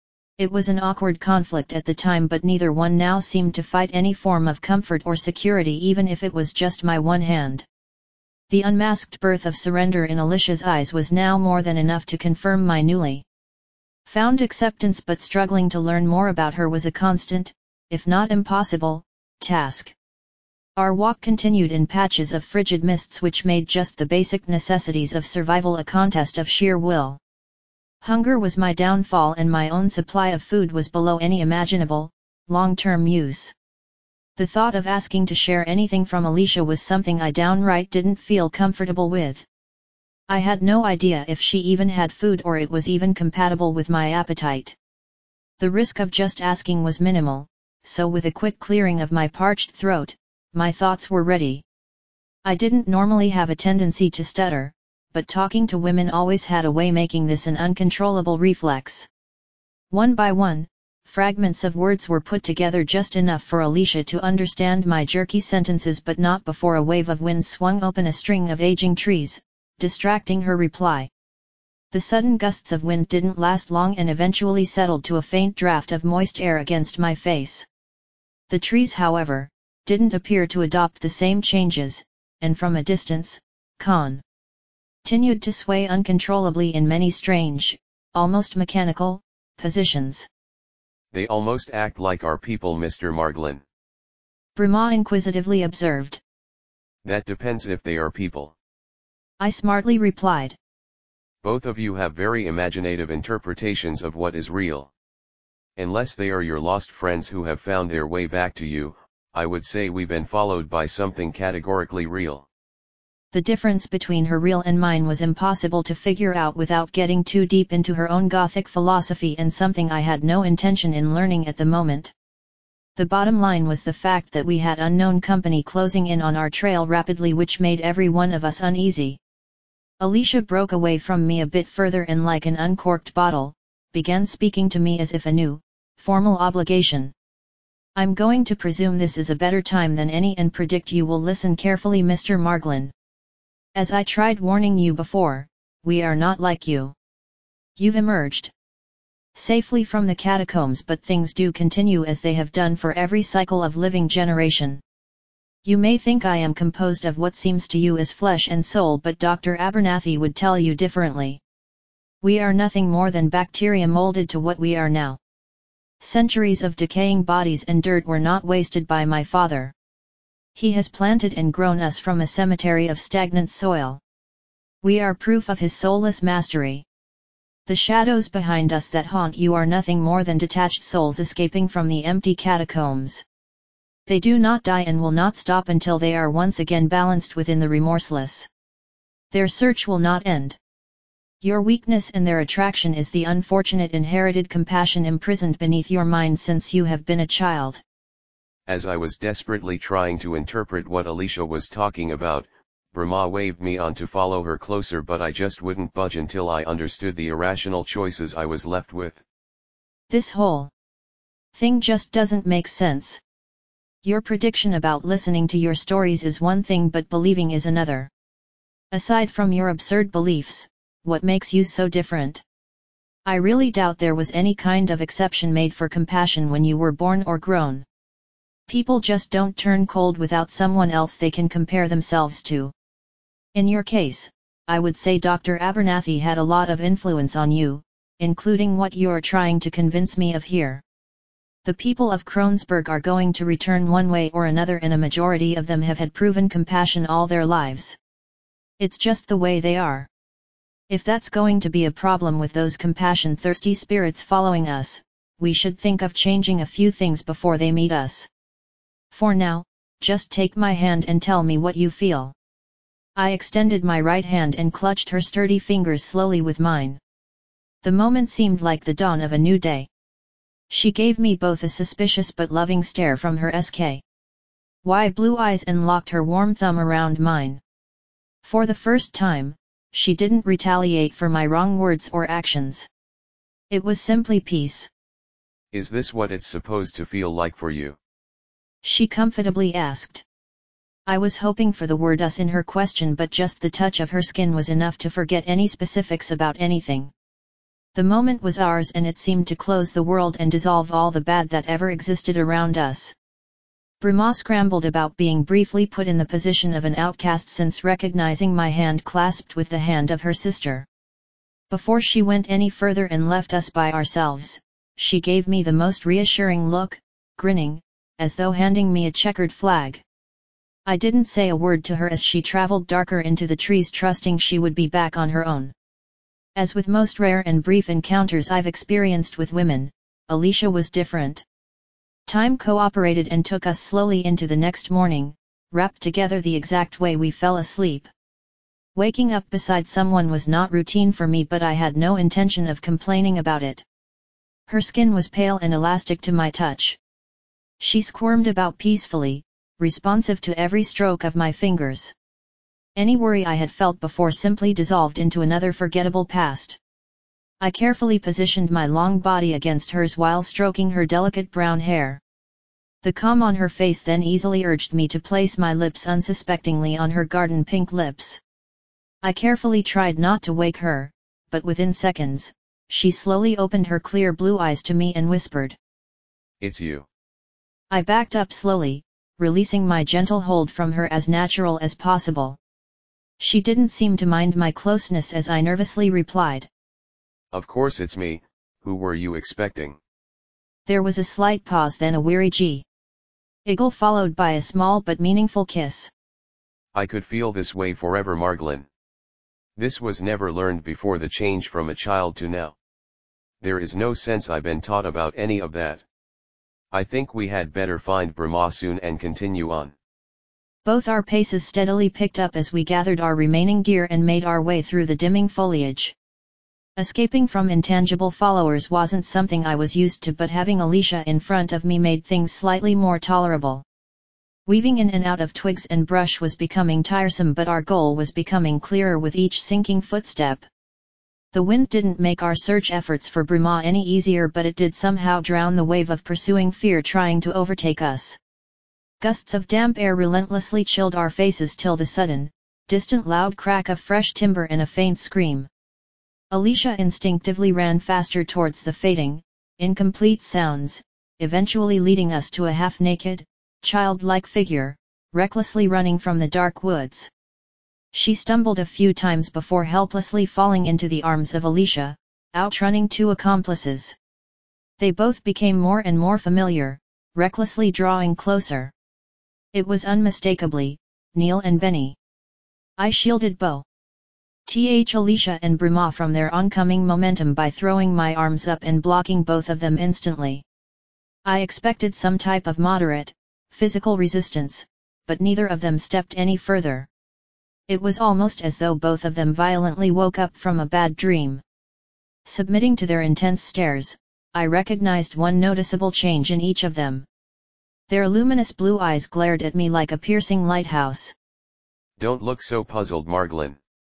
It was an awkward conflict at the time, but neither one now seemed to fight any form of comfort or security, even if it was just my one hand. The unmasked birth of surrender in Alicia's eyes was now more than enough to confirm my newly found acceptance, but struggling to learn more about her was a constant, if not impossible, task. Our walk continued in patches of frigid mists which made just the basic necessities of survival a contest of sheer will. Hunger was my downfall, and my own supply of food was below any imaginable, long-term use. The thought of asking to share anything from Alicia was something I downright didn't feel comfortable with. I had no idea if she even had food or it was even compatible with my appetite. The risk of just asking was minimal, so with a quick clearing of my parched throat, my thoughts were ready. I didn't normally have a tendency to stutter, but talking to women always had a way making this an uncontrollable reflex. One by one, fragments of words were put together just enough for Alicia to understand my jerky sentences, but not before a wave of wind swung open a string of aging trees, distracting her reply. The sudden gusts of wind didn't last long and eventually settled to a faint draft of moist air against my face. The trees, however, didn't appear to adopt the same changes, and from a distance, Con continued to sway uncontrollably in many strange, almost mechanical, positions. They almost act like our people, Mister Marglin. Brahma inquisitively observed. That depends if they are people. I smartly replied. Both of you have very imaginative interpretations of what is real. Unless they are your lost friends who have found their way back to you, I would say we've been followed by something categorically real. The difference between her real and mine was impossible to figure out without getting too deep into her own Gothic philosophy, and something I had no intention in learning at the moment. The bottom line was the fact that we had unknown company closing in on our trail rapidly, which made every one of us uneasy. Alicia broke away from me a bit further and, like an uncorked bottle, began speaking to me as if a new, formal obligation. I'm going to presume this is a better time than any and predict you will listen carefully, Mister Marglin. As I tried warning you before, we are not like you. You've emerged safely from the catacombs, but things do continue as they have done for every cycle of living generation. You may think I am composed of what seems to you as flesh and soul, but Doctor Abernathy would tell you differently. We are nothing more than bacteria molded to what we are now. Centuries of decaying bodies and dirt were not wasted by my father. He has planted and grown us from a cemetery of stagnant soil. We are proof of his soulless mastery. The shadows behind us that haunt you are nothing more than detached souls escaping from the empty catacombs. They do not die and will not stop until they are once again balanced within the remorseless. Their search will not end. Your weakness and their attraction is the unfortunate inherited compassion imprisoned beneath your mind since you have been a child. As I was desperately trying to interpret what Alicia was talking about, Brahma waved me on to follow her closer, but I just wouldn't budge until I understood the irrational choices I was left with. This whole thing just doesn't make sense. Your prediction about listening to your stories is one thing, but believing is another. Aside from your absurd beliefs, what makes you so different? I really doubt there was any kind of exception made for compassion when you were born or grown. People just don't turn cold without someone else they can compare themselves to. In your case, I would say Doctor Abernathy had a lot of influence on you, including what you're trying to convince me of here. The people of Kronsberg are going to return one way or another, and a majority of them have had proven compassion all their lives. It's just the way they are. If that's going to be a problem with those compassion-thirsty spirits following us, we should think of changing a few things before they meet us. For now, just take my hand and tell me what you feel. I extended my right hand and clutched her sturdy fingers slowly with mine. The moment seemed like the dawn of a new day. She gave me both a suspicious but loving stare from her S K Y blue eyes and locked her warm thumb around mine. For the first time, she didn't retaliate for my wrong words or actions. It was simply peace. Is this what it's supposed to feel like for you? She comfortably asked. I was hoping for the word us in her question, but just the touch of her skin was enough to forget any specifics about anything. The moment was ours, and it seemed to close the world and dissolve all the bad that ever existed around us. Brahma scrambled about being briefly put in the position of an outcast since recognizing my hand clasped with the hand of her sister. Before she went any further and left us by ourselves, she gave me the most reassuring look, grinning, as though handing me a checkered flag. I didn't say a word to her as she traveled darker into the trees, trusting she would be back on her own. As with most rare and brief encounters I've experienced with women, Alicia was different. Time cooperated and took us slowly into the next morning, wrapped together the exact way we fell asleep. Waking up beside someone was not routine for me, but I had no intention of complaining about it. Her skin was pale and elastic to my touch. She squirmed about peacefully, responsive to every stroke of my fingers. Any worry I had felt before simply dissolved into another forgettable past. I carefully positioned my long body against hers while stroking her delicate brown hair. The calm on her face then easily urged me to place my lips unsuspectingly on her garden pink lips. I carefully tried not to wake her, but within seconds, she slowly opened her clear blue eyes to me and whispered, "It's you." I backed up slowly, releasing my gentle hold from her as natural as possible. She didn't seem to mind my closeness as I nervously replied, "Of course it's me, who were you expecting?" There was a slight pause, then a weary giggle followed by a small but meaningful kiss. "I could feel this way forever, Marglin. This was never learned before the change from a child to now. There is no sense I've been taught about any of that. I think we had better find Brahma soon and continue on." Both our paces steadily picked up as we gathered our remaining gear and made our way through the dimming foliage. Escaping from intangible followers wasn't something I was used to, but having Alicia in front of me made things slightly more tolerable. Weaving in and out of twigs and brush was becoming tiresome, but our goal was becoming clearer with each sinking footstep. The wind didn't make our search efforts for Brahma any easier, but it did somehow drown the wave of pursuing fear trying to overtake us. Gusts of damp air relentlessly chilled our faces till the sudden, distant loud crack of fresh timber and a faint scream. Alicia instinctively ran faster towards the fading, incomplete sounds, eventually leading us to a half-naked, childlike figure, recklessly running from the dark woods. She stumbled a few times before helplessly falling into the arms of Alicia, outrunning two accomplices. They both became more and more familiar, recklessly drawing closer. It was unmistakably Neil and Benny. I shielded both Alicia and Brahma from their oncoming momentum by throwing my arms up and blocking both of them instantly. I expected some type of moderate, physical resistance, but neither of them stepped any further. It was almost as though both of them violently woke up from a bad dream. Submitting to their intense stares, I recognized one noticeable change in each of them. Their luminous blue eyes glared at me like a piercing lighthouse. "Don't look so puzzled, Marglin.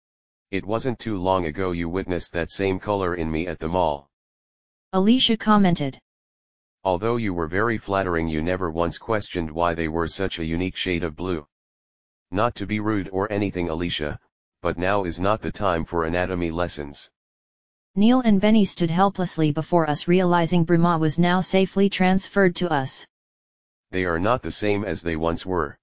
It wasn't too long ago you witnessed that same color in me at the mall," Alicia commented. "Although you were very flattering, you never once questioned why they were such a unique shade of blue. Not to be rude or anything, Alicia, but now is not the time for anatomy lessons." Neil and Benny stood helplessly before us, realizing Brahma was now safely transferred to us. "They are not the same as they once were,"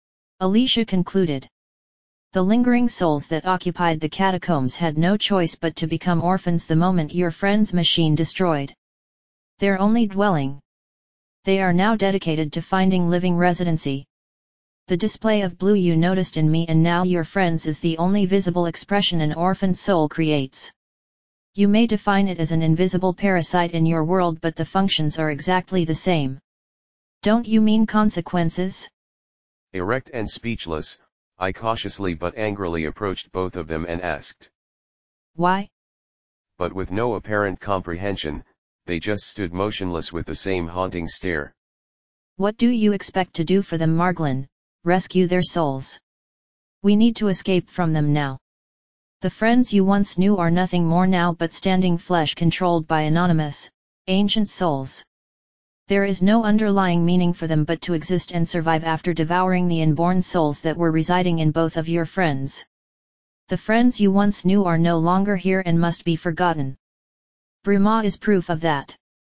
Alicia concluded. "The lingering souls that occupied the catacombs had no choice but to become orphans the moment your friend's machine destroyed their only dwelling. They are now dedicated to finding living residency. The display of blue you noticed in me and now your friends is the only visible expression an orphaned soul creates. You may define it as an invisible parasite in your world, but the functions are exactly the same. Don't you mean consequences?" Erect and speechless, I cautiously but angrily approached both of them and asked, "Why?" But with no apparent comprehension, they just stood motionless with the same haunting stare. "What do you expect to do for them, Marglin? Rescue their souls? We need to escape from them now. The friends you once knew are nothing more now but standing flesh controlled by anonymous, ancient souls. There is no underlying meaning for them but to exist and survive after devouring the inborn souls that were residing in both of your friends. The friends you once knew are no longer here and must be forgotten. Brahma is proof of that."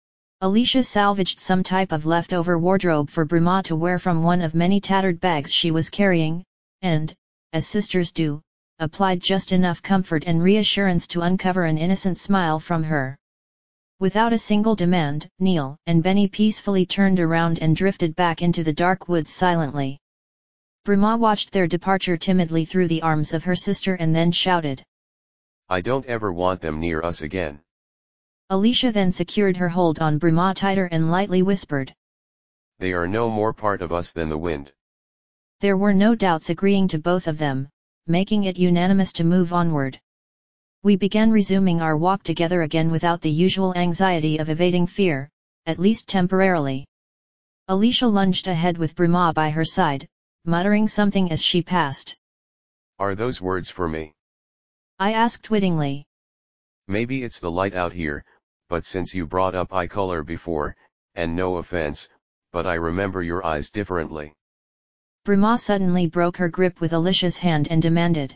Alicia salvaged some type of leftover wardrobe for Brahma to wear from one of many tattered bags she was carrying, and, as sisters do, applied just enough comfort and reassurance to uncover an innocent smile from her. Without a single demand, Neil and Benny peacefully turned around and drifted back into the dark woods silently. Brahma watched their departure timidly through the arms of her sister and then shouted, "I don't ever want them near us again." Alicia then secured her hold on Brahma tighter and lightly whispered, They are no more part of us than the wind. There were no doubts agreeing to both of them, making it unanimous to move onward. We began resuming our walk together again without the usual anxiety of evading fear, at least temporarily. Alicia lunged ahead with Brahma by her side, muttering something as she passed. Are those words for me? I asked wittingly. Maybe it's the light out here, but since you brought up eye color before, and no offense, but I remember your eyes differently. Brahma suddenly broke her grip with Alicia's hand and demanded.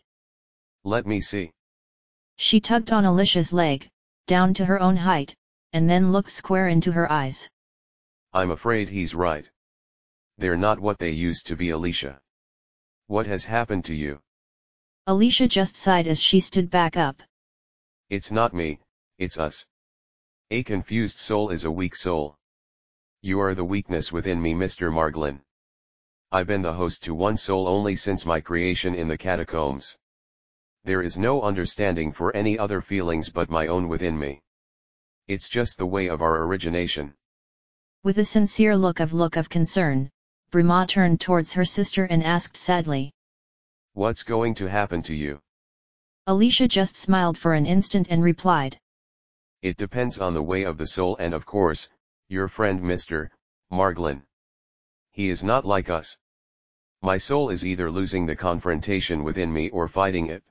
Let me see. She tugged on Alicia's leg, down to her own height, and then looked square into her eyes. I'm afraid he's right. They're not what they used to be, Alicia. What has happened to you? Alicia just sighed as she stood back up. It's not me, it's us. A confused soul is a weak soul. You are the weakness within me, Mister Marglin. I've been the host to one soul only since my creation in the catacombs. There is no understanding for any other feelings but my own within me. It's just the way of our origination. With a sincere look of look of concern, Brahma turned towards her sister and asked sadly. What's going to happen to you? Alicia just smiled for an instant and replied. It depends on the way of the soul and of course, your friend Mister Marglin. He is not like us. My soul is either losing the confrontation within me or fighting it.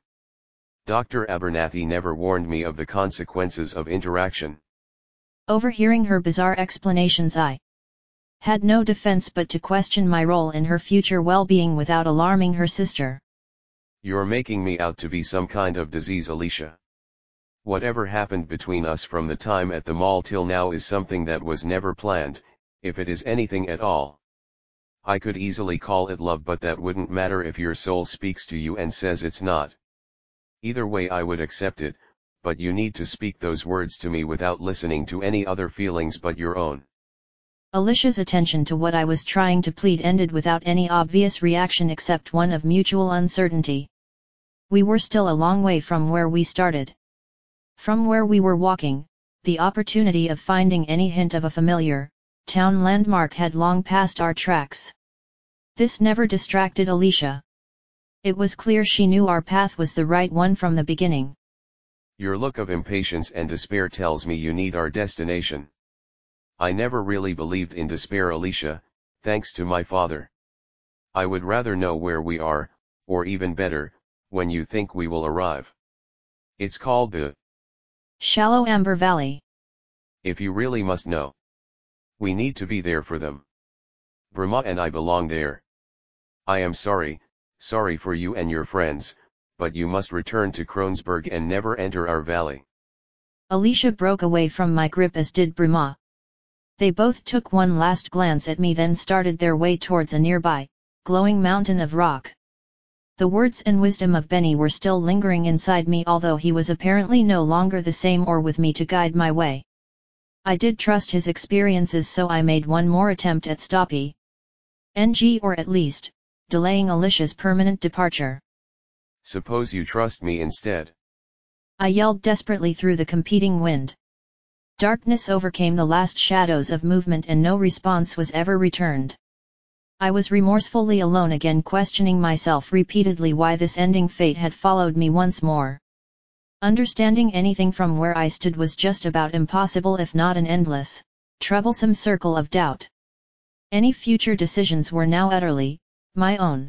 Doctor Abernathy never warned me of the consequences of interaction. Overhearing her bizarre explanations, I had no defense but to question my role in her future well-being without alarming her sister. You're making me out to be some kind of disease, Alicia. Whatever happened between us from the time at the mall till now is something that was never planned, if it is anything at all. I could easily call it love, but that wouldn't matter if your soul speaks to you and says it's not. Either way I would accept it, but you need to speak those words to me without listening to any other feelings but your own. Alicia's attention to what I was trying to plead ended without any obvious reaction except one of mutual uncertainty. We were still a long way from where we started. From where we were walking, the opportunity of finding any hint of a familiar, town landmark had long passed our tracks. This never distracted Alicia. It was clear she knew our path was the right one from the beginning. Your look of impatience and despair tells me you need our destination. I never really believed in despair, Alicia, thanks to my father. I would rather know where we are, or even better, when you think we will arrive. It's called the Shallow Amber Valley. If you really must know. We need to be there for them. Brahma and I belong there. I am sorry, sorry for you and your friends, but you must return to Kronsberg and never enter our valley. Alicia broke away from my grip as did Brahma. They both took one last glance at me, then started their way towards a nearby, glowing mountain of rock. The words and wisdom of Benny were still lingering inside me, although he was apparently no longer the same or with me to guide my way. I did trust his experiences, so I made one more attempt at stopping N G or at least, delaying Alicia's permanent departure. Suppose you trust me instead? I yelled desperately through the competing wind. Darkness overcame the last shadows of movement and no response was ever returned. I was remorsefully alone again, questioning myself repeatedly why this ending fate had followed me once more. Understanding anything from where I stood was just about impossible, if not an endless, troublesome circle of doubt. Any future decisions were now utterly my own.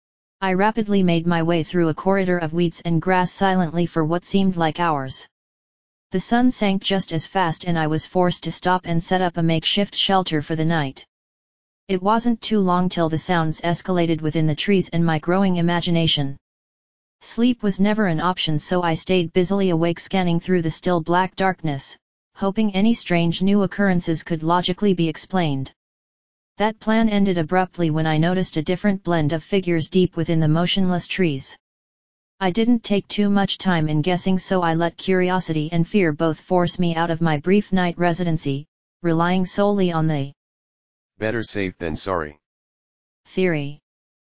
I rapidly made my way through a corridor of weeds and grass silently for what seemed like hours. The sun sank just as fast and I was forced to stop and set up a makeshift shelter for the night. It wasn't too long till the sounds escalated within the trees and my growing imagination. Sleep was never an option, so I stayed busily awake, scanning through the still black darkness, hoping any strange new occurrences could logically be explained. That plan ended abruptly when I noticed a different blend of figures deep within the motionless trees. I didn't take too much time in guessing, so I let curiosity and fear both force me out of my brief night residency, relying solely on the better safe than sorry theory.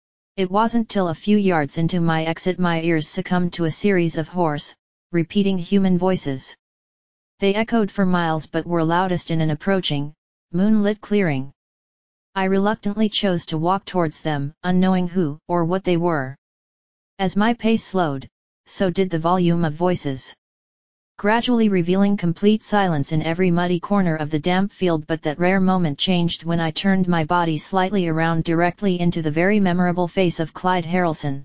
It wasn't till a few yards into my exit my ears succumbed to a series of hoarse, repeating human voices. They echoed for miles but were loudest in an approaching, moonlit clearing. I reluctantly chose to walk towards them, unknowing who or what they were. As my pace slowed, so did the volume of voices, gradually revealing complete silence in every muddy corner of the damp field. But that rare moment changed when I turned my body slightly around directly into the very memorable face of Clyde Harrelson.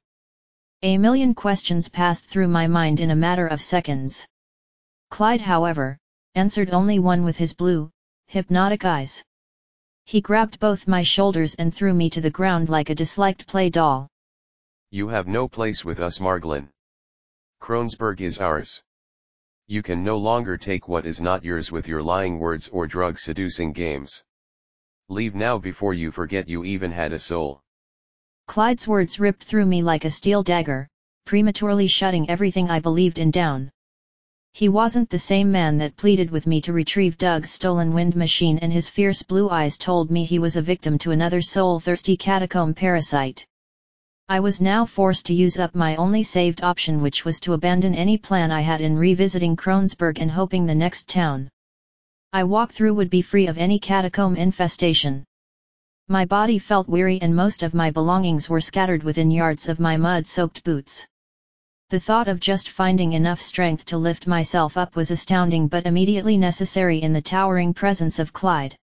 A million questions passed through my mind in a matter of seconds. Clyde, however, answered only one with his blue, hypnotic eyes. He grabbed both my shoulders and threw me to the ground like a disliked play doll. You have no place with us, Marglin. Kronesburg is ours. You can no longer take what is not yours with your lying words or drug-seducing games. Leave now before you forget you even had a soul. Clyde's words ripped through me like a steel dagger, prematurely shutting everything I believed in down. He wasn't the same man that pleaded with me to retrieve Doug's stolen wind machine, and his fierce blue eyes told me he was a victim to another soul-thirsty catacomb parasite. I was now forced to use up my only saved option, which was to abandon any plan I had in revisiting Kronesburg and hoping the next town I walked through would be free of any catacomb infestation. My body felt weary and most of my belongings were scattered within yards of my mud-soaked boots. The thought of just finding enough strength to lift myself up was astounding but immediately necessary in the towering presence of Clyde.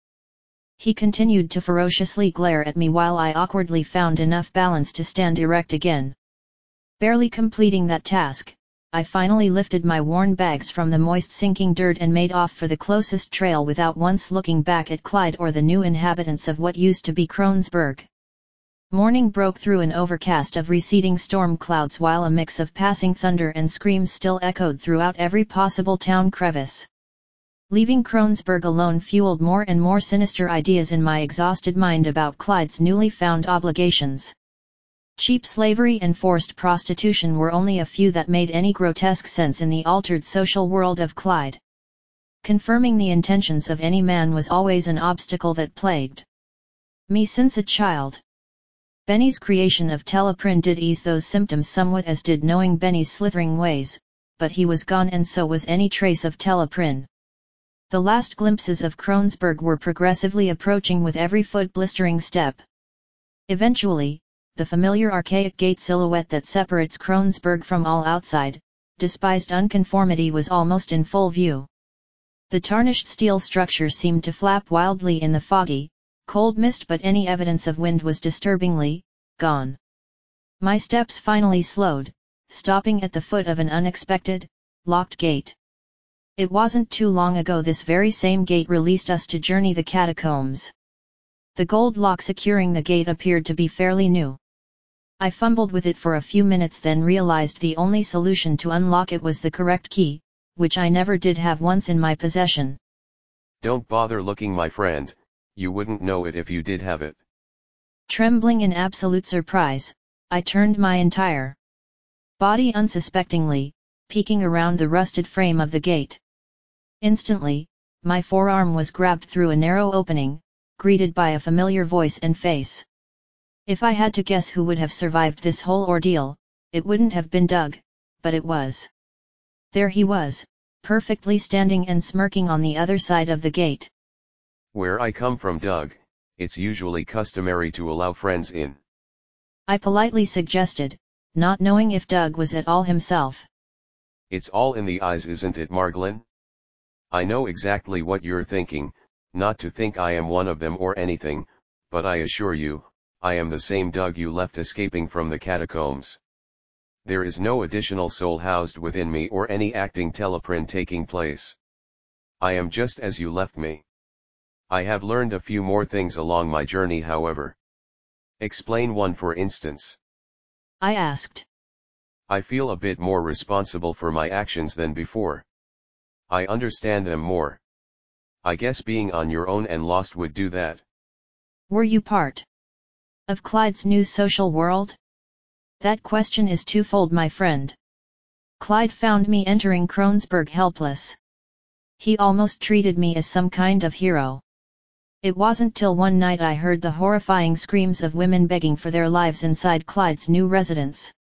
He continued to ferociously glare at me while I awkwardly found enough balance to stand erect again. Barely completing that task, I finally lifted my worn bags from the moist sinking dirt and made off for the closest trail without once looking back at Clyde or the new inhabitants of what used to be Kronesburg. Morning broke through an overcast of receding storm clouds while a mix of passing thunder and screams still echoed throughout every possible town crevice. Leaving Kronesburg alone fueled more and more sinister ideas in my exhausted mind about Clyde's newly found obligations. Cheap slavery and forced prostitution were only a few that made any grotesque sense in the altered social world of Clyde. Confirming the intentions of any man was always an obstacle that plagued me since a child. Benny's creation of Teleprin did ease those symptoms somewhat, as did knowing Benny's slithering ways, but he was gone and so was any trace of Teleprin. The last glimpses of Kronesburg were progressively approaching with every foot blistering step. Eventually, the familiar archaic gate silhouette that separates Kronesburg from all outside, despised unconformity was almost in full view. The tarnished steel structure seemed to flap wildly in the foggy, cold mist, but any evidence of wind was disturbingly gone. My steps finally slowed, stopping at the foot of an unexpected, locked gate. It wasn't too long ago this very same gate released us to journey the catacombs. The gold lock securing the gate appeared to be fairly new. I fumbled with it for a few minutes, then realized the only solution to unlock it was the correct key, which I never did have once in my possession. Don't bother looking, my friend, you wouldn't know it if you did have it. Trembling in absolute surprise, I turned my entire body unsuspectingly, peeking around the rusted frame of the gate. Instantly, my forearm was grabbed through a narrow opening, greeted by a familiar voice and face. If I had to guess who would have survived this whole ordeal, it wouldn't have been Doug, but it was. There he was, perfectly standing and smirking on the other side of the gate. Where I come from, Doug, it's usually customary to allow friends in. I politely suggested, not knowing if Doug was at all himself. It's all in the eyes, isn't it, Marglin? I know exactly what you're thinking, not to think I am one of them or anything, but I assure you, I am the same Doug you left escaping from the catacombs. There is no additional soul housed within me or any acting Teleprin taking place. I am just as you left me. I have learned a few more things along my journey, however. Explain one, for instance. I asked. I feel a bit more responsible for my actions than before. I understand them more. I guess being on your own and lost would do that. Were you part of Clyde's new social world? That question is twofold, my friend. Clyde found me entering Kronesburg helpless. He almost treated me as some kind of hero. It wasn't till one night I heard the horrifying screams of women begging for their lives inside Clyde's new residence.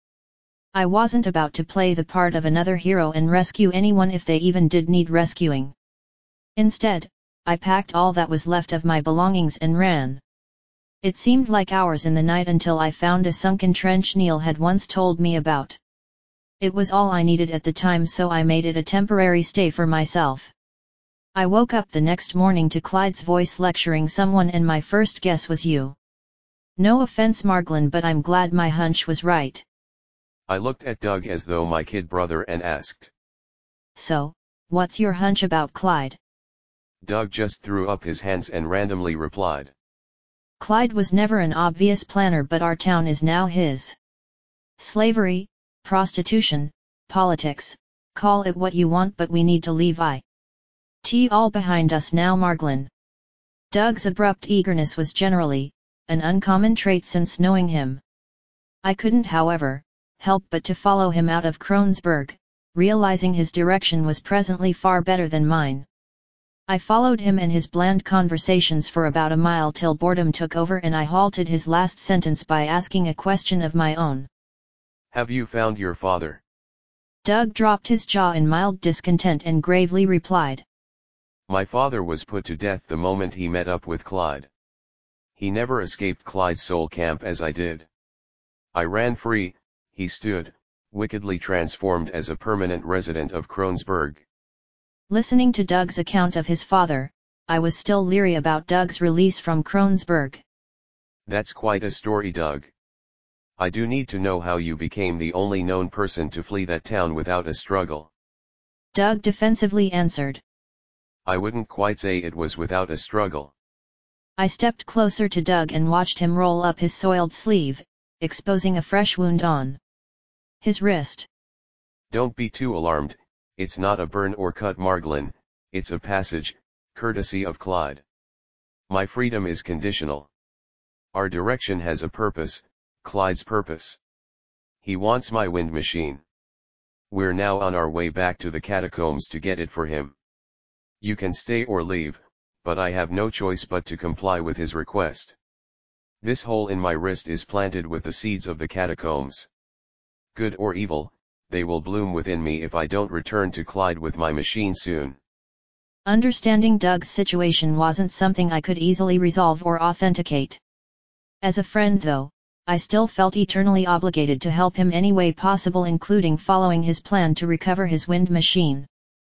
I wasn't about to play the part of another hero and rescue anyone if they even did need rescuing. Instead, I packed all that was left of my belongings and ran. It seemed like hours in the night until I found a sunken trench Neil had once told me about. It was all I needed at the time, so I made it a temporary stay for myself. I woke up the next morning to Clyde's voice lecturing someone, and my first guess was you. No offense, Marglen, but I'm glad my hunch was right. I looked at Doug as though my kid brother and asked. So, what's your hunch about Clyde? Doug just threw up his hands and randomly replied. Clyde was never an obvious planner, but our town is now his. Slavery, prostitution, politics, call it what you want, but we need to leave it all behind us now, Marglen. Doug's abrupt eagerness was generally an uncommon trait since knowing him. I couldn't, however, help but to follow him out of Kronsberg, realizing his direction was presently far better than mine. I followed him and his bland conversations for about a mile till boredom took over and I halted his last sentence by asking a question of my own. Have you found your father? Doug dropped his jaw in mild discontent and gravely replied. My father was put to death the moment he met up with Clyde. He never escaped Clyde's soul camp as I did. I ran free. He stood, wickedly transformed as a permanent resident of Kronsberg. Listening to Doug's account of his father, I was still leery about Doug's release from Kronsberg. That's quite a story, Doug. I do need to know how you became the only known person to flee that town without a struggle. Doug defensively answered. I wouldn't quite say it was without a struggle. I stepped closer to Doug and watched him roll up his soiled sleeve, exposing a fresh wound on his wrist. Don't be too alarmed, it's not a burn or cut, Marglen, it's a passage, courtesy of Clyde. My freedom is conditional. Our direction has a purpose, Clyde's purpose. He wants my wind machine. We're now on our way back to the catacombs to get it for him. You can stay or leave, but I have no choice but to comply with his request. This hole in my wrist is planted with the seeds of the catacombs. Good or evil, they will bloom within me if I don't return to Clyde with my machine soon. Understanding Doug's situation wasn't something I could easily resolve or authenticate. As a friend, though, I still felt eternally obligated to help him any way possible, including following his plan to recover his wind machine.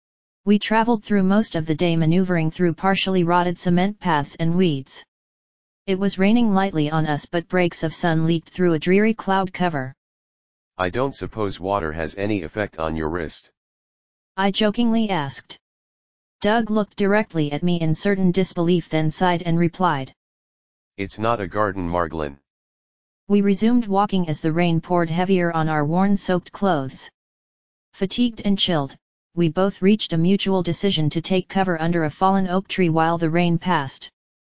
We traveled through most of the day, maneuvering through partially rotted cement paths and weeds. It was raining lightly on us, but breaks of sun leaked through a dreary cloud cover. I don't suppose water has any effect on your wrist? I jokingly asked. Doug looked directly at me in certain disbelief, then sighed and replied. It's not a garden, Marglen. We resumed walking as the rain poured heavier on our worn-soaked clothes. Fatigued and chilled, we both reached a mutual decision to take cover under a fallen oak tree while the rain passed.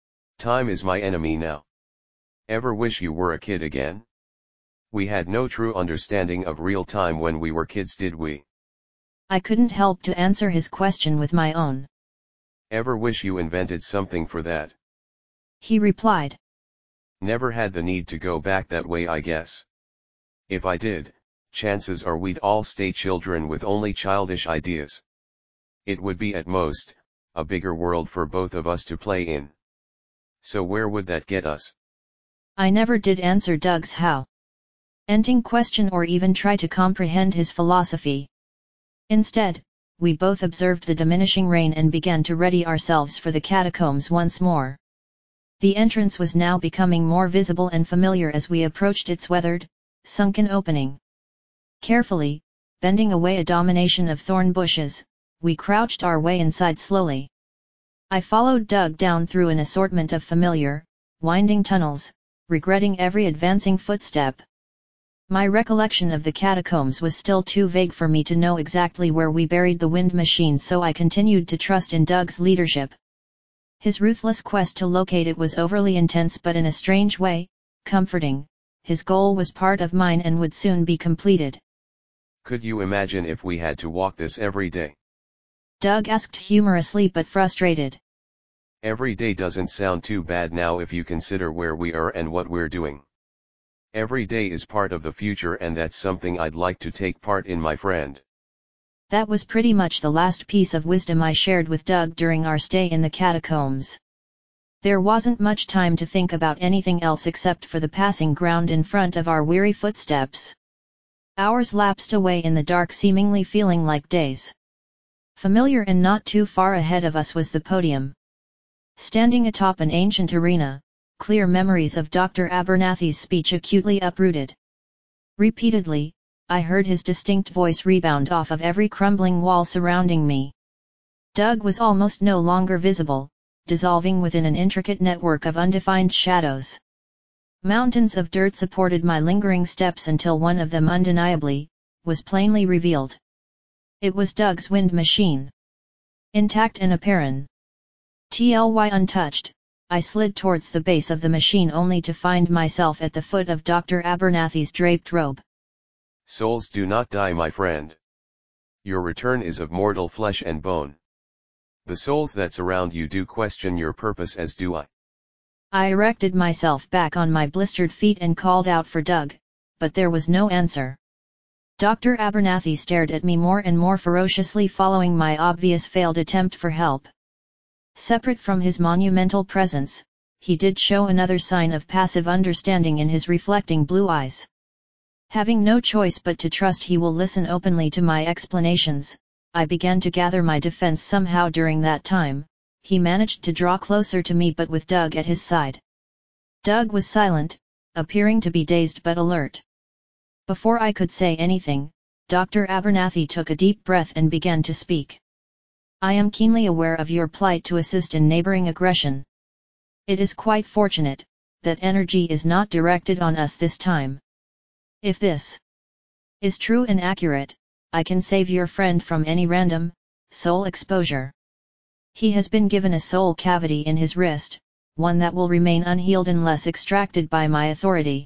Time is my enemy now. Ever wish you were a kid again? We had no true understanding of real time when we were kids, did we? I couldn't help to answer his question with my own. Ever wish you invented something for that? He replied. Never had the need to go back that way, I guess. If I did, chances are we'd all stay children with only childish ideas. It would be at most, a bigger world for both of us to play in. So where would that get us? I never did answer Doug's how-ending question or even try to comprehend his philosophy. Instead, we both observed the diminishing rain and began to ready ourselves for the catacombs once more. The entrance was now becoming more visible and familiar as we approached its weathered, sunken opening. Carefully, bending away a domination of thorn bushes, we crouched our way inside slowly. I followed Doug down through an assortment of familiar, winding tunnels, regretting every advancing footstep. My recollection of the catacombs was still too vague for me to know exactly where we buried the wind machine, so I continued to trust in Doug's leadership. His ruthless quest to locate it was overly intense, but in a strange way, comforting. His goal was part of mine and would soon be completed. Could you imagine if we had to walk this every day? Doug asked humorously but frustrated. Every day doesn't sound too bad now if you consider where we are and what we're doing. Every day is part of the future, and that's something I'd like to take part in, my friend. That was pretty much the last piece of wisdom I shared with Doug during our stay in the catacombs. There wasn't much time to think about anything else except for the passing ground in front of our weary footsteps. Hours lapsed away in the dark, seemingly feeling like days. Familiar and not too far ahead of us was the podium. Standing atop an ancient arena, clear memories of Doctor Abernathy's speech acutely uprooted. Repeatedly, I heard his distinct voice rebound off of every crumbling wall surrounding me. Doug was almost no longer visible, dissolving within an intricate network of undefined shadows. Mountains of dirt supported my lingering steps until one of them undeniably was plainly revealed. It was Doug's wind machine. Intact and apparent. Tly untouched, I slid towards the base of the machine only to find myself at the foot of Doctor Abernathy's draped robe. Souls do not die, my friend. Your return is of mortal flesh and bone. The souls that surround you do question your purpose, as do I. I erected myself back on my blistered feet and called out for Doug, but there was no answer. Doctor Abernathy stared at me more and more ferociously, following my obvious failed attempt for help. Separate from his monumental presence, he did show another sign of passive understanding in his reflecting blue eyes. Having no choice but to trust he will listen openly to my explanations, I began to gather my defense. Somehow during that time, he managed to draw closer to me, but with Doug at his side. Doug was silent, appearing to be dazed but alert. Before I could say anything, Doctor Abernathy took a deep breath and began to speak. I am keenly aware of your plight to assist in neighboring aggression. It is quite fortunate that energy is not directed on us this time. If this is true and accurate, I can save your friend from any random soul exposure. He has been given a soul cavity in his wrist, one that will remain unhealed unless extracted by my authority.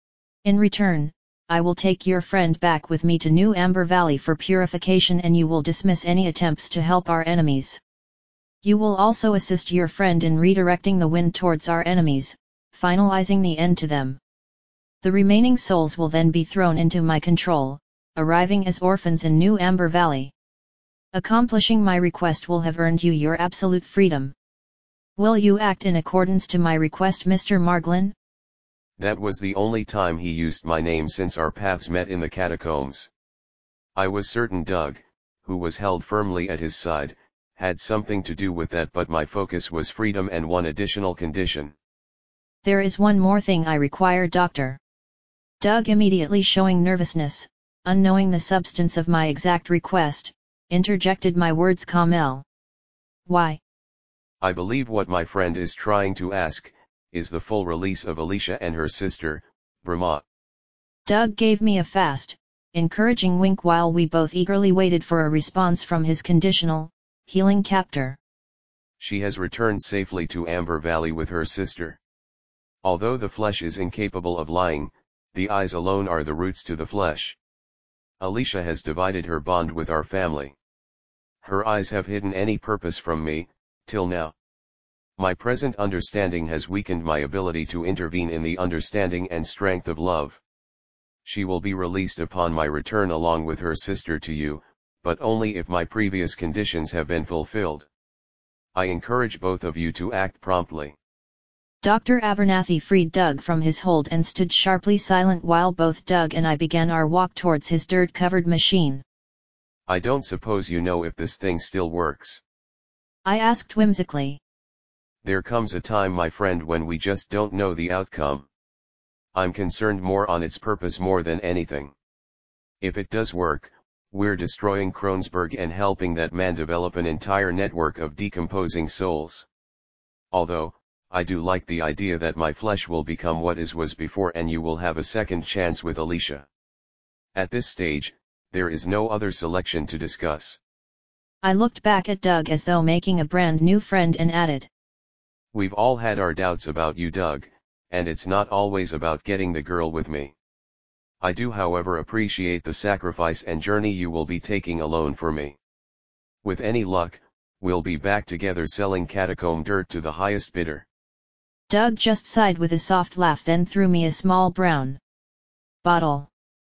In return, I will take your friend back with me to New Amber Valley for purification, and you will dismiss any attempts to help our enemies. You will also assist your friend in redirecting the wind towards our enemies, finalizing the end to them. The remaining souls will then be thrown into my control, arriving as orphans in New Amber Valley. Accomplishing my request will have earned you your absolute freedom. Will you act in accordance to my request, Mister Marglin? That was the only time he used my name since our paths met in the catacombs. I was certain Doug, who was held firmly at his side, had something to do with that, but my focus was freedom and one additional condition. There is one more thing I require, Doctor. Doug, immediately showing nervousness, unknowing the substance of my exact request, interjected my words. Kamel. Why? I believe what my friend is trying to ask is the full release of Alicia and her sister, Brahma. Doug gave me a fast, encouraging wink while we both eagerly waited for a response from his conditional, healing captor. She has returned safely to Amber Valley with her sister. Although the flesh is incapable of lying, the eyes alone are the roots to the flesh. Alicia has divided her bond with our family. Her eyes have hidden any purpose from me, till now. My present understanding has weakened my ability to intervene in the understanding and strength of love. She will be released upon my return along with her sister to you, but only if my previous conditions have been fulfilled. I encourage both of you to act promptly. Doctor Abernathy freed Doug from his hold and stood sharply silent while both Doug and I began our walk towards his dirt-covered machine. I don't suppose you know if this thing still works? I asked whimsically. There comes a time, my friend, when we just don't know the outcome. I'm concerned more on its purpose more than anything. If it does work, we're destroying Kronsberg and helping that man develop an entire network of decomposing souls. Although, I do like the idea that my flesh will become what is was before and you will have a second chance with Alicia. At this stage, there is no other selection to discuss. I looked back at Doug as though making a brand new friend and added. We've all had our doubts about you, Doug, and it's not always about getting the girl with me. I do, however, appreciate the sacrifice and journey you will be taking alone for me. With any luck, we'll be back together selling catacomb dirt to the highest bidder. Doug just sighed with a soft laugh, then threw me a small brown bottle.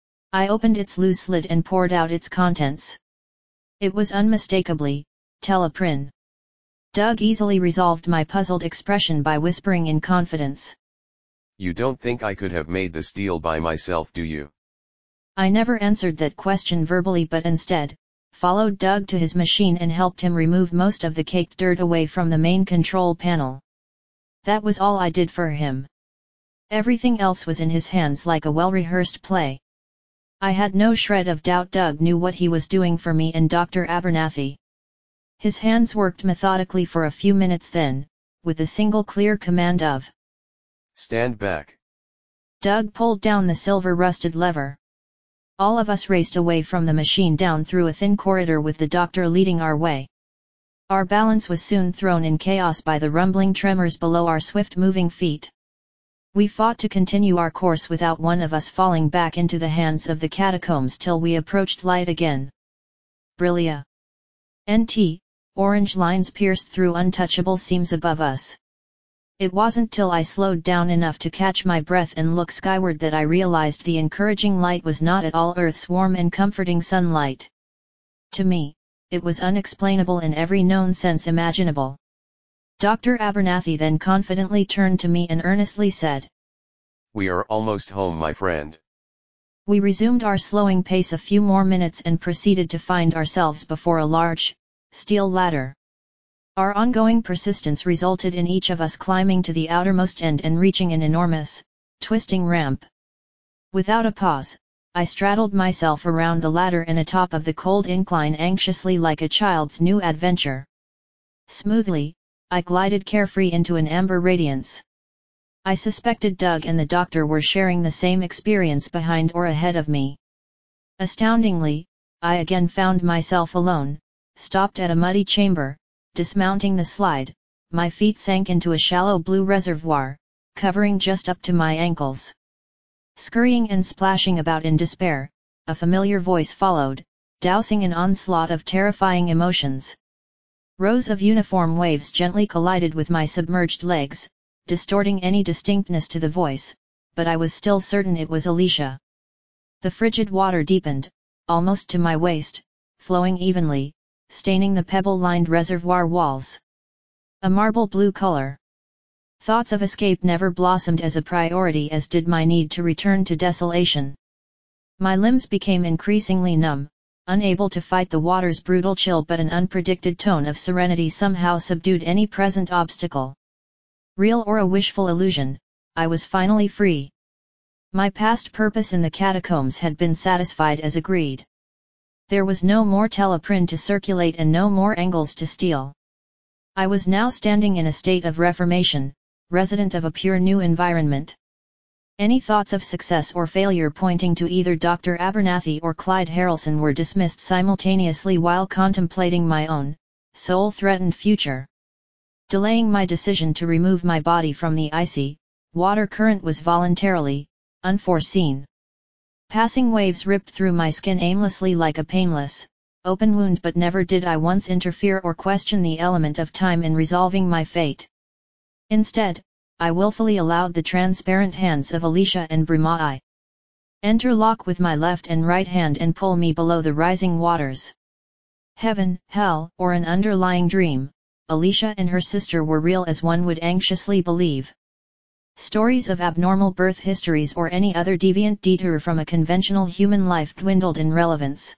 I opened its loose lid and poured out its contents. It was unmistakably Telaprin. Doug easily resolved my puzzled expression by whispering in confidence. You don't think I could have made this deal by myself, do you? I never answered that question verbally but instead, followed Doug to his machine and helped him remove most of the caked dirt away from the main control panel. That was all I did for him. Everything else was in his hands like a well-rehearsed play. I had no shred of doubt Doug knew what he was doing for me and Doctor Abernathy. His hands worked methodically for a few minutes then, with a single clear command of "Stand back." Doug pulled down the silver-rusted lever. All of us raced away from the machine down through a thin corridor with the doctor leading our way. Our balance was soon thrown in chaos by the rumbling tremors below our swift-moving feet. We fought to continue our course without one of us falling back into the hands of the catacombs till we approached light again. Brillia. N T, orange lines pierced through untouchable seams above us. It wasn't till I slowed down enough to catch my breath and look skyward that I realized the encouraging light was not at all Earth's warm and comforting sunlight. To me, it was unexplainable in every known sense imaginable. Doctor Abernathy then confidently turned to me and earnestly said, "We are almost home, my friend." We resumed our slowing pace a few more minutes and proceeded to find ourselves before a large, steel ladder. Our ongoing persistence resulted in each of us climbing to the outermost end and reaching an enormous, twisting ramp. Without a pause, I straddled myself around the ladder and atop of the cold incline anxiously like a child's new adventure. Smoothly, I glided carefree into an amber radiance. I suspected Doug and the doctor were sharing the same experience behind or ahead of me. Astoundingly, I again found myself alone, stopped at a muddy chamber. Dismounting the slide, my feet sank into a shallow blue reservoir, covering just up to my ankles. Scurrying and splashing about in despair, a familiar voice followed, dousing an onslaught of terrifying emotions. Rows of uniform waves gently collided with my submerged legs, distorting any distinctness to the voice, but I was still certain it was Alicia. The frigid water deepened, almost to my waist, flowing evenly, staining the pebble-lined reservoir walls. A marble blue color. Thoughts of escape never blossomed as a priority as did my need to return to desolation. My limbs became increasingly numb, unable to fight the water's brutal chill, but an unpredicted tone of serenity somehow subdued any present obstacle. Real or a wishful illusion, I was finally free. My past purpose in the catacombs had been satisfied as agreed. There was no more teleprin to circulate and no more angles to steal. I was now standing in a state of reformation, resident of a pure new environment. Any thoughts of success or failure pointing to either Doctor Abernathy or Clyde Harrelson were dismissed simultaneously while contemplating my own, soul-threatened future. Delaying my decision to remove my body from the icy, water current was voluntarily, unforeseen. Passing waves ripped through my skin aimlessly like a painless, open wound, but never did I once interfere or question the element of time in resolving my fate. Instead, I willfully allowed the transparent hands of Alicia and Brahma I interlock with my left and right hand and pull me below the rising waters. Heaven, hell, or an underlying dream, Alicia and her sister were real as one would anxiously believe. Stories of abnormal birth histories or any other deviant detour from a conventional human life dwindled in relevance.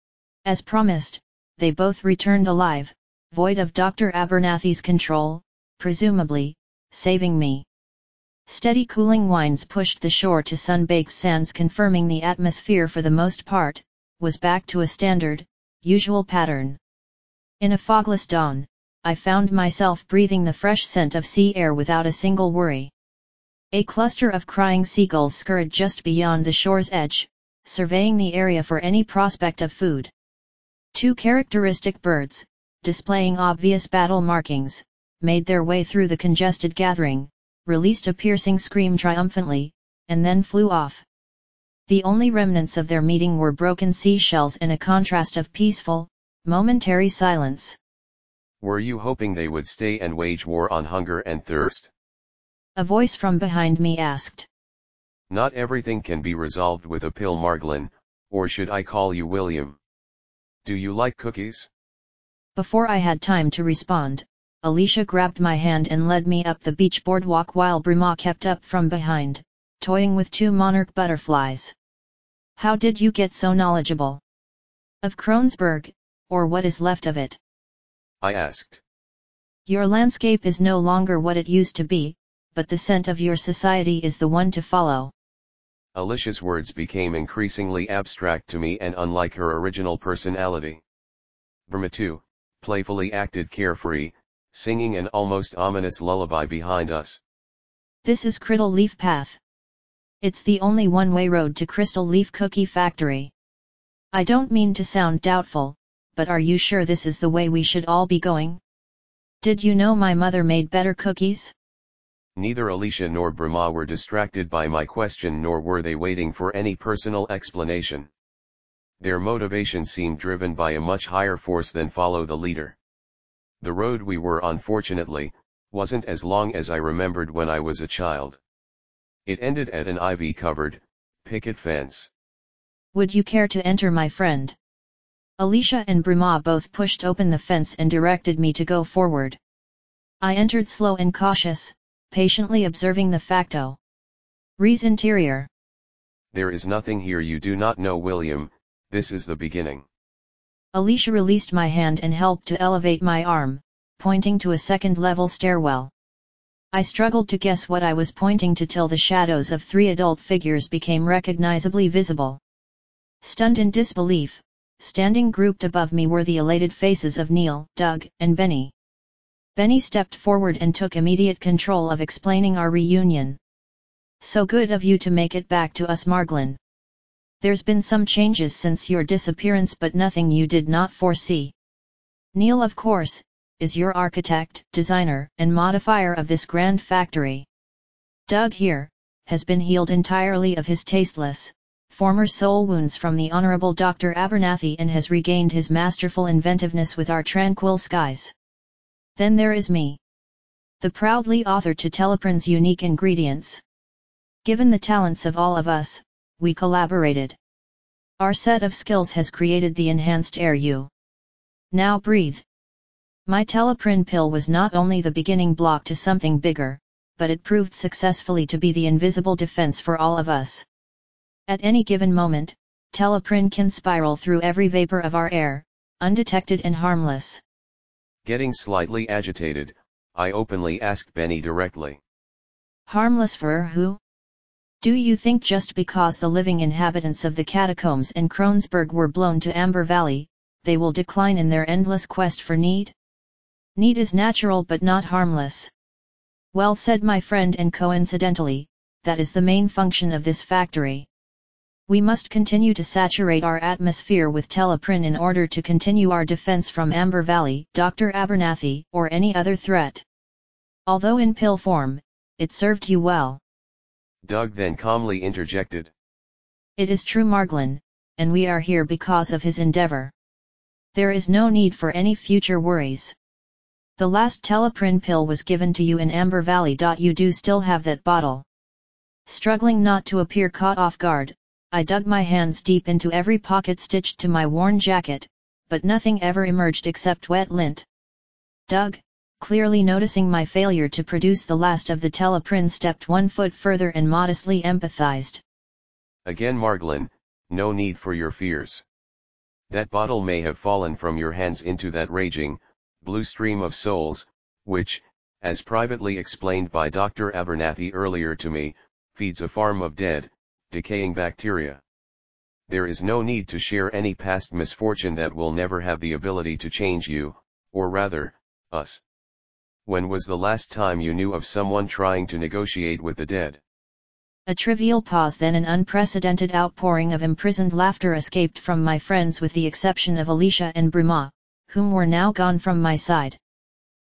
As promised, they both returned alive, void of Doctor Abernathy's control, presumably, saving me. Steady cooling winds pushed the shore to sun-baked sands, confirming the atmosphere for the most part was back to a standard, usual pattern. In a fogless dawn, I found myself breathing the fresh scent of sea air without a single worry. A cluster of crying seagulls scurried just beyond the shore's edge, surveying the area for any prospect of food. Two characteristic birds, displaying obvious battle markings, made their way through the congested gathering, released a piercing scream triumphantly, and then flew off. The only remnants of their meeting were broken seashells and a contrast of peaceful, momentary silence. "Were you hoping they would stay and wage war on hunger and thirst?" A voice from behind me asked. "Not everything can be resolved with a pill, Marglin, or should I call you William? Do you like cookies?" Before I had time to respond, Alicia grabbed my hand and led me up the beach boardwalk while Brahma kept up from behind, toying with two monarch butterflies. How did you get so knowledgeable? Of Kronsberg, or what is left of it? I asked. Your landscape is no longer what it used to be, but the scent of your society is the one to follow. Alicia's words became increasingly abstract to me and unlike her original personality. Brahma too, playfully acted carefree, singing an almost ominous lullaby behind us. This is Crystal Leaf Path. It's the only one-way road to Crystal Leaf Cookie Factory. I don't mean to sound doubtful, but are you sure this is the way we should all be going? Did you know my mother made better cookies? Neither Alicia nor Brahma were distracted by my question, nor were they waiting for any personal explanation. Their motivation seemed driven by a much higher force than follow the leader. The road we were on, fortunately, wasn't as long as I remembered when I was a child. It ended at an ivy-covered, picket fence. Would you care to enter, my friend? Alicia and Brahma both pushed open the fence and directed me to go forward. I entered slow and cautious, patiently observing the facto res interior. There is nothing here you do not know, William, this is the beginning. Alicia released my hand and helped to elevate my arm, pointing to a second-level stairwell. I struggled to guess what I was pointing to till the shadows of three adult figures became recognizably visible. Stunned in disbelief, standing grouped above me were the elated faces of Neil, Doug, and Benny. Benny stepped forward and took immediate control of explaining our reunion. So good of you to make it back to us, Marglin. There's been some changes since your disappearance, but nothing you did not foresee. Neil, of course, is your architect, designer, and modifier of this grand factory. Doug here, has been healed entirely of his tasteless, former soul wounds from the Honorable Doctor Abernathy and has regained his masterful inventiveness with our tranquil skies. Then there is me, the proudly author to Teleprin's unique ingredients. Given the talents of all of us, we collaborated. Our set of skills has created the enhanced air you now breathe. My Teleprin pill was not only the beginning block to something bigger, but it proved successfully to be the invisible defense for all of us. At any given moment, Teleprin can spiral through every vapor of our air, undetected and harmless. Getting slightly agitated, I openly asked Benny directly. Harmless for who? Do you think just because the living inhabitants of the catacombs and Kronsberg were blown to Amber Valley, they will decline in their endless quest for need? Need is natural but not harmless. Well said, my friend, and coincidentally, that is the main function of this factory. We must continue to saturate our atmosphere with Teleprin in order to continue our defense from Amber Valley, Doctor Abernathy, or any other threat. Although in pill form, it served you well. Doug then calmly interjected. It is true, Marglin, and we are here because of his endeavor. There is no need for any future worries. The last Teleprin pill was given to you in Amber Valley. You do still have that bottle. Struggling not to appear caught off guard, I dug my hands deep into every pocket stitched to my worn jacket, but nothing ever emerged except wet lint. Doug, clearly noticing my failure to produce the last of the Teleprin, stepped one foot further and modestly empathized. Again, Marglin, no need for your fears. That bottle may have fallen from your hands into that raging, blue stream of souls, which, as privately explained by Doctor Abernathy earlier to me, feeds a farm of dead, decaying bacteria. There is no need to share any past misfortune that will never have the ability to change you, or rather, us. When was the last time you knew of someone trying to negotiate with the dead? A trivial pause, then an unprecedented outpouring of imprisoned laughter escaped from my friends with the exception of Alicia and Brahma, whom were now gone from my side.